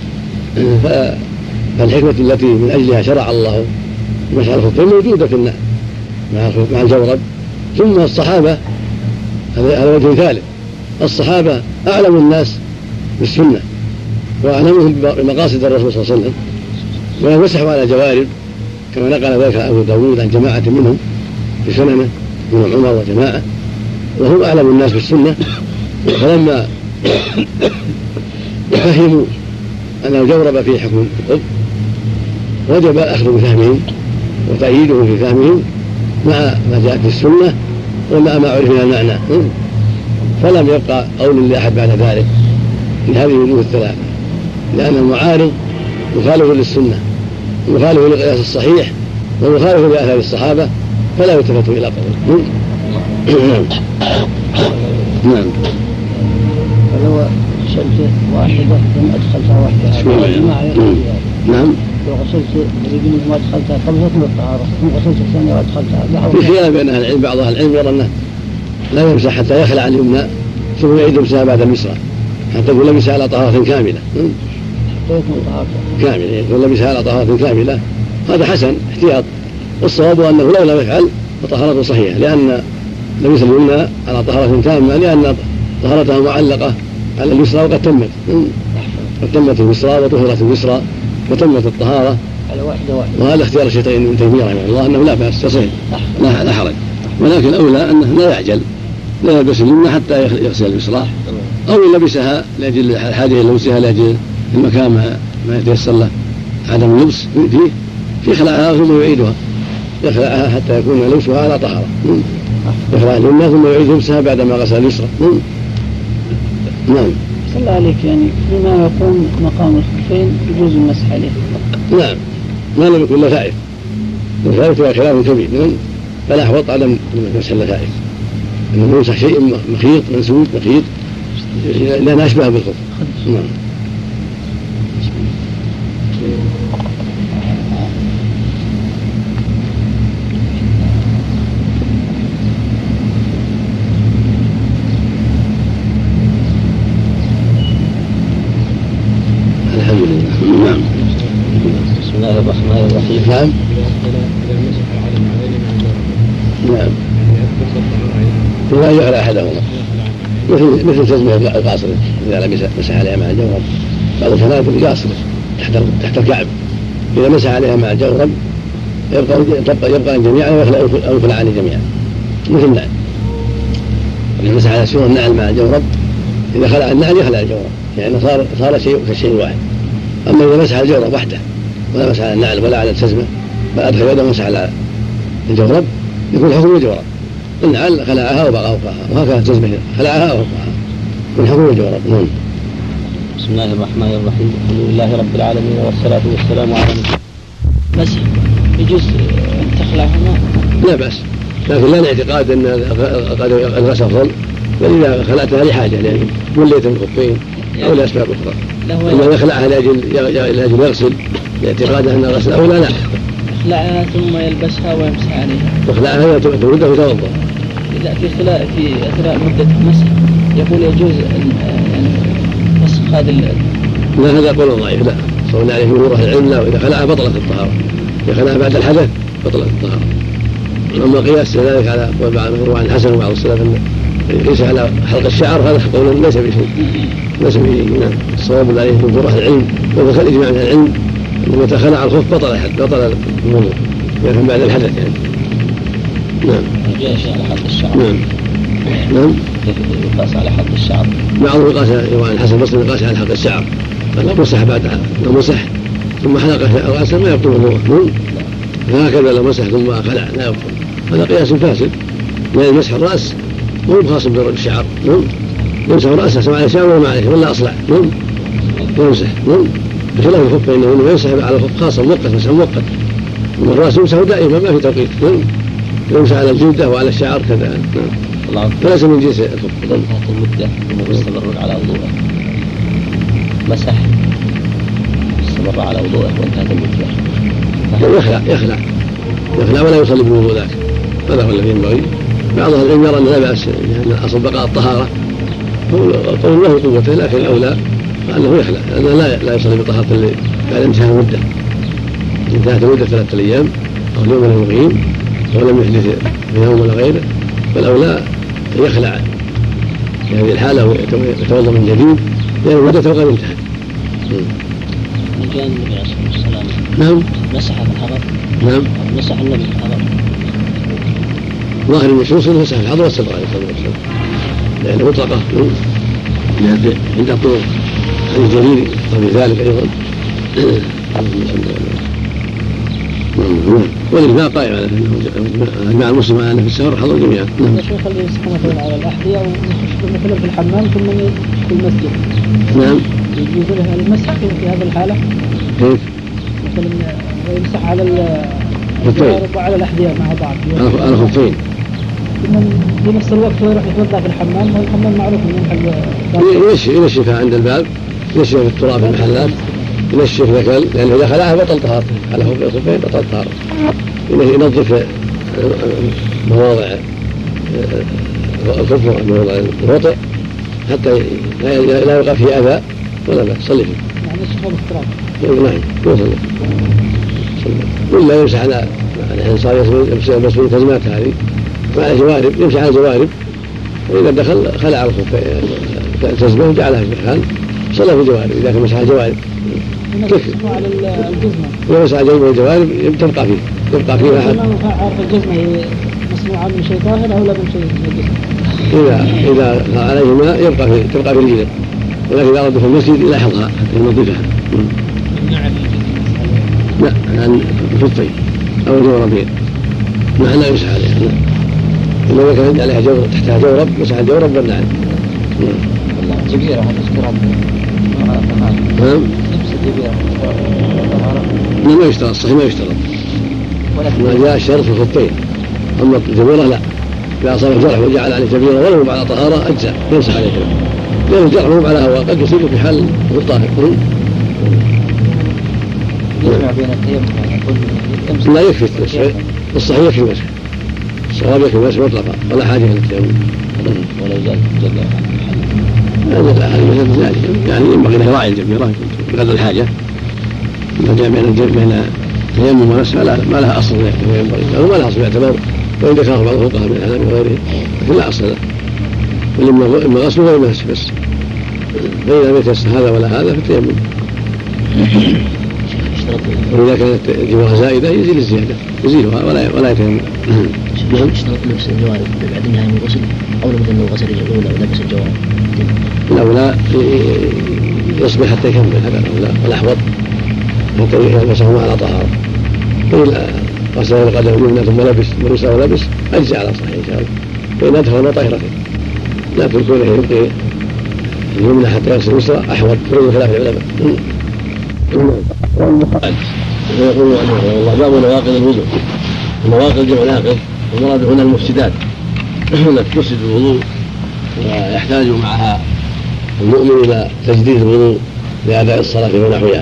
فالحكمة التي من أجلها شرع الله مسح الخفين موجودة في النعل مع الجورب. ثم الصحابة، هذا وجه ثالث، الصحابة أعلم الناس بالسنة وأعلمهم بمقاصد الرسول صلى الله عليه وسلم، ويمسحوا على جوارب كما نقل ذلك أبو داود عن جماعة منهم في سننه من عمر وجماعة، وهم أعلم الناس بالسنة. فلما فهموا أن الجورب فيه حكم القبض وجب الأخذ بفهمهم وتأييده في فهمهم مع ما جاء في السنة ومع ما عرف من المعنى، فلم يبقى قول لأحد بعد ذلك في هذه الوجوه الثلاثة، لأن المعارض مخالف للسنة مخالف للقياس الصحيح والمخالف لآثار الصحابة فلا يلتفت إلى قوله. نعم.
فلو غسلت واحدة ثم أدخلتها واحدة.
نعم.
لو غسلت رجلي ثم أدخلتها قبل حكم الطهارة ثم غسلت الثانية وأدخلتها.
في خلاف بين أهل العلم، بعض أهل العلم يرى أنه لا يمسح حتى يخلع اليمنى ثم يعيد لبسها بعد اليسرى حتى يكون لبسها على طهارة كاملة. يكون لبسها على طهارة كاملة، هذا حسن احتياط. والصواب أنه لو لم يفعل فطهارته صحيحة، لأن لبس اليمنى على طهارة تامة، لأن طهارتها معلقة على اليسرى وقد تمت اليسرى وطهرت اليسرى وتمت الطهارة
على واحدة.
وهذا اختيار الشيخين ابن تيمية رحمه الله أنه لا بأس تصير لا حرج، ولكن الأولى أنه لا يعجل، لا يلبس اليمنى حتى يغسل اليسرى، أو يلبسها لأجل حاجة لبسها لأجل المكان ما يتيسر له عدم اللبس فيه، يخلعها ثم يعيدها، يخلعها حتى يكون لبسها على طهارة، يخلع اليمنى ثم يعيد لبسها بعدما غسل اليسرى. نعم.
صلى الله عليك، يعني بما يقوم مقام الخفين يجوز المسح عليه.
نعم، ما لم يكن لفائف، الفائف هو خلاف كبير، فلا أحوط عدم مسح اللفائف، أنه يمسح شيء مخيط منسوج مخيط لأن أشبه بالخف. نعم. الحمد لله. نعم.
بسم الله الرحمن الرحيم.
نعم. نعم. لا يخلع أحدهما، مثل تزمية القاصر إذا مسح عليها مع الجورب، بعض الفنادق القاصر تحت الكعب إذا مسح عليها مع الجورب يبقى جميعا أو يخلعان جميعا، مثل النعل إذا مسح على سور النعل مع الجورب، إذا خلع النعل يخلع الجورب، يعني صار شيء كالشيء واحد. أما إذا مسح الجورب وحده ولا مسح على النعل ولا على التزمة فأدخل يده ومسح على الجورب يكون حكم الجورب، النعل خلعها وبقى فوقها، وهكذا التزمة خلعها وفوقها من حكم الجورب. نعم.
بسم الله الرحمن الرحيم. الحمد لله رب العالمين والصلاة والسلام على
مسح يجوز أن تخلعهما؟
لا بأس، لكن لا اعتقاد أن الغسل أفضل، بل إذا خلعتها لحاجة يعني وليت الخفين أو لأسباب أخرى، أما يخلعها لأجل يغسل لاعتقاد أن الغسل أولى لا،
يخلعها ثم يلبسها ويمسح عليها،
يخلعها ترده وتوضأ.
إذا في أثناء مدة المسح يقول يجوز مسح هذا
لا، هذا قول ضعيف، لا صلى عليه جمهور أهل العلم، لا، إذا خلعها بطلت الطهارة، إذا خلعها بعد الحدث بطلت الطهارة. أما قياس ذلك على روى عن الحسن وبعض السلف أن ليس على حلق الشعر، هذا قول ليس بشيء، ليس به. نعم. الصواب عليه جمهور أهل العلم وذكر إجماع أهل العلم أن متى خلع الخف بطل الوضوء، يعني بعد الحدث يعني. نعم.
جاء شيء على حلق الشعر.
نعم. نعم.
يقاس على حلق الشعر.
بعضهم يقاس روى عن الحسن البصري يقاس على حلق الشعر، فلو مسح بعدها، لو مسح ثم حلق رأسه ما يبطل وضوءه، فهكذا لو مسح ثم خلع لا يبطل، هذا قياس فاسد، لأن مسح الرأس مو خاص بالشعر، يمسح رأسه سواء على شعر وما عليه ولا أصلع، يمسح بخلاف الخف فإنه يمسح على الخف خاصة مؤقت، مسح مؤقت، والرأس يمسح دائما ما في توقيت، يمسح على الجلدة وعلى الشعر كذا، فليس من جنس الخف.
إذا انتهت المدة واستمر على وضوءه، مسح استمر على وضوءه وانتهت المدة،
يخلع ولا يصلي بالوضوء ذاك، هذا هو الذي ينبغي. بعض أهل العلم يرى أن لا بأس، لأن أصل بقاء الطهارة قول له قوته، لكن الأولى أنه يخلع، لأنه لا يصلي بطهارة اللي بعد انتهاء المدة، انتهت المدة 3 أيام أو اليوم المقيم ولم يحدث في يوم ولا غيره، فالأولى يخلع في هذه الحالة ويتوضأ من جديد لأن المدة قد انتهت.
جاء النبي عليه الصلاة والسلام
نعم
مسح في الحضر.
نعم.
مسح النبي في الحضر.
ظاهر النصوص انه مسح في الحضر والسفر عليه الصلاه والسلام، لانه مطلقه عند الطرق عن جرير وفي ذلك ايضا. والإجماع قائم على أجماع المسلم على أن في السفر حضر جميعا.
يا شيخ اللي يمسح مثلا على الأحذية ويخش مثلا في الحمام ثم في المسجد.
نعم.
يجوز له المسح في هذه الحالة؟
كيف؟
مثلا يمسح على
خفين
على الأحذية مع بعض
على خفين.
في نفس الوقت هو يروح يتوضأ في الحمام، والحمام معروف إنه محل
ينشفها عند الباب، ينشفها في التراب في المحلات، ينشف ذكل، لأن إذا خلعها بطل طهارته، على خفين بطل طهارته. ينظف مواضع الخف ومواضع الوطئ حتى لا يقع فيه أذى ولا بأس. صلي فيه
يعني يشفها بالتراب.
نعم يوصل ولا يمسح على الحين صار يلبس الكزمات هذه مع الجوارب، يمسح على الجوارب، وإذا دخل خلع الكزمة وجعلها في مكان صلى في الجوارب. إذا كان مسح الجوارب
تكفي على الجزمة،
إذا مسح الجزمة والجوارب تبقى فيه أحد.
عارف الجزمة هي مصنوعة من شيء طاهر أو لا من شيء الجسم؟
إذا عليهما تبقى في الجلد، ولكن إذا أراد في المسجد يلاحظها حتى ينظفها. لا عن الخفين أو الجوربين نعم لا يمسح عليها. إنما كان عليها جورب تحتها جورب مسح الجورب والنعل.
والله جبيرة هذا اشتراط على الطهارة.
نعم.
لبس الجبيرة الطهارة.
ما يشترط صحيح ما يشترط. ما جاء الشرط في الخفين. أما الجبيرة لا. إذا أصاب الجرح وجعل عليه جبيرة ولو على طهارة أجزاء يمسح عليه كذا. لأن الجرح مو على هواء قد يصيبه في حال غير طاهر.
يجمع بين التيمم
لا يكفي الصحيح يكفي المسح. الصواب يكفي المسح مطلقا ولا حاجة إلى التيمم.
ولو زال
هذا الأحد يعني ينبغي له يراعي الجبيرة بقدر الحاجة. ما جاء بين التيمم والمسح ما لها أصل ينبغي ما لها أصل يعتبر، وإن ذكره بعض الفقهاء من الحنابلة وغيره لكن لا أصل له، بل إما غسل ولا مسح بس. فإذا لم يتيسر هذا ولا هذا فالتيمم. وإذا كانت الجبيرة زائدة يزيل الزيادة يزيلها ولا يتيمم.
نعم. اشترط لبس الجوارب بعد انتهاء من الغسل أو مثلا لو غسل الأولى ولبس الجوارب؟
الأولى يصبر حتى يكمل هذا الأولى، والأحوط حتى يلبسهما على طهارة. فإذا غسل القدم اليمنى ثم لبس اليسرى ولبس أجزاء على صحيح إن شاء الله. فإن أدخل طاهرتين لكن كونه يبقي اليمنى حتى يغسل اليسرى أحوط في خلاف العلماء. ويقول رحمه الله باب نواقض الوضوء. النواقض جمع ناقض، والمراد هنا المفسدات التي تفسد الوضوء ويحتاج معها المؤمن إلى تجديد الوضوء لأداء الصلاة ونحوها.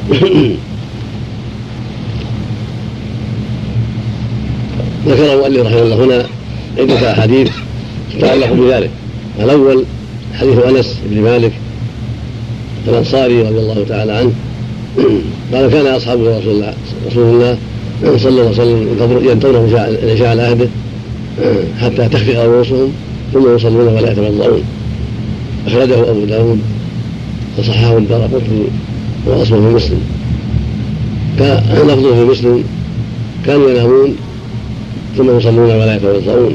ذكر المؤلف رحمه الله هنا عدة أحاديث تتعلق بذلك. الأول حديث أنس بن مالك الأنصاري رضي الله تعالى عنه قال كان أصحاب رسول الله صلى الله عليه وسلم ينتظرون العشاء على عهده حتى تخفق رؤوسهم ثم يصلون ولا يتوضؤون. أخرجه أبو داود وصححه الدارقطني وأصله في مسلم. لفظه في مسلم كانوا ينامون ثم يصلون ولا يتوضؤون.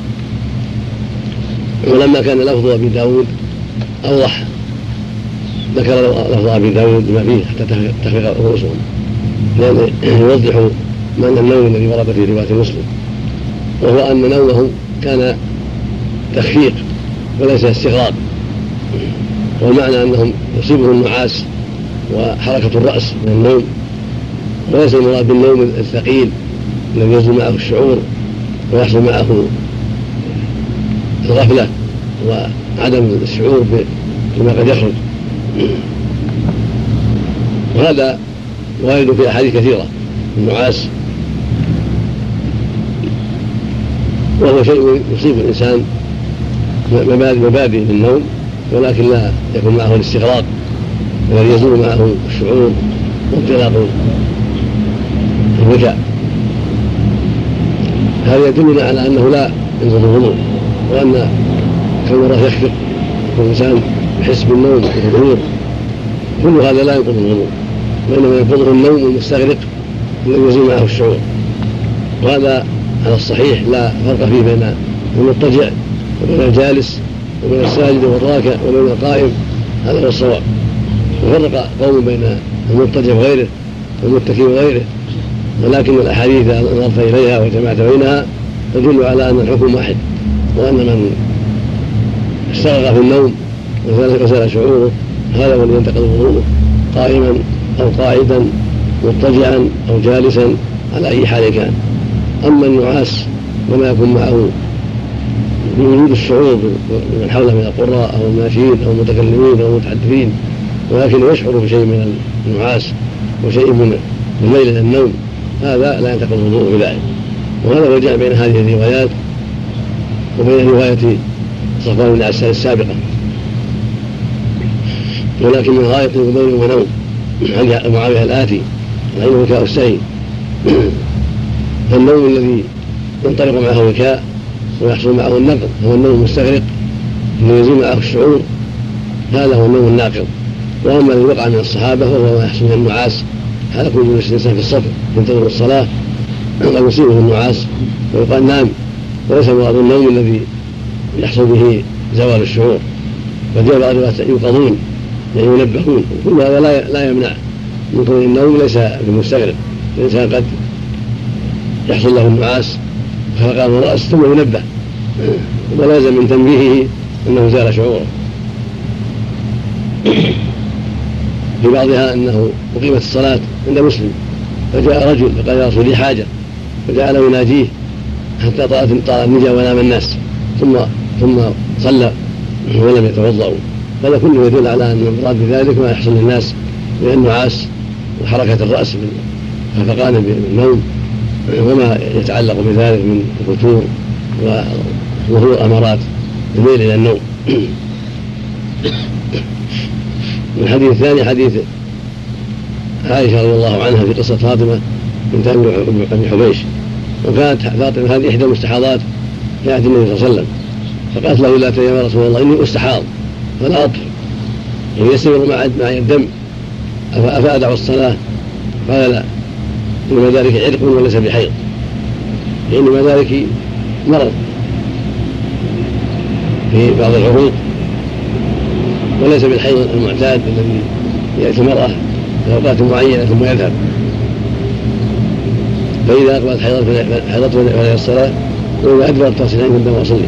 ولما كان لفظ أبي داود أوضح ذكر لفظ أبي داود بما فيه حتى تخفق رؤوسهم، لأنه يوضح معنى النوم الذي ورد في رواية مسلم، وهو أن نومهم كان تخفيق وليس استغراق، والمعنى أنهم يصيبهم النعاس وحركة الرأس من النوم، وليس المراد بالنوم الثقيل الذي ينزل معه الشعور ويحصل معه الغفلة وعدم الشعور بما قد يخرج. وهذا وارد في أحاديث كثيرة. النعاس وهو شيء يصيب الإنسان مبادئ من النوم، ولكن لا يكون معه الاستغراق الذي يزول معه الشعور وانطلاق الوجع. هذا يدلنا على أنه لا ينقض الوضوء، وأن كون الرأس يخفق والإنسان يحس بالنوم والغرور كل هذا لا ينقض الوضوء، وإنما ينقضه النوم المستغرق الذي يزول معه الشعور. وهذا على الصحيح لا فرق فيه بين المضطجع وبين الجالس وبين الساجد والراكع وبين القائم، هذا هو الصواب. وفرق قوم بين المضطجع وغيره والمتكئ وغيره، ولكن الأحاديث نظرت إليها وجمعت بينها تدل على أن الحكم واحد، وأن من استغرق في النوم وزال شعوره هذا هو الذي ينتقض وضوءه قائما أو قاعدا مضطجعا أو جالسا على أي حال كان. أما النعاس وما يكون معه من وجود الشعور من حوله من القراء أو الناشئين أو المتكلمين أو المتحدثين، ولكن يشعر بشيء من النعاس وشيء من الميل إلى النوم، هذا لا ينتقض الوضوء بذلك. وهذا هو الجمع بين هذه الروايات وبين رواية صفوان بن عسال السابقة. ولكن من غاية وميل ونوم عن معاوية الآتي العين وكاء السعي، فالنوم الذي ينطلق معه الوكاء ويحصل معه النقض هو النوم المستغرق الذي يزول معه الشعور، هذا هو النوم الناقض. واما الذي وقع من الصحابه وهو ما يحصل من النعاس، هذا كل الانسان في الصف ينتظر الصلاه قد يصيبه النعاس ويقال نام، وليس مراد النوم الذي يحصل به زوال الشعور، فجاء بعض يوقظون يعني ينبهون، كل هذا لا يمنع من طول النوم، ليس بمستغرق. الانسان قد يحصل له النعاس فقام الراس ثم ينبه، ولازم من تنبيهه انه زال شعوره. في بعضها انه اقيمت الصلاه عند مسلم فجاء رجل فقال يا رسول لي حاجه، فجعل يناجيه حتى طال النجا ونام الناس، ثم صلى ولم يتوضأوا. هذا كله يدل على ان المراد بذلك ما يحصل للناس من النعاس وحركه الراس خفقان بالنوم وما يتعلق بذلك من الفتور وظهور امارات الميل الى النوم. الحديث الثاني حديث عائشة رضي الله عنها في قصة فاطمة بنت أبي حبيش، وكانت فاطمة هذه إحدى المستحاضات في عهد النبي صلى الله عليه وسلم، فقالت له لا يا رسول الله إني أستحاض فلا أطهر، يعني يستمر معي الدم أفأدع الصلاة؟ قال لا، إنما ذلك عرق وليس بحيض، إنما ذلك مرض في بعض العروق وليس بالحيض المعتاد الذي يأتي المرأة في أوقات معينة ثم يذهب، فإذا أقبلت حيضته فلها الصلاة، وإذا أدبرت تصل عند الدم وصلي.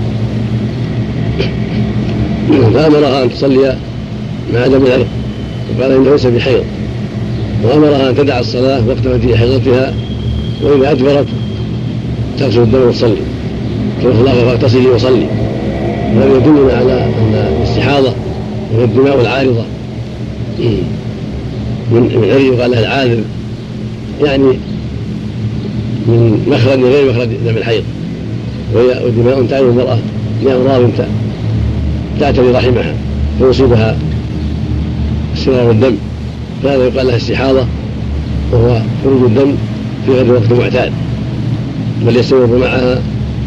فأمرها أن تصلي مع دم العرق وقال إنه ليس بحيض، وأمرها أن تدع الصلاة وقت مجيء حيضتها، وإذا أدبرت تغسل الدم وتصلي، تقول الله فاغتسلي وصلي. وهذا يدلنا على أن الاستحاضة وهي الدماء العارضة من عري يقال لها العاذب، يعني من مخرج غير مخرج دم الحيض، وهي دماء تعرض المرأة لأمراض تعتري رحمها فيصيبها استمرار الدم، فهذا يقال لها استحاضة، وهو خروج الدم في غير وقت معتاد بل يستمر معها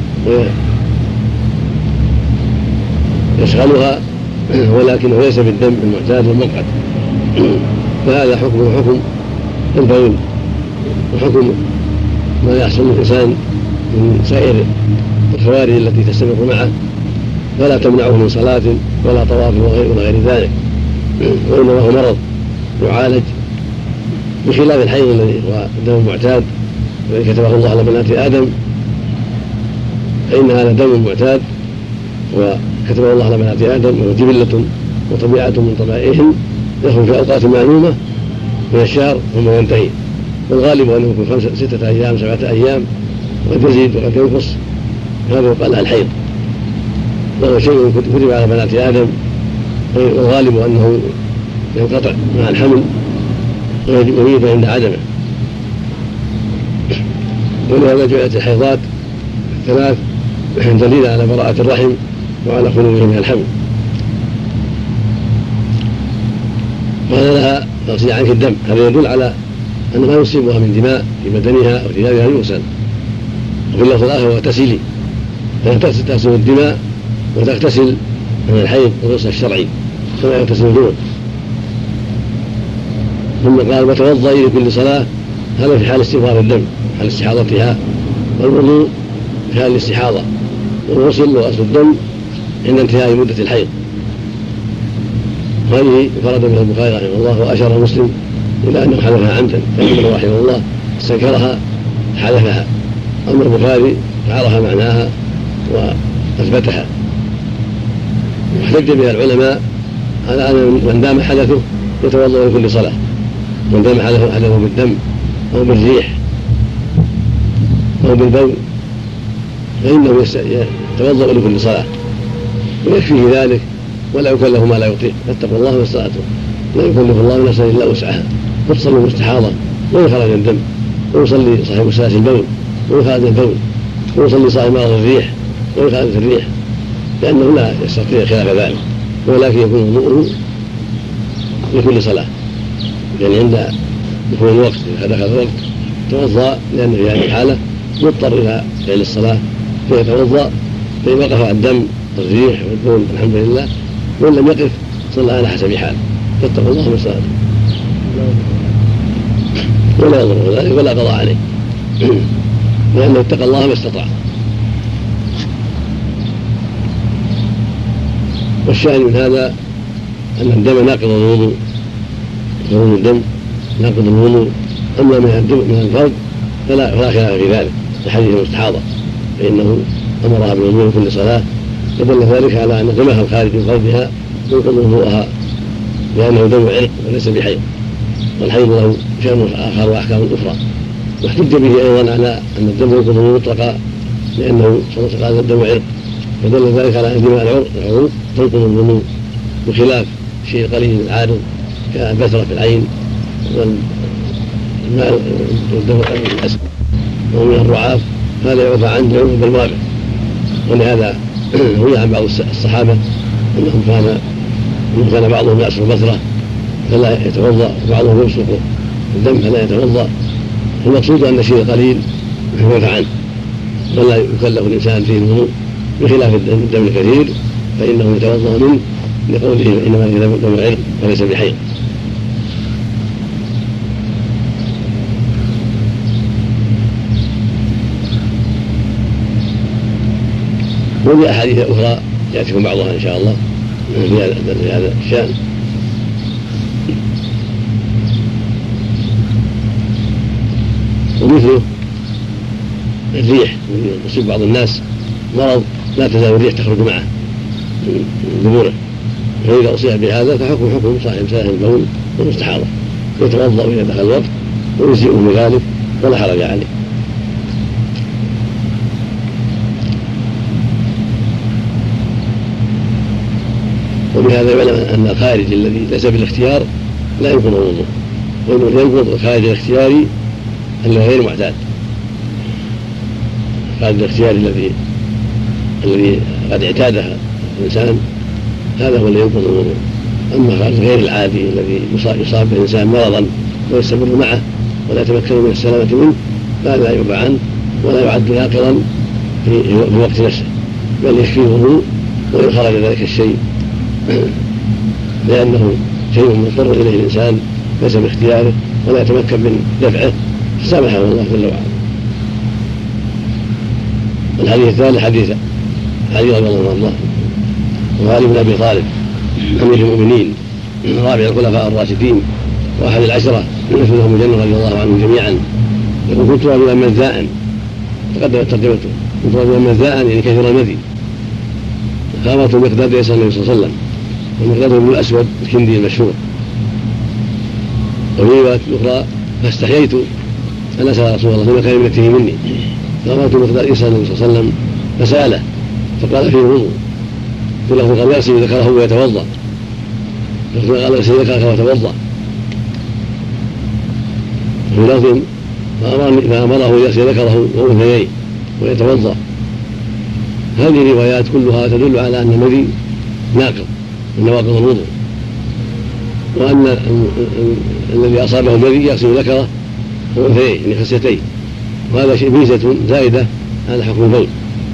ويشغلها، ولكنه ليس بالدم المعتاد المقعد. فهذا حكم البول وحكم ما يحصل للإنسان من سائر الخوارج التي تستمر معه، فلا تمنعه من صلاة ولا طواف ولا غير ذلك، وإنما هو مرض يعالج، بخلاف الحيض الذي هو الدم المعتاد الذي كتبه الله على بنات آدم، فإن هذا دم معتاد وكتبه الله على بنات آدم، وهو جبلة وطبيعة من طبائعهم، يخرج في أوقات معلومة من الشهر ثم ينتهي، والغالب أنه يكون 6 أيام 7 أيام، وقد يزيد وقد ينقص، هذا يقال له الحيض، وهو شيء كتب على بنات آدم، والغالب أنه ينقطع مع الحمل ويجب عند عدمه. ولهذا جعلت الحيضات 3 دليل على براءة الرحم وعلى خلوه من الحمل. وهذا لها تغسل عنك الدم، هذا يدل على أن ما يصيبها من دماء في بدنها أو ثيابها يغسل. وفي اللفظ الآخر واغتسلي، فتغسل الدماء وتغتسل من الحيض الغسل الشرعي كما يغتسل الجنوب. ثم قال وتوضئي لكل صلاة، هذا في حال استغفار الدم، حال استحاضتها، والوضوء في حال الاستحاضة، والغسل وغسل الدم عند انتهاء مدة الحيض. هذه فرد بها البخاري رحمه الله، وأشار مسلم إلى أنه حذفها عمدا، فإنه رحمه الله استنكرها حذفها، أما البخاري فعرف معناها وأثبتها. واحتج بها العلماء على أن من دام حدثه يتوضأ لكل صلاة، من دام حدثه بالدم أو بالريح أو بالبول فإنه يتوضأ لكل صلاة ويكفيه ذلك ولا يكلف ما لا يطيق. فاتقوا الله ما استطعتم لا يكلف الله نفسا إلا وسعها. فتصلي مستحاضة وإن خرج الدم، ويصلي صاحب سلاسل البول وإن خرج البول، ويصلي صاحب مرض الريح وإن خرجت الريح، لأنه لا يستطيع خلاف ذلك، ولكن يكون وضوءه لكل صلاة. يعني عند دخول الوقت إذا دخل الوقت توضأ، لأنه في هذه الحالة مضطر إلى فعل الصلاة فيتوضأ، فإن وقف عن الدم والريح والبول الحمد لله، وإن لم يقف صلى على حسب حاله. فاتقوا الله ما استطعتم ولا يضره ذلك ولا قضاء عليه لأنه اتقى الله ما استطاع. والشاهد من هذا أن الدم ناقض الوضوء، خروج الدم ناقض الوضوء. أما من الفرد فلا خلاف في ذلك لحديث المستحاضة، فإنه أمرها بالوضوء كل صلاة، فدل ذلك على أن دمها الخارج من فرجها ينقض وضوءها لأنه دم عرق وليس بحيض، والحيض له شأن آخر وأحكام أخرى. واحتج به أيضا على أن الدم ينقض مطلقا لأنه صلى الله عليه وسلم الدم عرق، فدل ذلك على أن دماء العروق تنقض الوضوء بخلاف الشيء القليل العارض كالبثرة في العين والماء والدم الأسود ومن الرعاف، هذا يعفى عنه عروق الوابع. ولهذا روي عن بعض الصحابة أنهم كان بعضهم يعصر البثرة فلا يتوضأ، وبعضهم يبصق الدم فلا يتوضأ. المقصود أن الشيء القليل يعفى عنه ولا يكلف الإنسان فيه الوضوء، بخلاف الدم الكثير فإنه يتوضأ منه لقوله إنما دم عرق وليس بحيض. وفي أحاديث أخرى يأتيكم بعضها إن شاء الله في هذا الشأن. ومثله الريح، يصيب بعض الناس مرض لا تزال الريح تخرج معه من دبوره، فإذا أصيب بهذا فحكم صاحب سلاسل البول والمستحاضة، يتوضأ إذا دخل الوقت ويجزئه بذلك ولا حرج عليه. وبهذا يعلم أن الخارج الذي ليس بالاختيار لا ينقض الوضوء، وإنه ينقض الخارج الاختياري الذي غير معتاد. الخارج الاختياري الذي قد اعتاده الإنسان هذا هو الذي ينقض الوضوء. أما الخارج غير العادي الذي يصاب به الإنسان مرضا ويستمر معه ولا يتمكن من السلامة منه فلا يعفى عنه ولا يعد ناقضا في وقت نفسه، بل يكفيه الوضوء وإن خرج ذلك الشيء، لأنه شيء مضطر إليه الإنسان ليس باختياره ولا يتمكن من دفعه، فسامحه الله جل وعلا. الحديث الثالث حديث علي رضي الله عنه وعلي بن أبي طالب أمير المؤمنين رابع الخلفاء الراشدين وأحد العشرة يدخلهم الجنة رضي الله عنهم جميعا، يقول كنت رجلا مذاء، تقدمت ترجمته، كنت رجلا مذاء يعني كثير المذي، خابرت المقداد يسأل النبي صلى الله عليه وسلم، والمقداد بن الأسود الكندي المشهور. وفي رواية أخرى فاستحييت أن أسأل رسول الله فيما كان يملكه مني، خابرت المقداد يسأل النبي صلى الله عليه وسلم فسأله فقال فيه الوضوء، في لفظ قال يغسل ذكره ويتوضأ، قال يغسل ذكرك ويتوضأ، وفي لفظ فأمره يغسل ذكره وأنثييه ويتوضأ. هذه الروايات كلها تدل على أن المذي ناقض من نواقض الوضوء، وأن الذي أصابه المذي يغسل ذكره وأنثييه يعني خصيتين، وهذا شيء ميزة زائدة على حكم البول.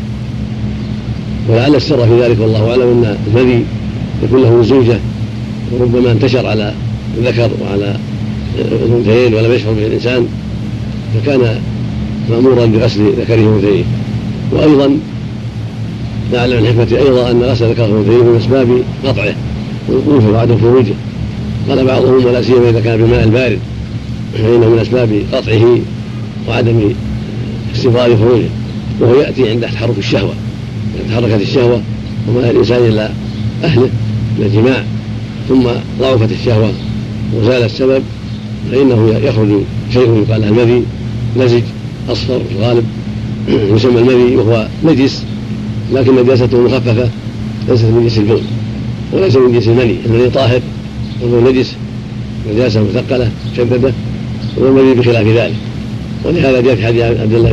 ولعل السر في ذلك والله أعلم أن المذي يكون له زوجة وربما انتشر على الذكر وعلى الأنثيين ولم يشعر به الإنسان، فكان مأمورا بغسل ذكره وأنثييه. وأيضا نعلم من حكمة أيضا أن غسل ذكره وأنثييه من أسباب قطعه ووقوفه وعدم خروجه. قال بعضهم ولا سيما إذا كان بالماء البارد فإنه من أسباب قطعه وعدم استمرار خروجه، وهو يأتي عند تحرك الشهوة، تحركت الشهوة وما الإنسان إلى أهله إلى الجماع، ثم ضعفت الشهوة وزال السبب، فإنه يخرج شيء يقال له المذي، مزج أصفر في الغالب يسمى المذي وهو نجس، لكن نجاسته مخففة ليست من جنس البول وليس من جنس المني. المني طاهر والبول نجس نجاسة مثقلة شددة، والمذي بخلاف ذلك. ولهذا جاء في حديث عبد الله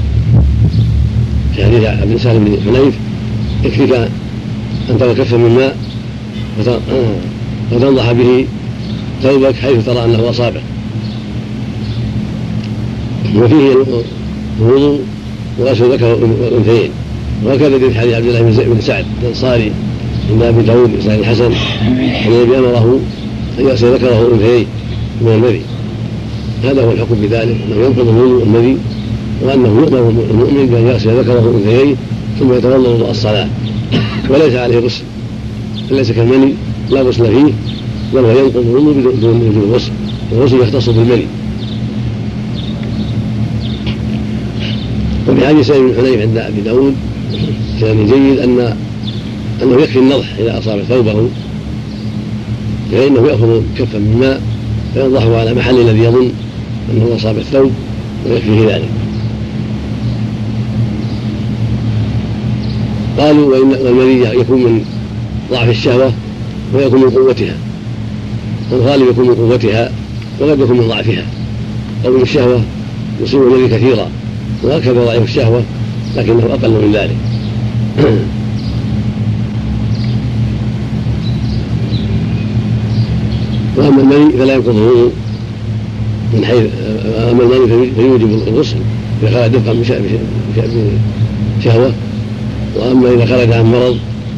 في حديث عبد سالم بن حنيف: يكفيك أن ترى كفا من ماء وتنضح به ثوبك حيث ترى أنه أصابك. وفيه الوضوء وغسل ذكر الأنثيين، وهكذا في حديث عبد الله بن سعد الأنصاري عند أبي داود بن الحسن أن النبي أمره أن يغسل ذكره الأنثيين من المذي. هذا هو الحكم بذلك، أنه ينقض الوضوء المذي، وأنه يؤمر المؤمن بأن يغسل ذكره الأنثيين ثم يتوضأ وضوء الصلاة، وليس عليه غسل، ليس كالمني لا غسل فيه، بل هو ينقض الوضوء بدون وجود الغسل، والغسل يختص بالمني. وفي حديث سعيد بن حنيف عند أبي داود كان جيد أنه يكفي النضح إذا أصاب ثوبه، فإنه يأخذ كفا من ماء فينضحه على محل الذي يظن أنه أصاب الثوب ويكفيه ذلك. قالوا والمذي يكون من ضعف الشهوة ويكون من قوتها، والغالب يكون من قوتها وقد يكون من ضعفها. قوي الشهوة يصيب المذي كثيرا، وهكذا ضعيف الشهوة لكنه أقل من ذلك. وأما المني فلا ينقض الوضوء من حيث أما المني فيوجب الغسل إذا خرج دفعا بشهوة، وأما إذا خرج عن مرض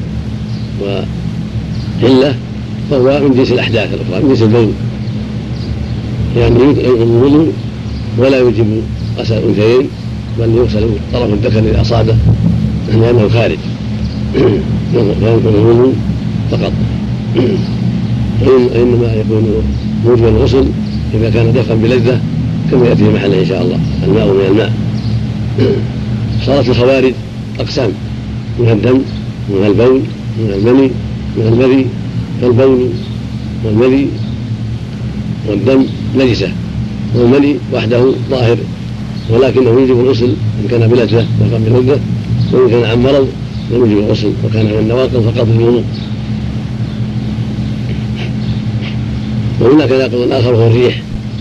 وعلة فهو من جنس الأحداث الأخرى، من جنس البول، يعني ينقض الوضوء ولا يوجب غسل الأنثيين، بل يغسل طرف الذكر إذا أصابه لأنه خارج، ينقض الوضوء فقط. وإنما يكون موجب الغسل إذا كان دفعا بلذة كما يأتي في محله إن شاء الله، الماء من الماء. صارت الخوارج أقسام: من الدم، من البول، من المني، من المذي. فالبول والمذي والدم نجسة، والمني وحده ظاهر ولكنه يوجب الغسل إن كان بلذة دفعا بلذة، وإن كان عن مرض لم يوجب الغسل وكان من النواقض فقط الوضوء. وهناك ناقض آخر هو الريح،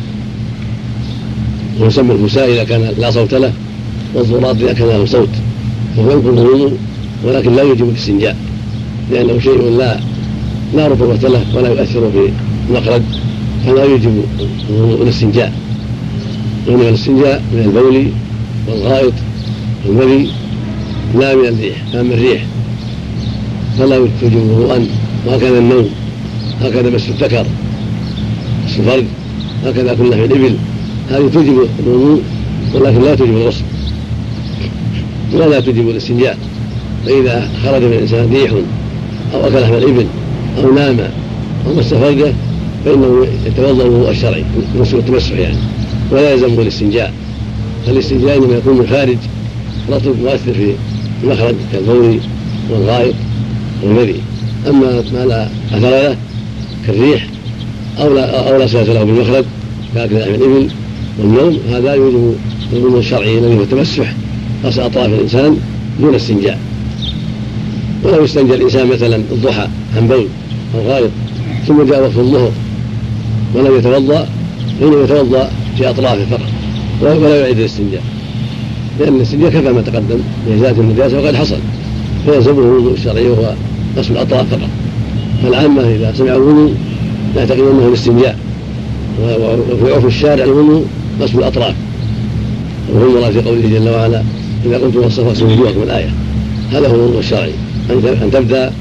ويسمى الفساء إذا كان لا صوت له، والضراد إذا كان له صوت، وهو ينقض الوضوء ولكن لا يوجب الاستنجاء، لأنه شيء لا رطوبة له ولا يؤثر في المخرج، فلا يوجب الاستنجاء. إنما الاستنجاء من البول والغائط والمذي لا من الريح. فأما الريح فلا توجب وضوءا، وهكذا النوم، هكذا مس الذكر، مس الفرج، هكذا كل في الإبل، هذه توجب الوضوء ولكن لا توجب الغسل ولا توجب الاستنجاء. فإذا خرج من الإنسان ريح أو أكل لحم الإبل أو نام أو مس فرجه فإنه يتوضأ الوضوء الشرعي التمسح يعني، ولا يلزمه الاستنجاء. فالاستنجاء إنما يكون من خارج رطب مؤثر في المخرج كالبول والغائط والمذي. أما ما لا أثر له كالريح أو لا صلة له بالمخرج كأكل لحم الإبل والنوم، هذا يوجب الوضوء الشرعي الذي هو التمسح غسل أطراف الإنسان دون استنجاء. ولو استنجى الإنسان مثلا الضحى عن بول أو غائط ثم جاء وقت الظهر ولم يتوضأ فإنه يتوضأ في أطرافه فقط ولا يعيد الاستنجاء، لأن الاستنجاء كفى ما تقدم لإزالة النجاسة وقد حصل، فيلزمه الوضوء الشرعي وهو غسل الأطراف فقط. فالعامة إذا سمعوا الوضوء يعتقدون أنه الاستنجاء، وفي عرف الشارع الوضوء غسل الأطراف، وهو المراد في قوله جل وعلا: إذا قمتم إلى الصلاة فاغسلوا وجوهكم. الآية هذا هو الوضوء الشرعي، أن تبدأ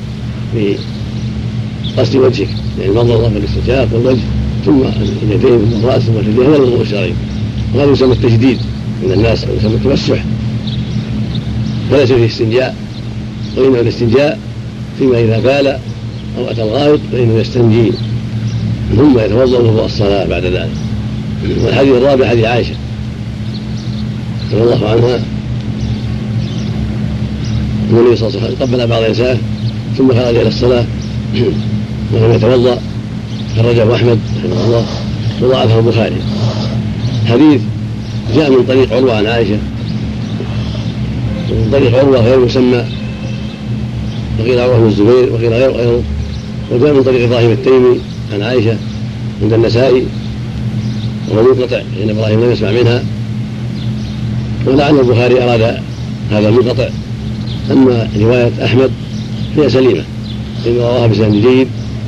بغسل وجهك يعني المنظر والاستنشاق والوجه ثم اليدين ثم الرأس ثم الرجلين، هذا الوضوء الشرعي. وهذا يسمى التجديد من الناس، يسمى التمسح، وليس فيه استنجاء. وإنما الاستنجاء فيما إذا بال أو أتى الغائط فإنه يستنجي ثم يتوضأ وضوء الصلاة بعد ذلك. والحديث الرابع حديث عائشة رضي الله عنها النبي صلى الله عليه وسلم قبل بعض نسائه ثم خرج إلى الصلاة وهو يتوضأ، خرجه أحمد رحمه الله وضعفه البخاري. حديث جاء من طريق عروة عن عائشة ومن طريق عروة غير مسمى، وقيل عروة بن الزبير وقيل غيره، وجاء من طريق إبراهيم التيمي عن عائشة عند النسائي وهو منقطع إن إبراهيم لم يسمع منها. ولعل البخاري أراد هذا المنقطع أما رواية أحمد فهي سليمة إن رواها بسند جيد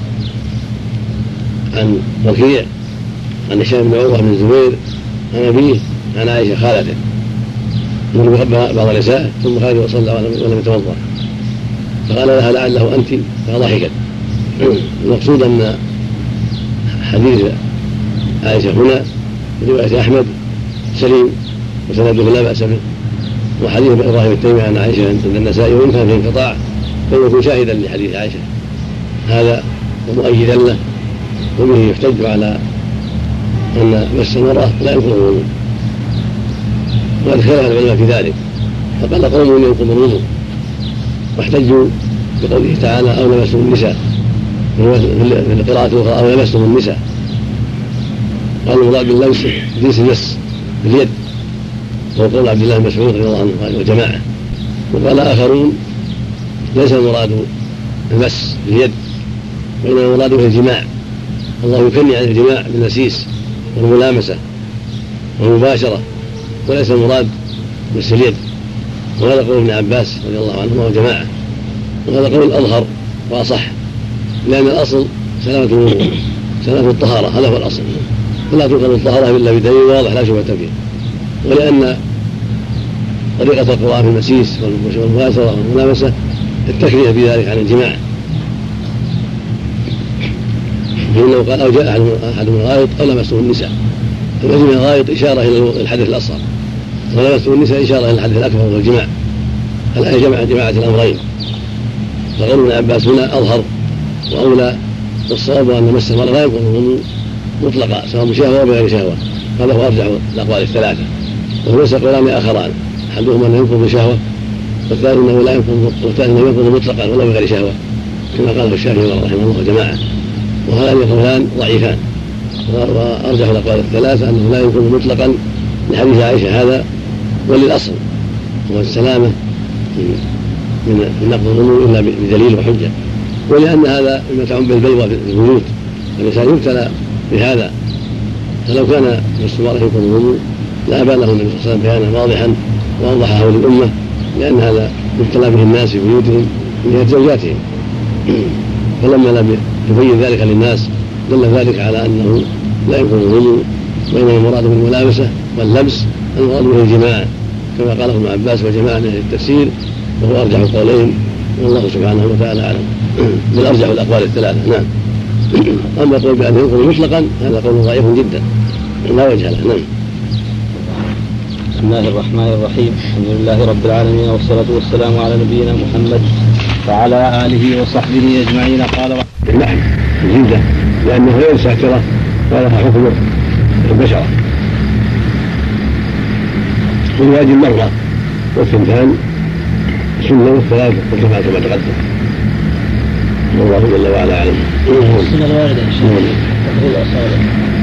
عن وكيع عن هشام بن عروة بن الزبير عن أبيه عن عائشة خالته من بعض النساء ثم خرج وصلى ولم يتوضأ فقال لها لعله أنت فضحكت. المقصود أن حديث عائشة هنا رواية أحمد سليم وسنده لا بأس به، وحديث إبراهيم التيمي عن عائشة عند النسائي وإن كان فيه انقطاع فيكون شاهدا لحديث عائشة هذا ومؤيدا له، وبه يحتج على أن مس المرأة لا ينقض الوضوء، وقد اختلف العلماء في ذلك، فقال قوم ينقض الوضوء واحتجوا بقوله تعالى أو لمستم النساء في القراءة الأخرى أو لمستم النساء، قالوا المراد باللمس جنس المس باليد وهو قول عبد الله بن مسعود رضي الله عنه وجماعة. وقال آخرون ليس المراد المس باليد وإنما المراد به الجماع، الله يكني عن الجماع بالمسيس والملامسة والمباشرة وليس المراد مس اليد، وهذا قول ابن عباس رضي الله عنه وجماعة، وهذا قول أظهر وأصح لأن الأصل سلامة الوضوء سلامة الطهارة، هذا هو الأصل، فلا تنقض الطهارة إلا بدليل واضح لا شبهة فيه، ولأن طريقة القرآن في المسيس والمباشرة والملامسة التكنية بذلك عن الجماع، فإنه قال أو جاء أحد من الغائط أو لمسته النساء، فالمسيس من الغائط إشارة إلى الحدث الأصغر ولمسته النساء إشارة إلى الحدث الأكبر وهو الجماع، الآية جماعة الأمرين. فقول ابن عباس هنا أظهر وأولى، والصواب أن مس المرأة لا ينقض الوضوء مطلقا سواء بشهوة أو بغير شهوة، هذا هو أرجح الأقوال الثلاثة، وهو ليس قولان آخران، أحدهما أنه ينقض بشهوة والثاني أنه لا ينقض، والثاني أنه ينقض مطلقا ولا بغير شهوة كما قاله الشافعي رحمه الله وجماعة، وهذان قولان ضعيفان، وأرجح الأقوال الثلاثة أنه لا ينقض مطلقا لحديث عائشة هذا وللأصل هو السلامة من نقض الوضوء إلا بدليل وحجة، ولأن هذا مما تعم بالبلوى في البيوت الإنسان يبتلى بهذا، فلو كان المرأة ينقض الوضوء لا بأله النبي صلى الله عليه وسلم بيانا واضحا وأوضحه للأمة، لأن هذا يبتلى به الناس في بيوتهم من جهة زوجاتهم، فلما لم يبين ذلك للناس دل ذلك على أنه لا ينقض الوضوء، وإنما المراد بالملامسة واللمس المراد به الجماع كما قاله ابن عباس وجماعة من التفسير، وهو أرجح القولين والله سبحانه وتعالى أعلم، بل أرجح الأقوال الثلاثة. نعم. أما قول بأن ينقض مطلقا هذا قول ضعيف جدا لا وجه له. نعم.
بسم الله الرحمن الرحيم، الحمد لله رب العالمين والصلاة والسلام على نبينا محمد وعلى آله وصحبه أجمعين. قال
اللحم الجلدة لأنه غير ساترة ولها حكم البشرة، والواجب مرة والثنتان سنة والثلاث كما تقدم، والله جل وعلا أعلم.
السنة الواردة إن شاء الله تقول الأصابع.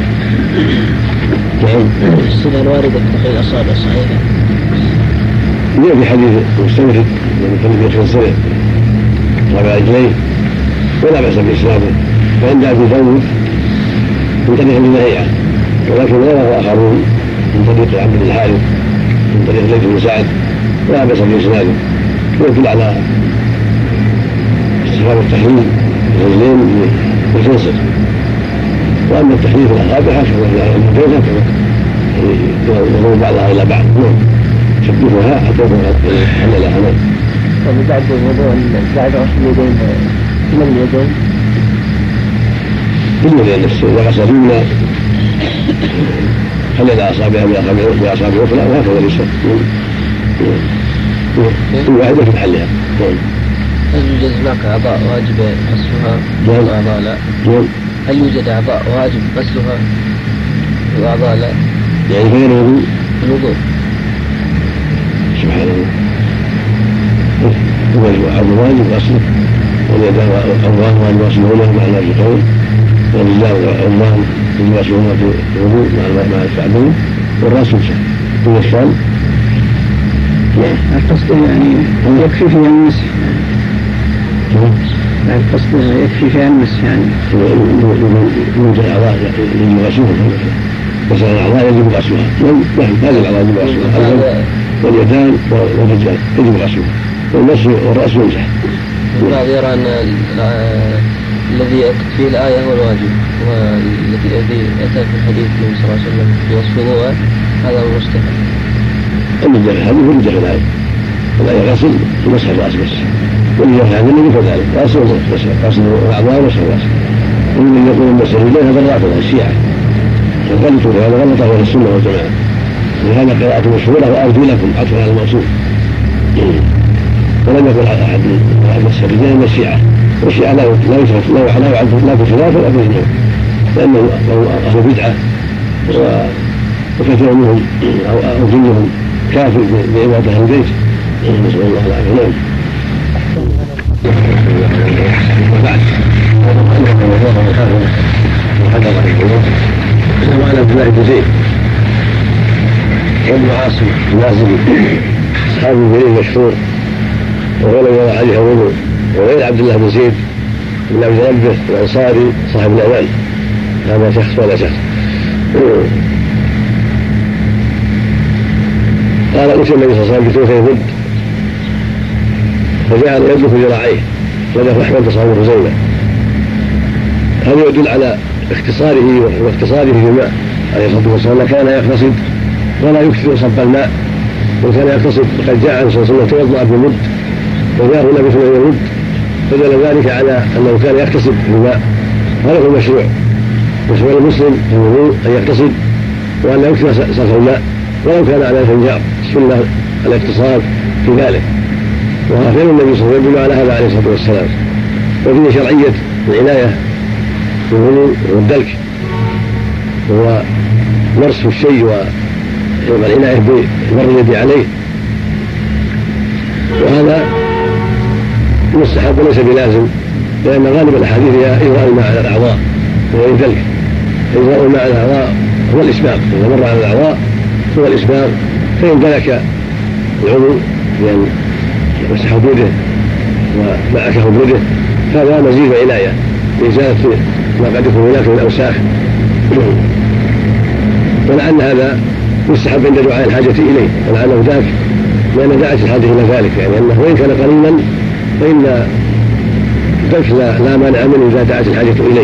نعم.
السنة الواردة تقول الأصابع صحيحة.
جاء في حديث مستمر من حديث يخشى السنة ربع رجليه ولا بأس بإسناده، وعند أبي داود من طريق ابن لهيعة، ولكن رواه آخرون من طريق عبد بن الحارث من طريق ليث بن سعد ولا بأس بإسناده، ويدل على استحباب التحريم الرجلين بالخنصر، وأما التحريم في الأصابع هكذا المجوزة يضم بعضها إلى بعض شبهها حتى يحل لها. نعم.
وبعد الوضوء بعد غسل اليدين من اليدين
كل اليدين نفسه إذا غسل اليمنى خلل أصابعها بأصابع أخرى وهكذا اليسرى كل واحدة في محلها.
هل يوجد هناك أعضاء واجب غسلها وأعضاء لا؟ هل يوجد أعضاء واجب غسلها وأعضاء لا؟
يعني غير
الوضوء
سبحان الله هو الواجب غسله، واليدان أرضان واجب غسلهما مع الناس في قول، والرجال أرضان واجب غسلهما في الوضوء مع الكعبين، والرأس يمسح. ثم الشام
القصد يعني يكفي فيها المسح. القصد يكفي فيها المسح يعني
من الأعضاء يجب غسلها. مثلا الأعضاء يجب غسلها. هذه الأعضاء يجب غسلها. واليدان والرجال يجب غسلها. والمسح والرأس يمسح.
البعض يرى أن الذي أتت فيه الآية هو الواجب، والذي أتى في الحديث النبي صلى الله عليه وسلم في وصف الوضوء هذا هو المستحب.
الرجال هذه هو الرجال الآية. الآية غسل ومسح الرأس بس. واللي يفعل النبي كذلك غسل الأعضاء ومسح الرأس. ومن يقول المسح الرجال هذا الرافضة الشيعة. غلطوا هذا غلط أهل السنة والجماعة. لهذا قراءة مشهورة وأرجلكم عطفا على الموصوف. ولم يقل أحد مسح الرجال من الشيعة. والشيعة لا يعرف لا في خلاف ولا في جنوب، لأنه أهل بدعة وكثير منهم أو جنهم كافر بعبادة أهل البيت. نسأل الله العافية. وبعد وعن عبد الله بن زيد وابن عاصم النازلي أصحاب الجليل مشهور وهو لم يرى عليها وضوء، وغير عبد الله بن زيد بن عبد ربه الأنصاري صاحب الأمان، هذا شخص ولا شخص. قال أتي النبي صلى الله عليه وسلم بثوث ود فجعل يدلك ذراعيه، وله أحمد تصور زينة. هذا يدل على اختصاره واقتصاده في الماء عليه الصلاة والسلام. كان يقتصد ولا يكثر صب الماء، وكان يقتصد. قد جاء عن صلى الله عليه وسلم توضأ بمد وجاءه النبي صلى الله عليه وسلم فدل ذلك على أنه كان يقتصد في الماء. هذا هو المشروع. مشروع المسلم في الوضوء أن يقتصد وأن لا يكثر صرف الماء ولو كان على الفنجار. السنة الاقتصاد في ذلك، وفعل النبي صلى الله عليه وسلم على هذا عليه الصلاة والسلام. وفيه شرعية العناية بالوضوء والدلك، وهو مرس الشيء والعناية بمر اليد عليه، وهذا مستحب وليس بلازم، لأن غالب الأحاديث هي إجراء الماء على الأعضاء وغير ذلك. إجراء الماء على الأعضاء هو الإسباغ، إذا مر على الأعضاء هو الإسباغ، فإن دلك العضو بأن يمسح بيده ومعكه بيده هذا مزيد عناية بإزالة ما قد يكون هناك من الأوساخ، ولعل هذا مستحب عند دعاء الحاجة إليه، ولعله ذاك لأن دعت الحاجة إلى ذلك، يعني أنه وإن كان قليلا فإن الدلك لا مانع منه إذا دعت الحاجة إليه.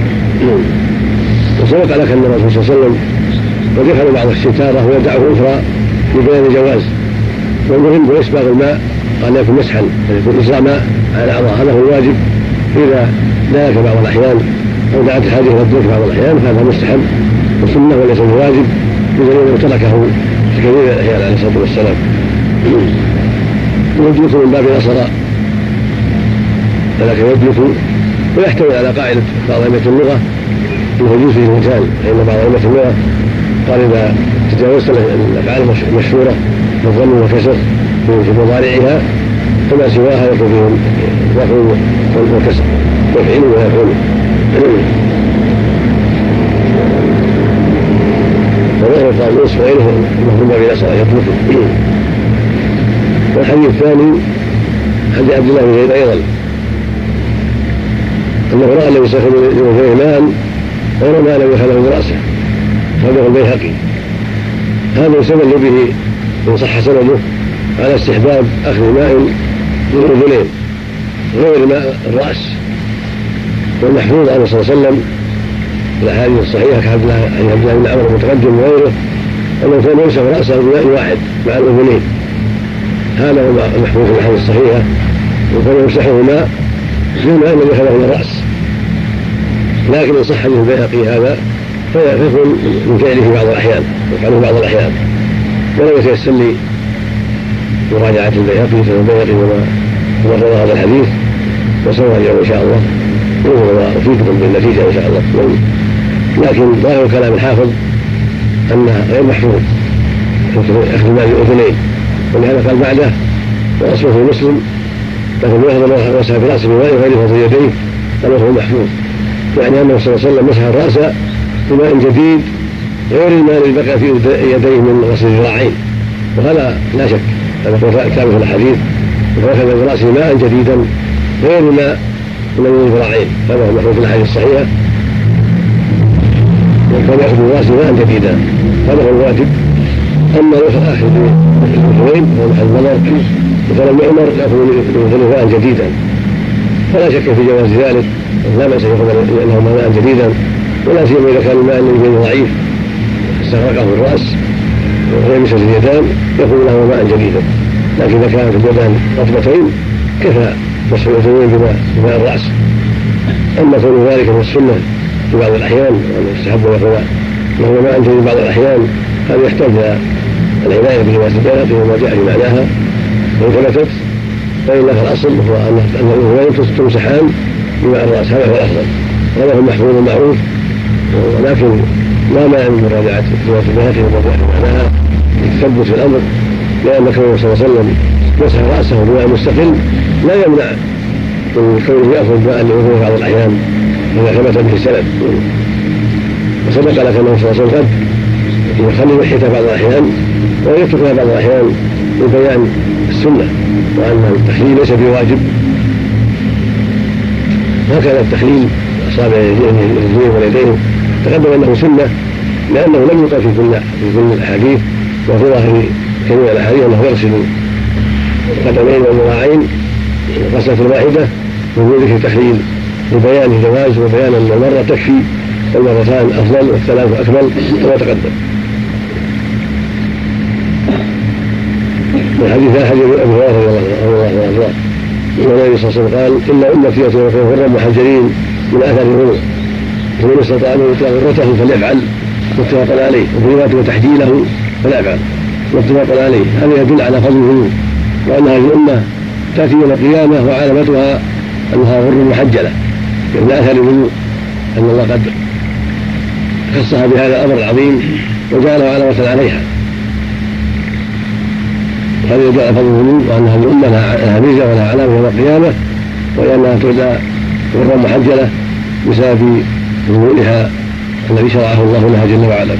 وسبق لك أن الرسول صلى الله عليه وسلم قد يفعل بعض الستارة ويدعه أخرى لبيان الجواز، والمهم هو إسباغ الماء، قال يكون مسحا يكون إسراء ماء على الأعضاء، هذا هو الواجب. إذا دلك بعض الأحيان أو دعت الحاجة إلى الدلك بعض الأحيان هذا مستحب وسنة وليس بواجب، بدليل أنه تركه في كثير من الأحيان عليه الصلاة والسلام. يدلك من باب الأصراء، ولكن يدلك ويحتوي على قاعدة بعض أئمة اللغة أنه يجوز فيه المثال، فإن بعض أئمة اللغة قال إذا تجاوزت الأفعال المشهورة بالضم والكسر في مضارعها فما سواها يكون فيه رفع والكسر، يفعل ويفعل. وغير القاموس وغيره المفهوم باب الأصراء يدلك. والحديث الثاني حديث عبد الله بن زيد أيضا أنه رأى الذي يستخدم لوجهه ماء غير ما لم يخله برأسه، هذا هو البيهقي. هذا يستدل به إن صح سنده على استحباب أخذ ماء للأذنين غير ماء الرأس، والمحفوظ عنه صلى الله عليه وسلم الأحاديث الصحيحة كعبد الله بن عمرو المتقدم وغيره أنه كان يمسح رأسه بماء واحد مع الأذنين، هذا هو المحفوظ في الأحاديث الصحيحة، وكان يمسحه ماء مما لم يخله من الرأس. لكن إن صح حديث البيهقي هذا فيكون من فعله بعض الأحيان ويفعله بعض الأحيان، ولم يتيسر لي مراجعة البيهقي فالبيهقي وما روى هذا الحديث، وسوى اليوم إن شاء الله وأفيدكم بالنتيجة إن شاء الله. لكن ظاهر كلام الحافظ أنه غير محفوظ أخذ ماء الأذنين، ولهذا قال بعده وأصله في مسلم لكن يأخذ مسح في رأسه بماء غير فضل يديه قال هو محفوظ، يعني أنه صلى الله عليه وسلم مسح الرأس بماء جديد غير الماء الذي بقى في يديه من غسل الذراعين، وهذا لا شك هذا هو ثابت في الحديث، فأخذ برأسه ماء جديدا غير ماء من الذراعين، هذا هو المحفوظ في الحديث الصحيحة، وكان يأخذ برأسه ماء جديدا، هذا هو الواجب. أما أخذ الأذنين هو محل النظر، فلم يؤمر يأخذ الأذنين ماء جديدا، فلا شك في جواز ذلك، لا بأس يأخذ لهم ماء جديدا، ولا سيما إذا كان الماء الذي ضعيف استغرقه الرأس ويمسك اليدان يأخذ له ماء جديدا. لكن إذا كانت اليدان رطبتين كفى مسح الأذنين بماء الرأس. أما كون ذلك من السنة في بعض الأحيان وأن يستحب يأخذ له ماء جديد بعض الأحيان، هذا يحتاج إلى العناية برواية البيهقي وما جاء في معناها وإن ثبتت، فإن الأصل هو أن الأذنين تمسحان بماء الرأس، هذا هو الأفضل، هذا هو المحفوظ المعروف. ولكن لا مانع من مراجعة رواية البيهقي وما جاء في معناها للتثبت في الأمر، لأن كونه صلى الله عليه وسلم مسح رأسه بماء مستقل لا يمنع من كونه يأخذ ماء لأذنه بعض الأحيان إذا ثبت به السند. وسبق لك أنه صلى الله عليه وسلم قد يخلي لحيته بعض الأحيان ويتركها بعض الأحيان لبيان السنة، وأن التخليل ليس بواجب. هكذا التخليل أصابع الرجلين واليدين تقدم أنه سنة، لأنه لم يقل في كل الأحاديث وفي ظاهر جميع الأحاديث أنه يغسل القدمين والذراعين غسلة واحدة من ذكر التخليل لبيان الجواز وبيان أن المرة تكفي والمرتان أفضل والثلاث أكمل كما تقدم. الحديث أبي هريرة رضي الله عنه النبي صلى الله عليه وسلم قال: إن أمتي يكون غرا محجلين من أثر الوضوء، فمن استطاع أن يطلق غرته فليفعل، متفق عليه، وفي رواية وتحجيله فليفعل، متفق عليه. هذا يدل على فضل الوضوء، وأن هذه الأمة تأتي يوم القيامة وعلامتها أنها غر محجلة من أثر الوضوء، أن الله قد خصها بهذا الأمر العظيم وجعلها علامة عليها. هذا يدل على فضل الوضوء، وأن هذه الأمة لها ميزة ولها علامة يوم القيامة، وأنها تدعى غرا محجلة بسبب وضوئها الذي شرعه الله لها جل وعلا.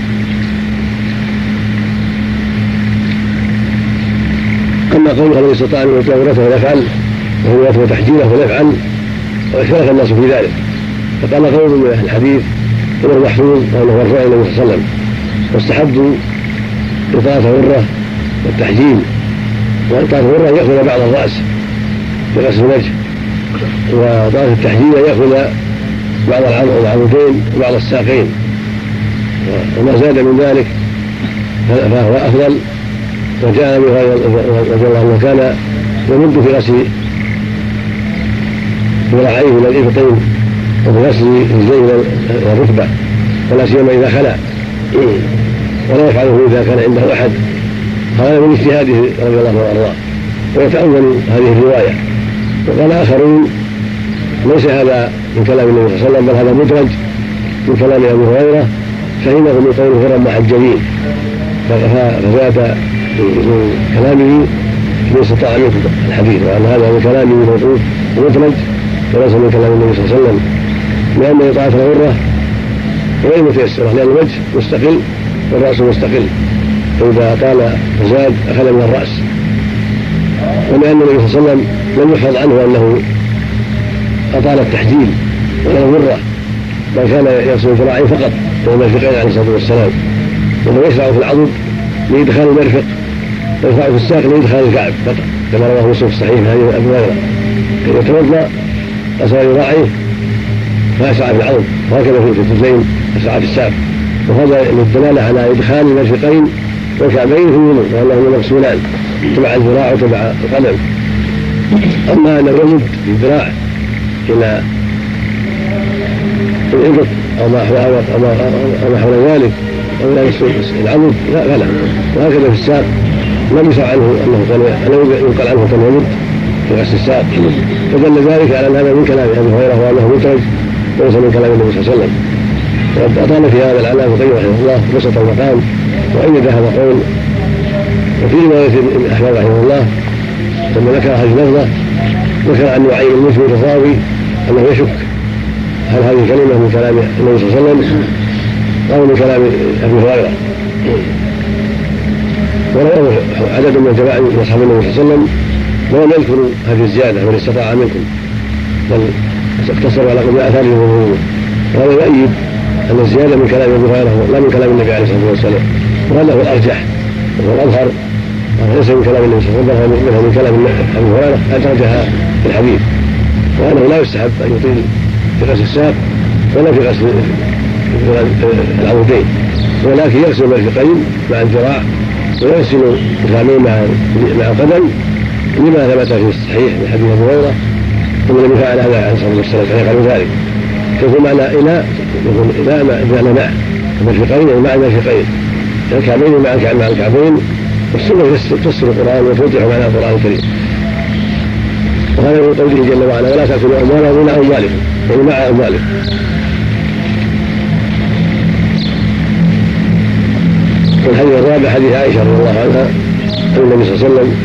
أما قوله الذي استطاع أن يطلق غرته فليفعل، وهو تحجيله فليفعل، واختلف الناس في ذلك، فقال قول من أهل الحديث إنه محفوظ وأنه مرفوع إلى النبي صلى الله عليه وسلم، واستحبوا إطالة الغرة والتحجيل، وإطالة الغرة يأخذ بعض الرأس بغسل الوجه، وإطالة التحجيل يأخذ بعض العضدين وبعض الساقين، وما زاد من ذلك فهو أفضل. وجاء أبي هريرة رضي الله عنه كان يمد في غسل ذراعيه من الإبطين وفي غسل رجليه من الركبة، ولا سيما إذا خلا، ولا يفعله إذا كان عنده أحد. هذا من اجتهاده رضي الله عنه وأرضاه، ويتأول هذه الرواية. وقال آخرون ليس هذا من كلام النبي صلى الله عليه وسلم، بل هذا مدرج من كلام أبي هريرة، فإنه من قوله غرا محجلين، فزاد من كلامه من استطاع منه الحديث، وأن هذا من كلامه موقوف ومدرج وليس من كلام النبي صلى الله عليه وسلم، لأن إطاعة الغرة غير متيسرة، لأن الوجه مستقل والرأس مستقل، فإذا طال فزاد أخذ من الرأس. ولأن النبي صلى الله عليه وسلم لم يحفظ عنه أنه أطال التحجيل ولا الغرة، بل كان يغسل الذراعين فقط والمرفقين عليه الصلاة والسلام، وهو يشرع في العضد لإدخال المرفق، ويشرع في الساق لإدخال الكعب فقط، كما رواه مسلم في الصحيح هذه أبي هريرة كي يتوضأ غسل ذراعيه فأشرع في العضد، وهكذا في الرجلين أشرع في الساق، وهذا للدلالة على إدخال المرفقين والكعبين في الوضوء، وأنهما مغسولان تبع الذراع وتبع القدم. أما أن الرمد بالذراع إلى الإبط أو ما حول ذلك أو إلى العضد فلا. وهكذا في الساق لم يشرع عنه أنه ينقل عنه كان يمد في غسل الساق، فدل ذلك على أن هذا من كلام أبي هريرة وأنه مدرج وليس من كلام النبي صلى الله عليه وسلم. وقد أطال في هذا العلامة القيم رحمه الله بسط المقام وأيد هذا القول. وفي رواية أحمد رحمه الله لما ذكر هذه اللفظة ذكر عن نعيم المسلم الرضاوي أنه يشك هل هذه الكلمة من كلام النبي صلى الله عليه وسلم أو من كلام أبي هريرة. ورواه عدد من الجماعة من أصحاب النبي صلى الله عليه وسلم ولم يذكروا هذه الزيادة من استطاع منكم، بل اقتصروا على قول آثاره وظهوره. وهذا يؤيد أن الزيادة من كلام أبي هريرة لا من كلام النبي عليه الصلاة والسلام، وهذا هو الأرجح وهو الأظهر، ليس من كلام النبي صلى الله عليه وسلم بل من كلام أبي هريرة أدرجها في الحديث، وأنه لا يستحب أن يطيل في غسل الساق ولا في غسل العضدين، ولكن يغسل المرفقين مع الذراع ويغسل الكعبين مع القدم لما ثبت في الصحيح من حديث ابي هريره ان النبي فعل هذا عليه الصلاه والسلام فيفعل ذلك. فيكون معنى إلى يكون إلى بمعنى مع المرفقين يعني مع المرفقين، الكعبين مع الكعبين، والسنه تفسر القران وتوضح معنى القران الكريم. وهذا من قوله جل وعلا ولا تاكلوا اموالهم الى اموالكم يعني مع اموالكم. والحديث الرابع حديث عائشة رضي الله عنها عن النبي صلى الله عليه وسلم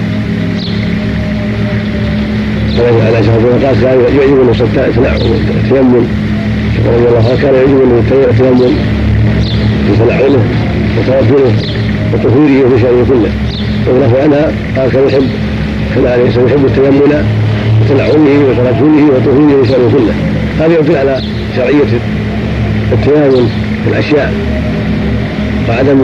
عن عائشة رضي الله عنها قالت يعجبني التيمم رضي الله عنه، كان يعجبني التيمم في تنعله وتوكله وطهوره وفي شأنه كله. وله عنها قال كان عليه السلام يحب التيمم وتنعله وتوكله وطهوره وفي شأنه كله. هذا يدل على شرعية التيمم في الأشياء وعدم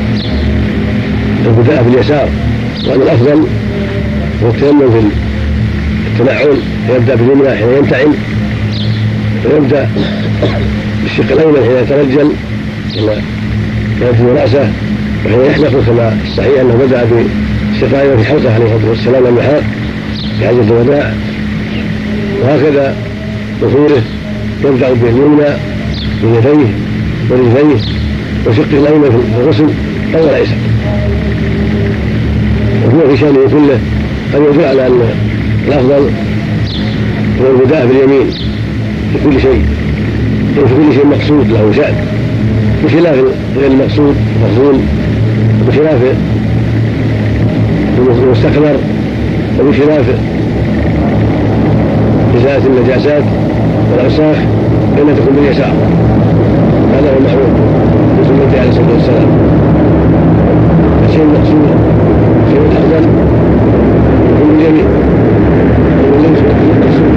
البداء باليسار، وأن الأفضل هو التيمم في التنعل، يبدأ باليمنى حين ينتعل ويبدأ بالشق الأيمن حين يترجل ويبدو رأسه وحين يحلق، كما الصحيح أنه بدأ بالشق الأيمن في حلقه عليه الصلاة والسلام لما حلق في حجة الوداع. وهكذا ظهوره يبدأ باليمنى من يديه ورجليه وشق الأيمن في الغسل أو الأيسر، وهو في شأنه كله. قد يدل على أن الأفضل هو البداء باليمين في كل شيء، في كل شيء مقصود له شأن، بخلاف غير المقصود المفضول، وبخلاف المستكبر، وبخلاف إزالة النجاسات والأوساخ فإنها تكون باليسار. هذا هو المعروف في سنته عليه الصلاة والسلام. الشيء المقصود الشيء الأفضل يكون باليمين وليس المقصود.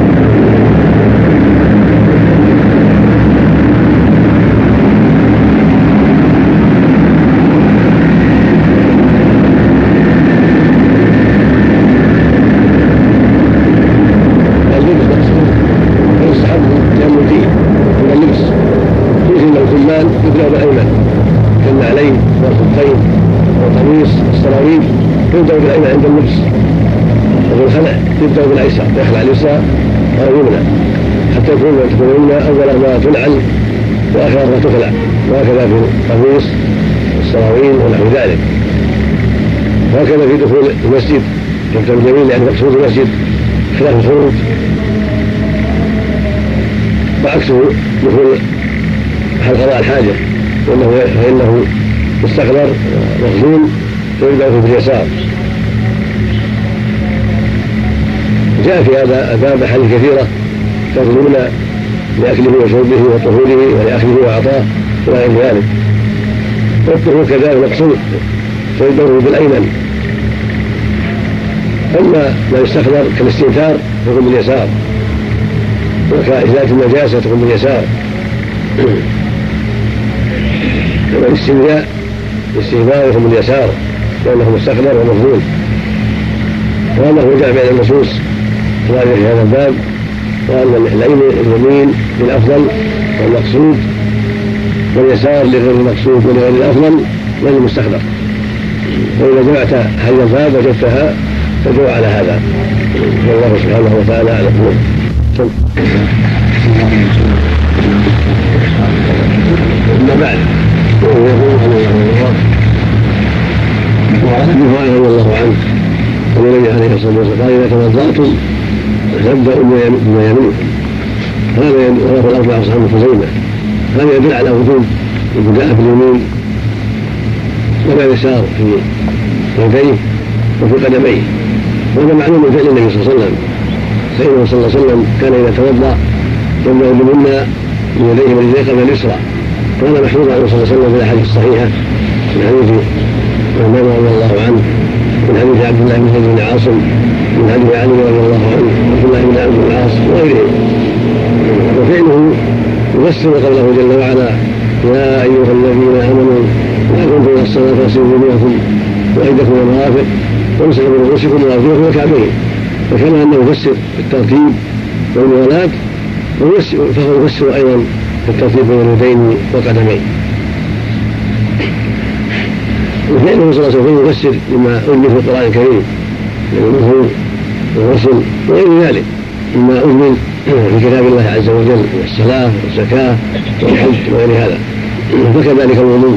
يبدأ بالأيمن كالنعلين والخفين والقميص والسراويل يبدأ بالأيمن عند اللبس، وفي الخلع يبدأ بالأيسر يخلع اليسرى أو يمنى حتى تكون اليمنى أول ما تنعل وآخر ما تخلع، وهكذا في القميص والسراويل ونحو ذلك. وهكذا في دخول المسجد يبدأ باليمين يعني مقصود المسجد خلاف الخروج، وعكسه دخول حال قضاء الحاجة فإنه مستقبر مخزون فيبدأ في اليسار. جاء في هذا الباب أحاديث كثيرة تظلمون لأكله وشربه وطهوره ولأخذه وعطاه وغير ذلك، والطهور كذلك مقصود فيبدأ بالأيمن. أما ما يستقبر كالاستنثار يكون باليسار، وكإزالة النجاسة تكون باليسار، والاستنجاء الاستهباء يكون باليسار لأنه مستقبل ومفضول. وهذا هو جاء بين النصوص الواردة في هذا الباب، وأن اليمين للأفضل والمقصود واليسار لغير المقصود ولغير الأفضل غير المستقبل. وإذا جمعت هذا الباب وجدتها تدعو على هذا، والله سبحانه وتعالى أعلم. أما بعد رضي الله عنه والنبي عليه الصلاة والسلام قال إذا توضأتم فابدأوا بما يمين. هذا رواه الأربعة أصحاب خزيمة. هذا يدل على وجوب البداء باليمين ولا يسار في يديه وفي قدميه، وهذا معلوم من فعل النبي صلى الله عليه وسلم، فإنه صلى الله عليه وسلم كان إذا توضأ يبدأ باليمنى من يديه ورجليه قبل اليسرى، وهذا محفوظ عنه صلى الله عليه وسلم في الأحاديث الصحيحة من حديث عثمان رضي الله عنه، من حديث عبد الله بن زيد بن عاصم، من حديث علي رضي الله عنه، عبد الله بن عمرو بن العاص وغيرهم. وفعله يفسر قوله جل وعلا: يا أيها الذين آمنوا لا تنفقوا الصلاة فاغسلوا وجوهكم وأيديكم والمرافق وامسحوا برؤوسكم وأرجلكم وكعبين. وكما أنه يفسر بالترتيب والموالاة فهو يفسر أيضا بالترتيب بين اليدين والقدمين. وفعله صلى الله عليه وسلم يفسر لما أجمل في القرآن الكريم من المهر والغسل وغير ذلك مما أجمل في كتاب الله عز وجل من الصلاة والزكاة والحج وغير هذا، فكذلك الوضوء.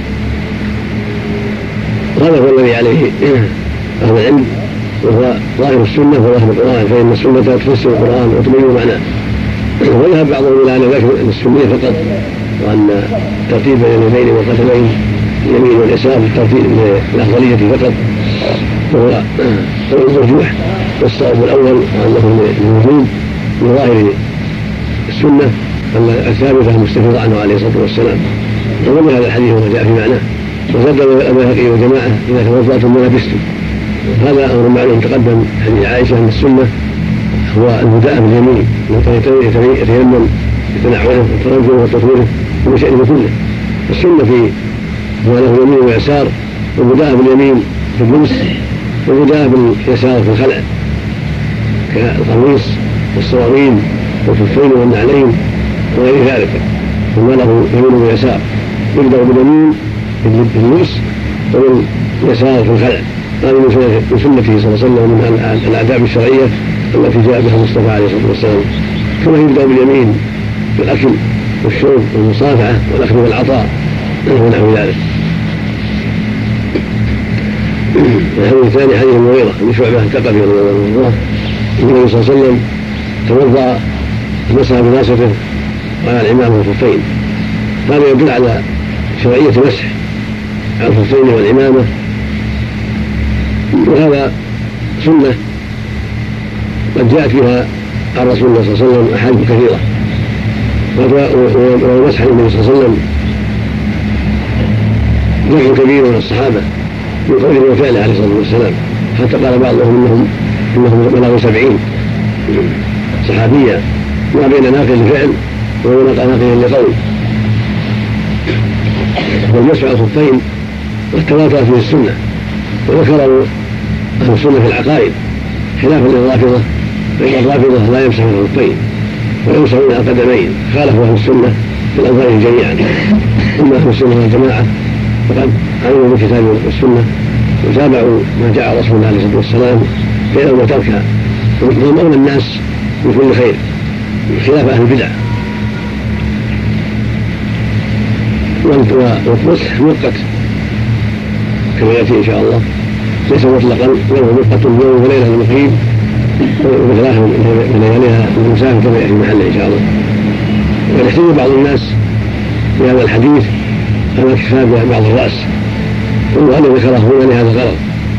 هذا هو الذي عليه أهل العلم، وهو ظاهر السنة وظاهر القرآن، فإن السنة تفسر القرآن وتبين معناه. وذهب بعضهم إلى أن ذكر السنية فقط، وأن ترتيب بين اليدين والقدمين اليمين واليسار بالترتيب الأفضلية فقط وهو المرجوح. والصواب الأول أنه الوجوب بظاهر السنة الثابتة المستفيضة عنه عليه الصلاة والسلام. ومن هذا الحديث وما جاء في معناه. وزاد البيهقي وجماعة إذا توضأتم ولبستم، هذا أمر معلوم تقدم حديث عائشة أن السنة هو البداء باليمين، يتيمم بتنعله وترجله وتطويره وبشأنه كله. السنة في هو له يمين ويسار، والبداء باليمين في اللبس والبداء باليسار في الخلع كالقميص والصوارين والكفين والنعلين وغير ذلك. ثم له يمين ويسار، يبدأ باليمين في اللبس وباليسار في الخلع. هذا من سنته صلى الله عليه وسلم من الآداب الشرعية التي جاء بها المصطفى عليه الصلاة والسلام. كما يبدأ باليمين في الأكل والشرب والمصافحة والأخذ والعطاء ونحو ذلك. الحديث الثاني حديث المغيرة بن شعبة الثقفي رضي الله عنه، النبي صلى الله عليه وسلم توضأ مسح بناصيته وعلى العمامة والخفين. هذا يدل على شرعية المسح على الخفين والعمامة، وهذا سنة قد جاءت فيها عن رسول الله صلى الله عليه وسلم أحاديث كثيرة. ومسح النبي صلى الله عليه وسلم جمع كبير من الصحابة من قوله وفعله عليه الصلاة والسلام، حتى قال بعضهم إنهم بلغوا 70 صحابيا، ما بين ناقل لفعل وبين ناقل لقول. والمسح على الخفين والتواتر فيه السنة، وذكروا أهل السنة في العقائد خلافا للرافضة، فإن الرافضة لا يمسحون الخفين ويمسحون على القدمين، خالفوا أهل السنة في الأظهار جميعا. أما أهل السنة والجماعة فقد علموا بالكتاب والسنة وتابعوا ما جاء رسول الله عليه الصلاة والسلام فإنهم تركها، وهم أولى الناس بكل خير خلاف أهل البدع. والمسح مؤقت كما يأتي إن شاء الله، ليس مطلقا، بل هو مؤقت يوم وليلة المقيم ومثل آخر من لياليها المسافر كما يأتي محله إن شاء الله. ويحتج بعض الناس بهذا الحديث على اكتفاء بعض الرأس، وأنه ذكره هنا لهذا الغرض،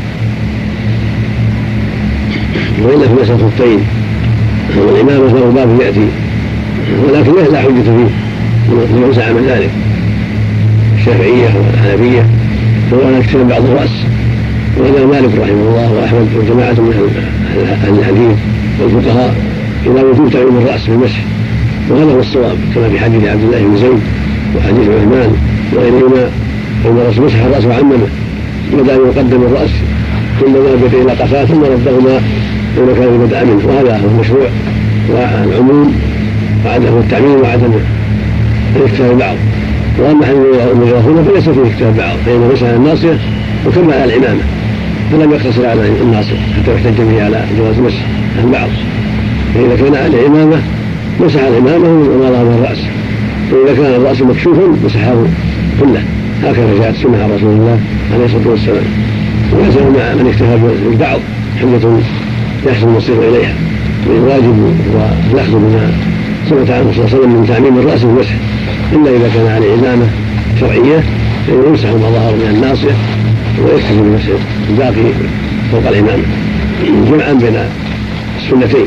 وإلا في مسح الخفين والإمامة فهو باب يأتي، ولكن لا حجة فيه لمن زعم ذلك الشافعية والحنفية، فهو على اكتفاء بعض الرأس. وإذا مالك رحمه الله وأحمد وجماعة من أهل الحديث والفقهاء إلى وجوب تعميم الرأس بالمسح، وهذا هو الصواب كما في حديث عبد الله بن زيد وحديث عثمان وغيرهما أن الرسول مسح الرأس وعممه، بدأ يقدم الرأس ثم ذهب إلى قفاه ثم ردهما إلى مكان بدأ منه، وهذا هو المشروع والعموم وعدم التعميم وعدم الاكتفاء بعض. وأما حديث المغيرة فليس فيه اكتفاء بعض، فإنه مسح على الناصية وكمل على العمامة، فلم يقتصر على الناصية حتى يحتج به على جواز مسح البعض. فإذا كان على العمامة مسح العمامة وما ظهر من الرأس، وإذا كان الرأس مكشوفا مسحه كله، هكذا جاءت سنة عن رسول الله عليه الصلاة والسلام. وليس من اكتفى بالبعض حجة يحصل المصير إليها، والواجب هو الأخذ بما ثبت عنه صلى الله عليه وسلم من تعميم الرأس والمسح، إلا إذا كان عليه عمامة شرعية فإنه يمسح ما ظهر من الناصية ويكتفي بمسح الباقي فوق العمامة جمعا بين السنتين.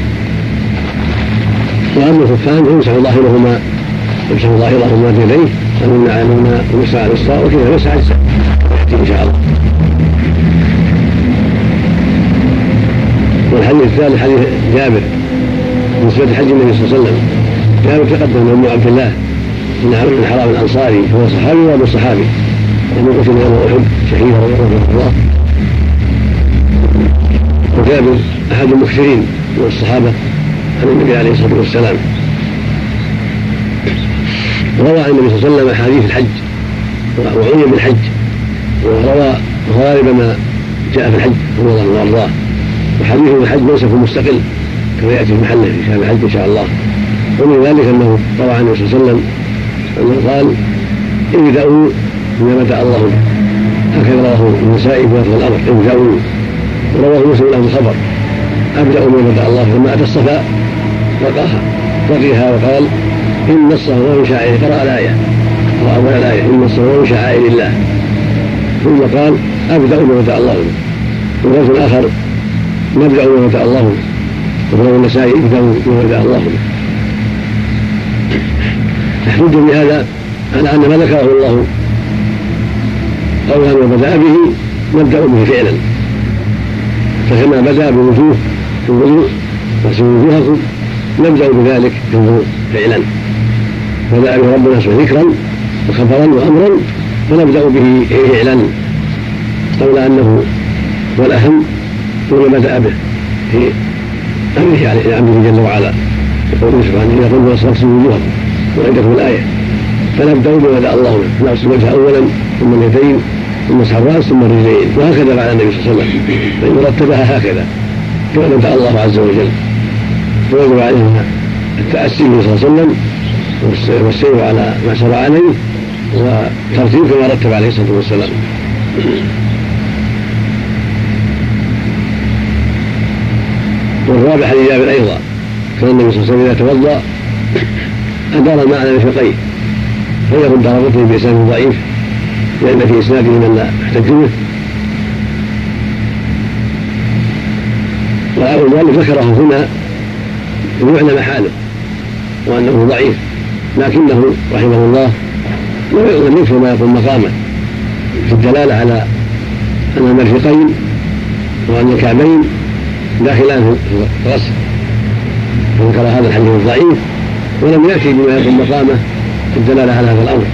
وأما الخفان فيمسح ظاهرهما بيديه ومن علمنا ومسعى الإسراء وكذا مسعى الإسراء يأتي إن شاء الله. والحديث الثالث حديث جابر من صفة حج النبي صلى الله عليه وسلم. جابر تقدم من عبد الله بن عمرو بن حرام الأنصاري هو صحابي وأبو الصحابي ومن قتل يوم أحد شهيدا رضي الله. وجابر أحد المكثرين من الصحابة عن النبي عليه الصلاة والسلام، روى عن النبي صلى الله عليه وسلم أحاديث الحج وعني بالحج، وروى غالب ما جاء في الحج رضي الله عنه وارضاه. وحديث الحج منسف مستقل كما يأتي في محله في شهر الحج إن شاء الله. ومن ذلك أنه روى عن النبي صلى الله عليه وسلم أنه قال ابدأوا بما بدأ الله به، هكذا رواه النسائي في لفظ الأمر ابدأوا. ورواه مسلم له الخبر أبدأوا بما بدأ الله، ثم أتى الصفا وقيها وقال إن الصفا من شعائر، قرأ الآية وأول الآية إن الصفا من شعائر الله، ثم قال أبدأوا بما بدأ الله به. وفي الآخر نبدأ بما بدأ الله به، ورواه النسائي ابدأوا بما بدأ الله به. يحتج بهذا على أن ما ذكره الله قولا وبدأ به نبدأ به فعلا، فكما بدأ بالوجوه في الوضوء فاغسلوا وجوهكم نبدأ بذلك في الوضوء فعلا. بدأ به ربنا ذكرا وخبرا وأمرا فنبدأ به فعلا، قول أنه هو الأهم ثم بدأ به في أمره عليه أمره جل وعلا، يقول سبحانه إذا قلنا فاغسلوا وجوهكم وعندكم الآية فنبدأ بما بدأ الله به، نغسل الوجه أولا ثم اليدين ثم مسح الرأس ثم الرجلين، وهكذا فعل النبي صلى الله عليه وسلم، فإن رتبها هكذا كما بدأ الله عز وجل. ويجب علينا التأسي به صلى الله عليه وسلم والسير على ما سر عليه وترتيب كما رتب عليه الصلاة والسلام. والرابع حديث جابر أيضا كان النبي صلى الله عليه وسلم إذا توضأ أدار الماء على مرفقيه فيرد على بطنه بإسناد ضعيف لأن في إسناده من لا يحتج به، والمؤلف ذكره هنا ليعلم حاله وأنه ضعيف، لكنه رحمه الله لم يكفر ما يقوم مقامه في الدلالة على أن المرفقين وأن الكعبين داخلان في الغسل، فذكر هذا الحديث الضعيف ولم يأتي بما يقوم مقامه في الدلالة على هذا الأمر.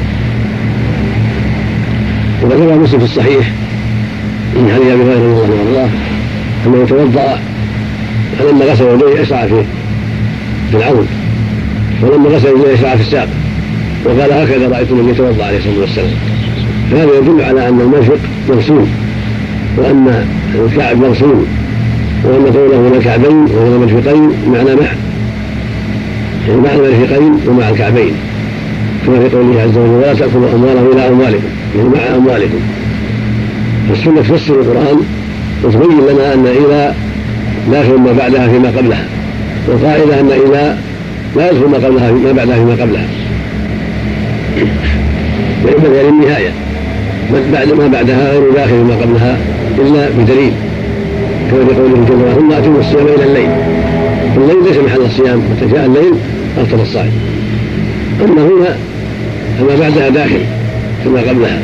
وذكر مسلم في الصحيح من حديث أبي هريرة رضي الله عنه أنه يتوضأ فلما غسل يديه أشرع في العون، ولما غسل يديه أشرع في الساق، وقال هكذا رأيت النبي يتوضأ عليه الصلاة والسلام. فهذا يدل على أن المرفق مغسول وأن الكعب مغسول، وأن قوله هنا كعبين وهنا مرفقين معنى معا، يعني مع المرفقين ومع الكعبين، كما في قوله عز وجل ولا تأكلوا أموالهم إلى أموالكم، يعني مع أموالكم. فالسنة تفسر القرآن وتبين لنا أن إلى لا يدخل ما بعدها فيما قبلها، والقاعدة أن إلى لا يدخل ما قبلها ما بعدها فيما قبلها، وإما يعني النهاية بعد ما بعدها غير داخل ما قبلها إلا بدليل، كما في قوله جل وعلا ثم أتموا الصيام إلى الليل. الليل ليس محل الصيام، متى جاء الليل أفطر الصائم، أما هنا فما بعدها داخل كما قبلها.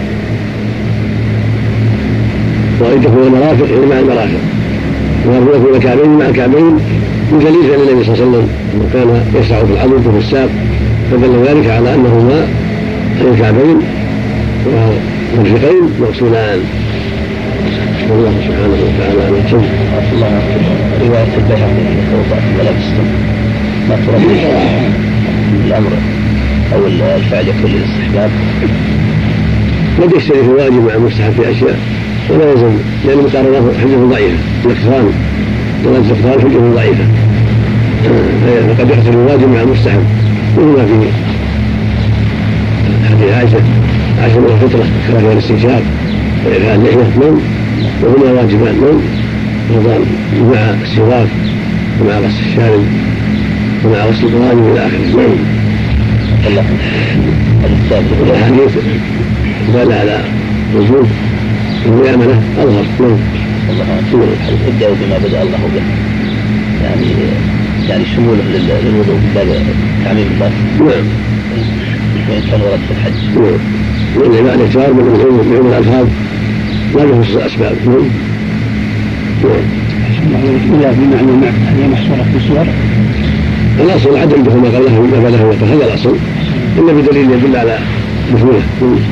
وإن تكون المرافق يعني مع المرافق، وأن يكون الكعبين مع الكعبين بدليل فعل النبي صلى الله عليه وسلم أنه كان يشرع في العضد وفي الساق، فدل ذلك على أنهما الكعبين والمرفقين مغسولان. والله سبحانه وتعالى على الجنة.
الله رواية البيهقي يتوضأ في ملابس ما تربي الأمر أو الفعل يكون للاستحباب.
قد يشترك الواجب مع المستحب في أشياء ولا يلزم، لأن المقارنة حجة ضعيفة، الاقتران حجة ضعيفة، فقد يحصل الواجب مع المستحب، وهما في حديث عائشة من الفطرة كراهية الاستنشاق وإرخاء اللحية وهما واجبان مع السواك ومع غسل الشارب ومع غسل القوانين إلى آخره. الحديث دل على وجوب الميامنة أظهر.
ابدأوا بما بدأ الله به، يعني شموله للوضوء باب تعميم الباب.
نعم.
كان ورد في الحج.
والإمام الاختيار من الألفاظ لا يخص الأسباب.
إلا بمعنى هي محصورة في الصور.
الأصل عدم دخول ما قبله وما بعده، هذا الأصل، إلا بدليل يدل على دخوله.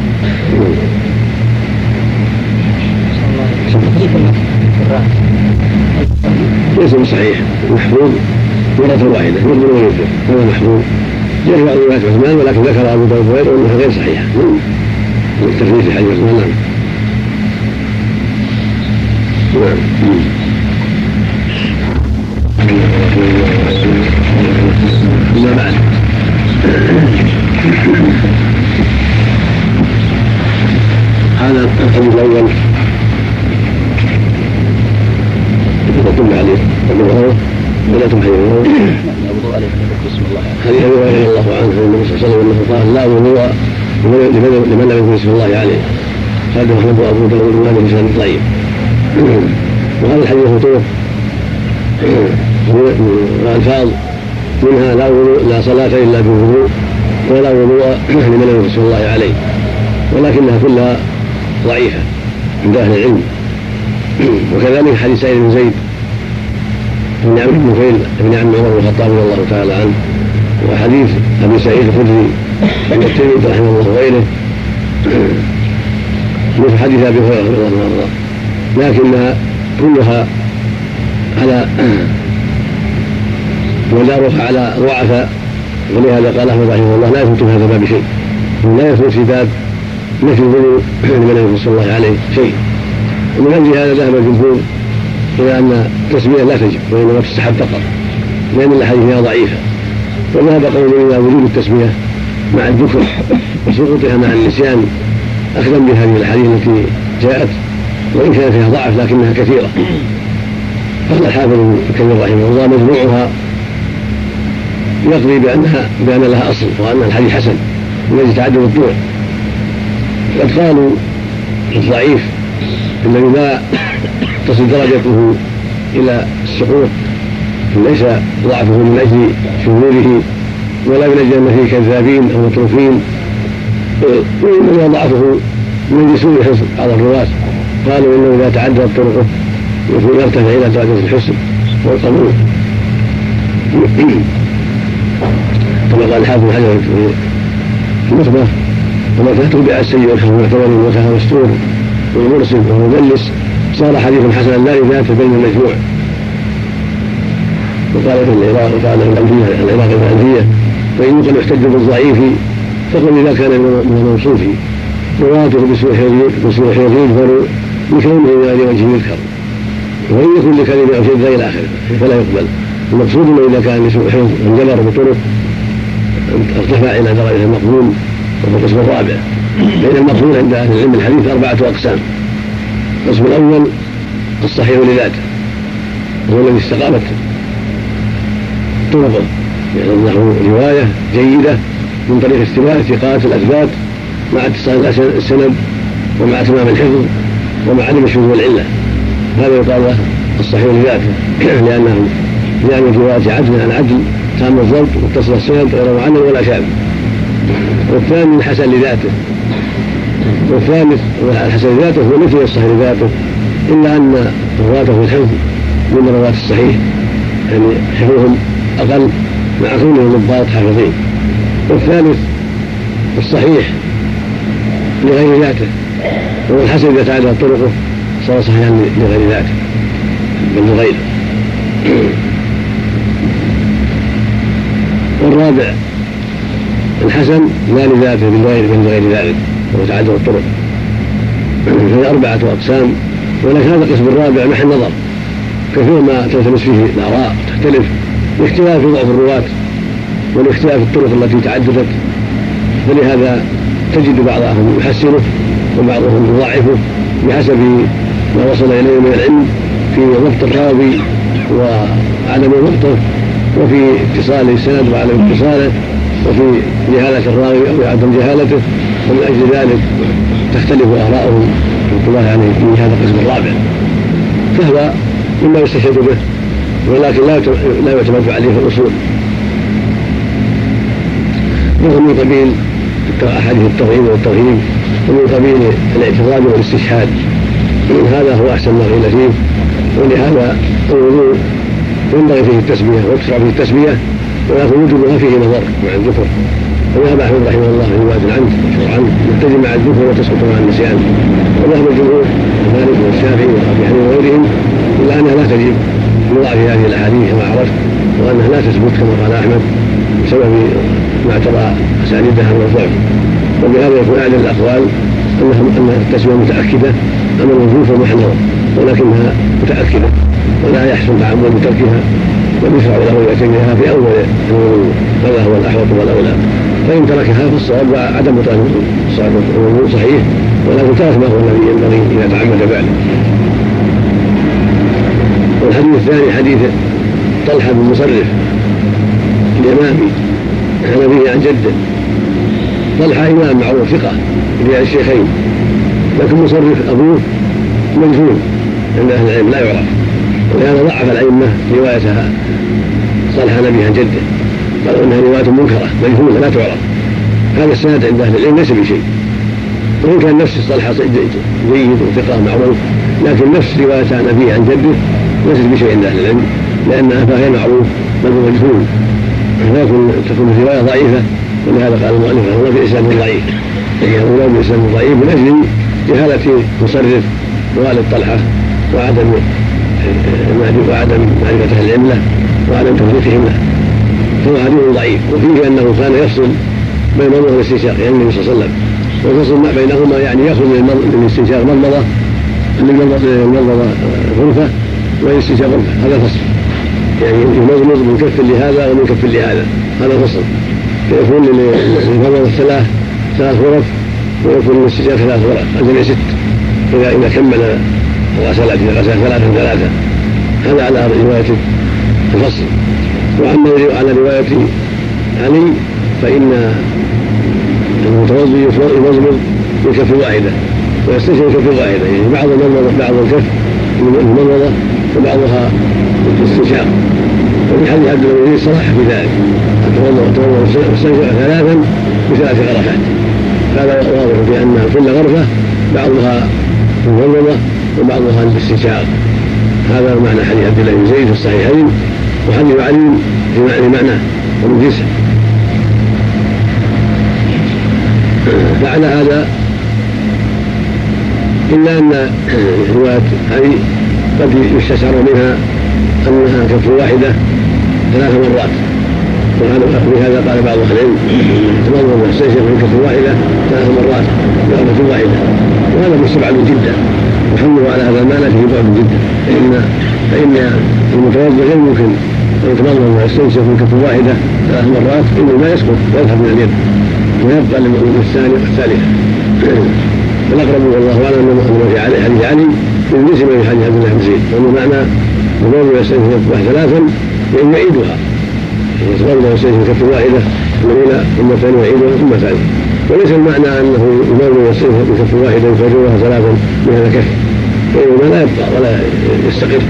ليس صحيح، محفوظ مرة واحدة يقبل وينكر، هذا محفوظ جاء بعض روايات عثمان، ولكن ذكر أبو داود وغيره أنها غير صحيحة التفريط في حديث عثمان. إلا بعد هذا الحديث الأول يدل عليه أبو هريرة ولا تمحيه
بسم الله.
حديث أبي هريرة رضي الله عنه النبي صلى الله عليه وسلم أنه قال لا وضوء لمن لم يذكر اسم الله عليه. هذا أحمد وأبو داود وهذا بسند طيب. وهذا الحديث طرق وألفاظ منها لا صلاة إلا بالوضوء ولا وضوء لمن لم يذكر اسم الله عليه، ولكنها كلها ضعيفة عند أهل العلم. وكذلك حديث سعيد بن زيد بن عمرو بن نفيل بن عم عمر بن الخطاب رضي الله تعالى عنه، وحديث أبي سعيد الخدري عن الترمذي رحمه الله وغيره، مثل حديث أبي هريرة رضي الله عنه، لكنها كلها على ودارها على ضعف، ولهذا قال أحمد رحمه الله لا يثبت هذا الباب شيء، لا يثبت في باب نفي الوضوء لمن لم يذكر الله عليه شيء. ومن أجل هذا ذهب الجمهور إلى أن التسمية لا تجب وإنما تستحب فقط، لأن الأحاديث فيها ضعيفة. وذهب قوم إلى وجوب التسمية مع الذكر وسقوطها مع النسيان أخذا بهذه الأحاديث التي جاءت، وإن كان فيها ضعف لكنها كثيرة. قال الحافظ ابن كثير رحمه الله مجموعها يقضي بأن لها أصل وأن الحديث حسن الذي تعدد الطرق. قد قالوا الضعيف الذي لا تصل درجته إلى السقوط ليس ضعفه من أجل شذوذه ولا من أجل أن فيه كذابين أو متروكين، وإنما ضعفه من سوء حفظ بعض الرواة. قالوا إنه إذا تعددت طرقه يرتفع إلى درجة الحسن والقبول، كما قال الحافظ بن حجر في النخبة: وما تتبع السيء الحفظ معتبر وكان مستور والمرسل والمدلس صار حديث حسنا لا لذاته بين المجموع. وقال ابن العراق وقال العراق الألفية: فإن يقل يحتج بالضعيف فقل إذا كان من الموصوف رواته بسوء حفظ يذكر لكونه من غير وجه يذكر، وإن يكن لكلمة أو شيء إلى آخره فلا يقبل. المقصود أنه إذا كان لسوء حفظ انجبر بطرق ارتفع إلى درجة المقبول، وهو القسم الرابع. بين المقبول عند أهل العلم الحديث 4 أقسام. القسم الأول الصحيح لذاته، وهو الذي استقامت طرقه، يعني أنه رواية جيدة من طريق استواء الثقات الأثبات مع اتصال السند ومع تمام الحفظ ومع عدم الشذوذ والعلة. هذا يقال له الصحيح لذاته، لأن رواية عدل عن عدل تام الضبط واتصل السند غير معلل ولا شاذ. والثاني الحسن لذاته، والثالث الحسن لذاته هو مثل الصحيح لذاته، إلا أن رواته في الحفظ من رواة الصحيح، يعني حفظهم أقل مع كونهم ضباط حافظين. والثالث الصحيح لغير ذاته، وهو الحسن إذا تعدد طرقه صار صحيحا لغير ذاته بل لغيره. والرابع الحسن لا لذاته بل لغير ذلك، وهو تعدد الطرق. فهي 4 أقسام، ولكن هذا القسم الرابع محل نظر، كثير ما تلتمس فيه الآراء تختلف باختلاف ضعف الرواة والاختلاف الطرق التي تعددت، فلهذا تجد بعضهم يحسنه وبعضهم يضعفه بحسب ما وصل إليه من العلم في ضبط الراوي وعدم ضبطه، وفي اتصال السند وعدم اتصاله، وفي جهالة الراوي أو عدم جهالته. ومن أجل ذلك تختلف آراءهم رحمة الله عليه في هذا القسم الرابع، فهو مما يستشهد به ولكن لا يعتمد عليه في الأصول. وهو من قبيل أحاديث الترغيب والترهيب ومن قبيل الاعتراض والاستشهاد، هذا هو أحسن ما قيل فيه. ولهذا الوضوء ينبغي فيه التسمية ويكثر فيه التسمية، ولكن وجوبها فيه نظر مع الذكر. وذهب أحمد رحمه الله في رواية عنه مشهور عنه يبتدي مع الذكر وتسقط مع النسيان، وذهب الجمهور مالك والشافعي وأبي حنيفة وغيرهم إلا أنها لا تجب لضعف هذه الأحاديث كما عرفت، وأنها لا تثبت كما قال أحمد بسبب ما اعترى أسانيدها من الضعف. وبهذا يكون أعلى الأقوال أن التسمية متأكدة أما الوجوب فمحظورة، ولكنها متأكدة ولا يحسن تعمد بتركها، ويشرع له يتجهها في أول الوضوء، هذا هو الأحوط والأولى. فإن تركها فالصواب عدم بطلان الوضوء صحيح، ولكن ترك ما هو الذي ينبغي إذا تعمد فعله. والحديث الثاني حديث طلحة بن مصرف اليمامي عن أبيه عن جده. طلحة إمام معروف ثقة في الشيخين، لكن مصرف أبوه مجهول عند أهل العلم لا يعرف، ولهذا ضعف الأئمة روايتها طلحة نبي عن جده، قالوا إنها رواية منكرة مجهولة لا تعرف. هذا السند عند أهل العلم ليس بشيء، وإن كان نفس طلحة جيد وثقة معروف، لكن نفس رواية عن أبيه عن جده ليست بشيء عند أهل العلم، لأن أباه معروف بل هو مجهول، ولكن تكون الرواية ضعيفة. ولهذا قال المؤلف رحمه الله في إسناد ضعيف، يعني أولى بإسناد ضعيف من أجل جهالة مصرف ووالد طلحة وعدم معرفة أهل العلم له وعدم توثيقهم له، فهو حديث ضعيف. وفيه أنه كان يفصل بين المضمضة والاستنشاق، يعني النبي صلى الله عليه وسلم، وفصل ما بينهما يعني يأخذ من الاستنشاق مضمضة غرفة والاستنشاق غرفة، هذا فصل، يعني يمضمض من كف لهذا ومن كف لهذا، هذا فصل. فيكون للمضمضة ثلاث غرف، ويكون للاستنشاق 3 غرف، الجميع 6 إذا كمل الغسلات، إذا غسل 3 هذا على رواية الفصل. وأما على رواية علي فإن المتوضي يمضمض من كف واحدة ويستنشق من كف واحدة، يعني بعض الكف من المضمضة وبعضها الاستنشاق. وفي حديث عبد الله بن صلاح في ذلك التوضأ واستنشق 3 ب3 غرفات، هذا واضح في أن كل غرفة بعضها المضمضة وبعضها الاستنشاق. هذا معنى حديث عبد الله بن زيد في الصحيحين، وحديث علي في معناه ومن جنسه. فعلى هذا إلا أن رواية علي قد يستشعر منها أنها كف واحدة 3 مرات، ولهذا قال بعض أهل العلم تمضمض واستنشق من كف واحدة 3 مرات بغرفة واحدة، وهذا مستبعد جدا، وحمله على هذا المعنى فيه بعد جدا، فإن المتوضئ غير ممكن أن يتمضمض ويستنشق من كف واحدة 3 مرات، إنه ما يسقط ويذهب من اليد ويبقى للثانية والثالثة. والأقرب والله أعلم أنه في حديث علي بالنسبة في حديث عبد الله بن زيد، وأنه معنى المتوضئ ويستنشق من كف 3 لأن يعيدها، يتمضمض ويستنشق من كف واحدة الأولى ثم الثانية يعيدها ثم الثالثة، وليس المعنى أنه يمضمض ويستنشق من كف واحدة يفرغها 3 من هذا الكف، فإنه لا يبقى ولا يستقر.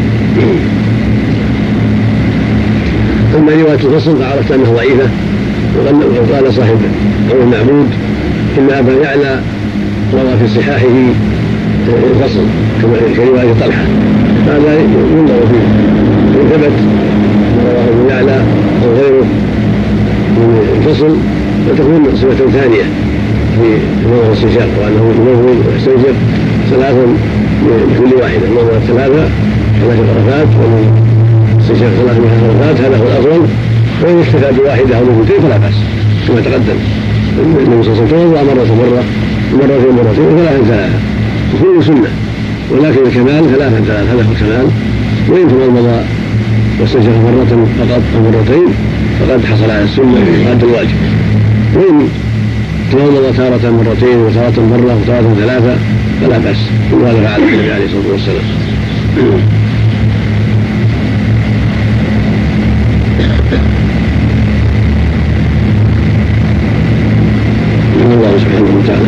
أما رواية الفصل فعرفت أنها ضعيفة، وقال صاحب أو المعبود إن أبا يعلى روى في صحاحه الفصل كرواية طلحة، هذا ينظر فيه، إن ثبت رواه أبو يعلى أو غيره من الفصل فتكون صفة ثانية في موضع الاستنشاق، وأنه يمضمض ويستنشق 3 من كل واحدة، الموضع 3 غرفات والاستنشاق 3 غرفات، هذا هو الأفضل. وإن اكتفى بواحدة أو مرتين فلا بأس كما تقدم. النبي صلى الله عليه وسلم توضأ مرة مرتين و3 وكل سنة، ولكن الكمال 3 هذا هو الكمال. وإن تمضمض واستنشق مرة فقط أو مرتين فقد حصل على السنة وأدى الواجب. وإن تمضمض تارة مرتين وتارة مرة وتارة 3 فلا بأس، وهذا فعل النبي عليه الصلاة والسلام. الله سبحانه وتعالى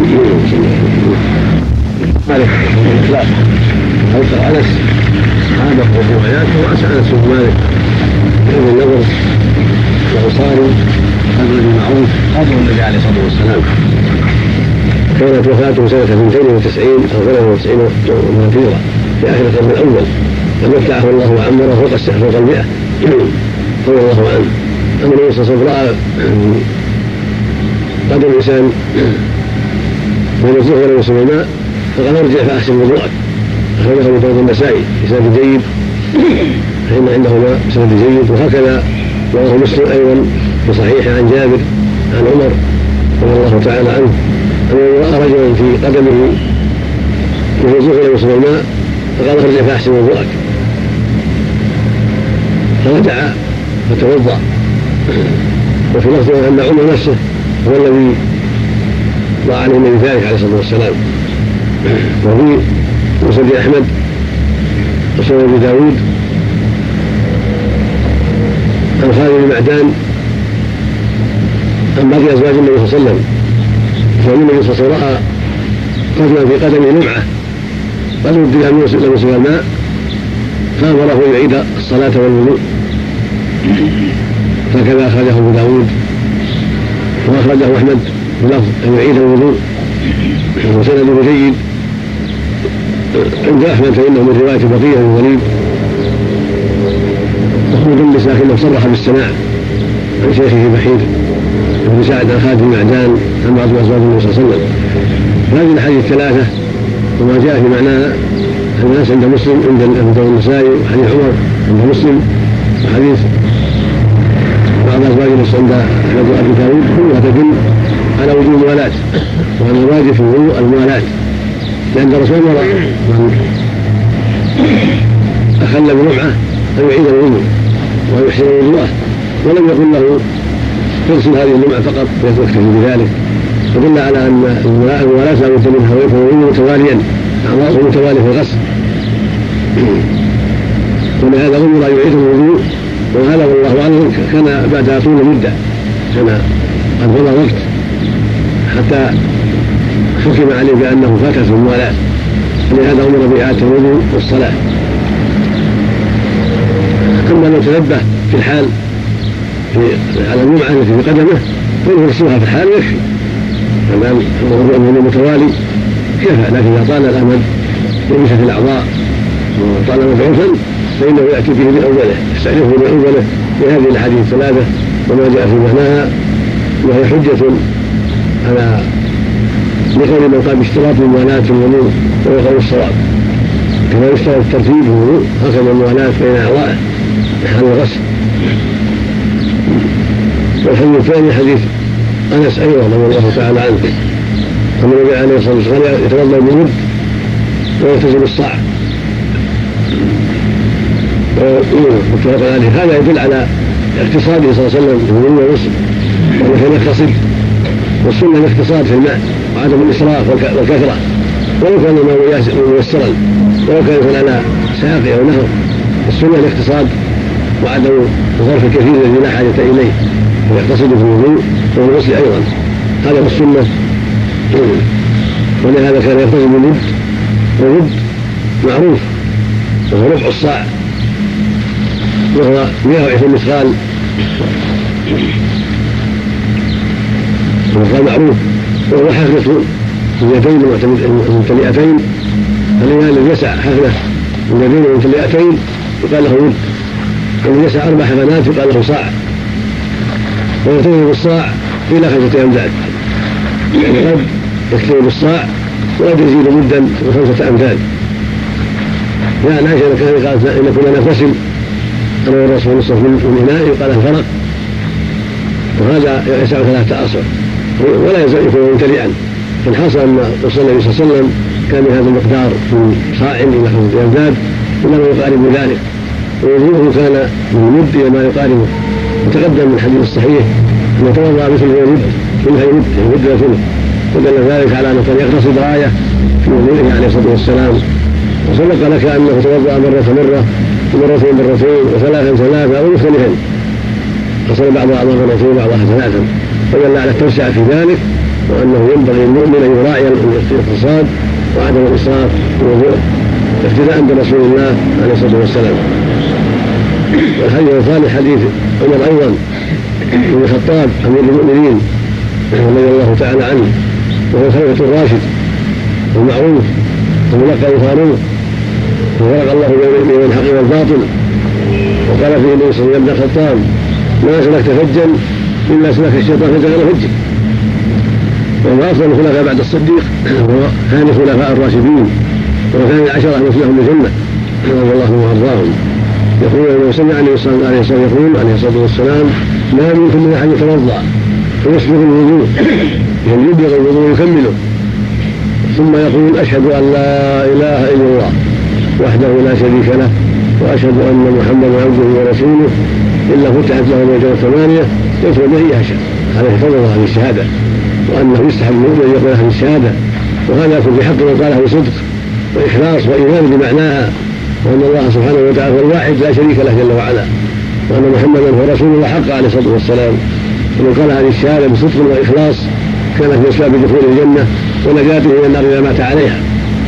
مالك الإطلاق أذكر أنس هذا الروايات وأسأل أنس بن مالك من النظر الأنصاري الرجل المعروف قبر النبي عليه الصلاة والسلام. كانت وفاته سنة 92 أو 93 ومثيرة في آخر القرن الأول، فمتعه الله وعمره فوق 100 رضي الله عنه. أما النبي صلى الله عليه وسلم رأى قدر الإنسان بين الظهر ووصول الماء فقال ارجع فأحسن وضوءك. أخرجه ابو داود النسائي بسند جيد، فإن عنده سند جيد. وهكذا رواه مسلم أيضا بصحيح عن جابر عن عمر رضي الله تعالى عنه أنه رأى رجلا في قدمه وهو الظهر ووصول الماء فقال ارجع فأحسن وضوءك، فرجع فتوضأ. وفي لفظ أن عمر نفسه هو الذي ضاع عليه من ذلك عليه الصلاة والسلام. وفي مسند أحمد وسنن أبي داود عن خالد بن معدان عن بعض أزواج النبي صلى الله عليه وسلم، فإن النبي صلى الله عليه وسلم رأى رجلا في قدمه لمعة قال ودي أن يوصل الماء فأمره يعيد الصلاة والوضوء، فكذا أخرجه أبو داود وأخرجه أحمد بلفظ أن يعيد الوضوء وسنده جيد عند أحمد، فإنه من رواية بقية بن الوليد مدلس لكنه صرح بالسماع عن شيخه بحير بن سعد عن خالد بن معدان عن بعض أزواج النبي صلى الله عليه وسلم. هذه الحديث الثلاثة وما جاء في معناها الناس عند مسلم عند أبو داود النسائي وحديث عمر عند مسلم وحديث بعض أزواج عند أحمد وأبي داود كلها تدل على وجود الموالاة، وأن الواجب في الوضوء الموالاة، لأن الرسول أمر من أخل بلمعة أن يعيد الوضوء ويحسن وضوءه، ولم يقل له تغسل هذه اللمعة فقط ويكتفي بذلك، فدل على أن الموالاة لا بد منها ويكون الوضوء متواليا أعضاؤه متوالي في الغسل، ولهذا أمر أن يعيد الوضوء. وهذا والله أعلم كان بعد طول مدة، كان قد مضى وقت حتى حكم عليه بأنه فاتت الموالاة، فلهذا أمر بإعادة الوضوء والصلاة. أما لو تنبه في الحال على اللمعة التي في قدمه فيغسلها في الحال ويكفي، ما دام الوضوء متوالي كفى. لكن إذا طال الأمد لمسة الأعضاء وطال مضعوفا فإنه يأتي به من أوله، يستأنفه من أوله بهذه الأحاديث الثلاثة وما جاء في معناها، وهي حجة على لقول من قال باشتراط الموالاة في الوضوء وهو قول الصواب، كما يشترط الترتيب في الوضوء هكذا الموالاة بين أعضائه حال الغسل. والحديث الثاني حديث أنس أيضا رضي الله تعالى عنه أن النبي عليه الصلاة والسلام يتوضأ بالمد ويلتزم الصاع متفق عليه. هذا يدل على اقتصاده صلى الله عليه وسلم في الوضوء والغسل، وأنه كان يقتصد، والسنة الاقتصاد في الماء وعدم الإسراف والكثرة، ولو كان الماء ميسرا ولو كان يكون على ساقي أو نهر، السنة الاقتصاد وعدم الظرف الكثير الذي لا حاجة إليه، ويقتصد في الوضوء والغسل أيضا، هذا هو السنة. ولهذا كان يقتصد بالمد، والمد معروف وهو ربع الصاع وهو 120 مثقال، وهو معروف، وهو حفلة اليدين الممتلئتين، فالذي يسع حفلة اليدين الممتلئتين يقال له مد، والذي يسع 4 حفنات يقال له صاع، ويكتفي بالصاع إلى 5 أمداد، يعني قد يكتفي بالصاع وقد يزيد مدا ب5 أمداد. يعني عائشة كان قالت إن كنا نغتسل أنا والرسول نصف من إناء يقال له فرق، وهذا يسع 3 أصع ولا يزال يكون ممتلئا. فالحاصل أن رسول الله صلى الله عليه وسلم كان بهذا المقدار من صاع إلى 5 أمداد إلى ما يقارب ذلك، ووضوءه كان من مد إلى ما يقاربه. وتقدم من الحديث الصحيح أنه توضأ مثل المد من هي مد وثلث، ودل ذلك على أنه كان يقتصد غاية في وضوءه عليه الصلاة والسلام. وسبق لك أنه توضأ مرة ومرتين وثلاثة ومختلفا، غسل بعض أعضاء مرتين وبعضها 3، فدل على التوسعة في ذلك، وأنه ينبغي للمؤمن أن يراعي الاقتصاد وعدم الإسراف في الوضوء اقتداء برسول الله عليه الصلاة والسلام. والحديث الثاني حديث عمر أيضا بن الخطاب أمير المؤمنين رضي الله تعالى عنه، وهو الخليفة الراشد المعروف وملقب الفاروق، وفرق الله بين الحق والباطل. وقال فيه النبي صلى الله عليه وسلم: يا ابن الخطاب ما سلكت فجا إلا سلك الشيطان فجا غير فجك. وهو أفضل الخلفاء بعد الصديق، وهو ثاني خلفاء الراشدين، وكان العشرة المفلحون بالجنة رضي الله عنهم وأرضاهم. يقول النبي صلى الله عليه وسلم يقول عليه الصلاة والسلام: ما منكم من أحد يتوضأ فيسبغ الوضوء، يعني يبلغ الوضوء يكمله، ثم يقول: أشهد أن لا إله إلا الله وحده لا شريك له وأشهد أن محمدا عبده ورسوله، إلا فتحت له الأبواب الثمانية يدخل به يشاء. هذا يفضل هذه الشهادة، وأنه يستحب المؤمن أن يقول هذه الشهادة، وهذا يكون بحق من قاله بصدق وإخلاص وإيمان بمعناها، وأن الله سبحانه وتعالى هو الواحد لا شريك له جل وعلا، وأن محمدا هو رسول الله حق عليه الصلاة والسلام. ومن قال هذه الشهادة بصدق وإخلاص كان في أسباب دخول الجنة ونجاته من النار إذا مات عليها.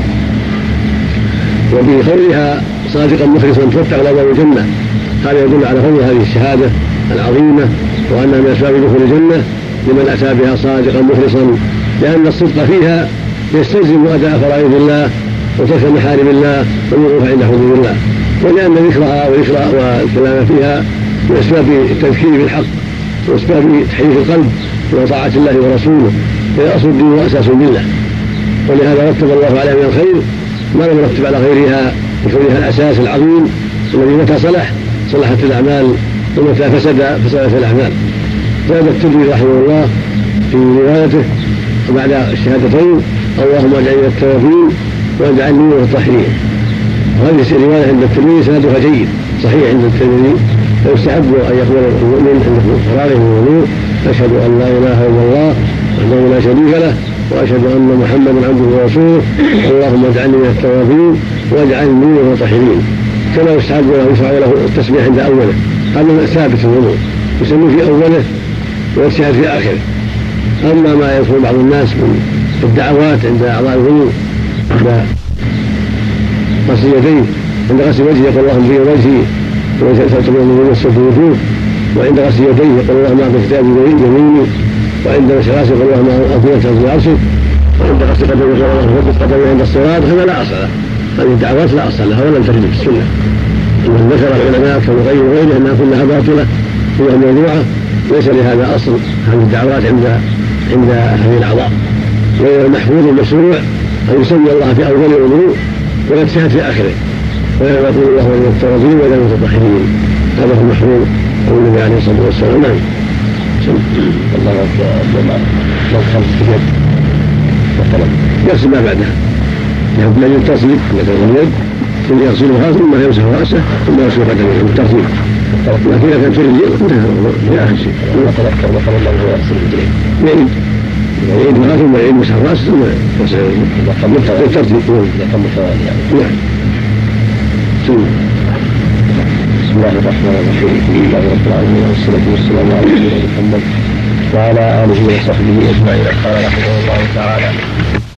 وبقولها صادقا مخلصا تفتح له باب الجنة، هذا يدل على فضل هذه الشهادة العظيمة، وأنها من أسباب دخول الجنة لمن أتى بها صادقا مخلصا، لأن الصدق فيها يستلزم أداء فرائض الله وترك محارم الله والوقوف عند حدود الله، ولأن ذكرها والكلام فيها من أسباب التذكير بالحق وأسباب تحريك القلب وطاعة الله ورسوله، فهي أصل الدين وأساس بالله. ولهذا رتب الله عليها من الخير ما لم يرتب على غيرها، بكونها الأساس العظيم الذي متى صلحت الأعمال ومتى فسدت الأعمال. زاد الترمذي رحمه الله في روايته بعد الشهادتين: اللهم اجعلني من التوابين واجعلني من المتطهرين. وهذه الرواية عند الترمذي سندها جيد صحيح عند الترمذي، فيستحب أن يقول المؤمن عند فراغه من الوضوء: أشهد أن لا إله إلا الله وحده لا شريك له وأشهد أن محمدا عبده ورسوله، اللهم اجعلني من التوابين واجعلني من المتطهرين. كما يستحب له يشرع له التسبيح عند أوله، هذا ثابت في الوضوء، يسمي في أوله ويجتهد في آخره. أما ما يكون بعض الناس من الدعوات عند أعضاء الوضوء، عند غسل يديه، عند غسل وجهه يقول: اللهم في وجهي وتتبع من يمسك الوجوه، وعند غسل يديه يقول: اللهم اعطي كتابي يميني، وعند غسل يقول: اللهم اطيعك في عرشك، وعند غسل قدمي يقول: اللهم ثبت قدمي عند الصراط. هذا لا أصل له، هذه الدعوات لا أصل لها ولم ترد في السنة. ومن ذكر العلماء كالمغير وغيره أنها كلها باطلة وهي موضوعة، ليس لهذا أصل. هذه الدعوات عند هذه الأعضاء، غير المحفوظ المشروع أن يسمي الله في أول الوضوء ويجتهد في آخره، ويقول: الله من التوابين وإلى المتطهرين. هذا هو المحفوظ عن النبي عليه الصلاة والسلام. نعم.
الله أكبر. لو خمس يد مثلا
يغسل ما بعدها، يحب من التصريف اليد ثم يغسلها ثم يمسح رأسه ثم يغسل قدمه بالترتيب. لكن إذا كانت الرجل انتهى آخر شيء.
أتذكر مثلا الله يغسل الرجلين
يعيد مرة ثم يعيد مسح رأسه ثم يغسل بالترتيب.
إذا كم ثواني يعني.
نعم.
بسم الله الرحمن الرحيم. الحمد لله رب العالمين والصلاة والسلام على سيدنا محمد وعلى آله وصحبه أجمعين. قال رحمه الله تعالى: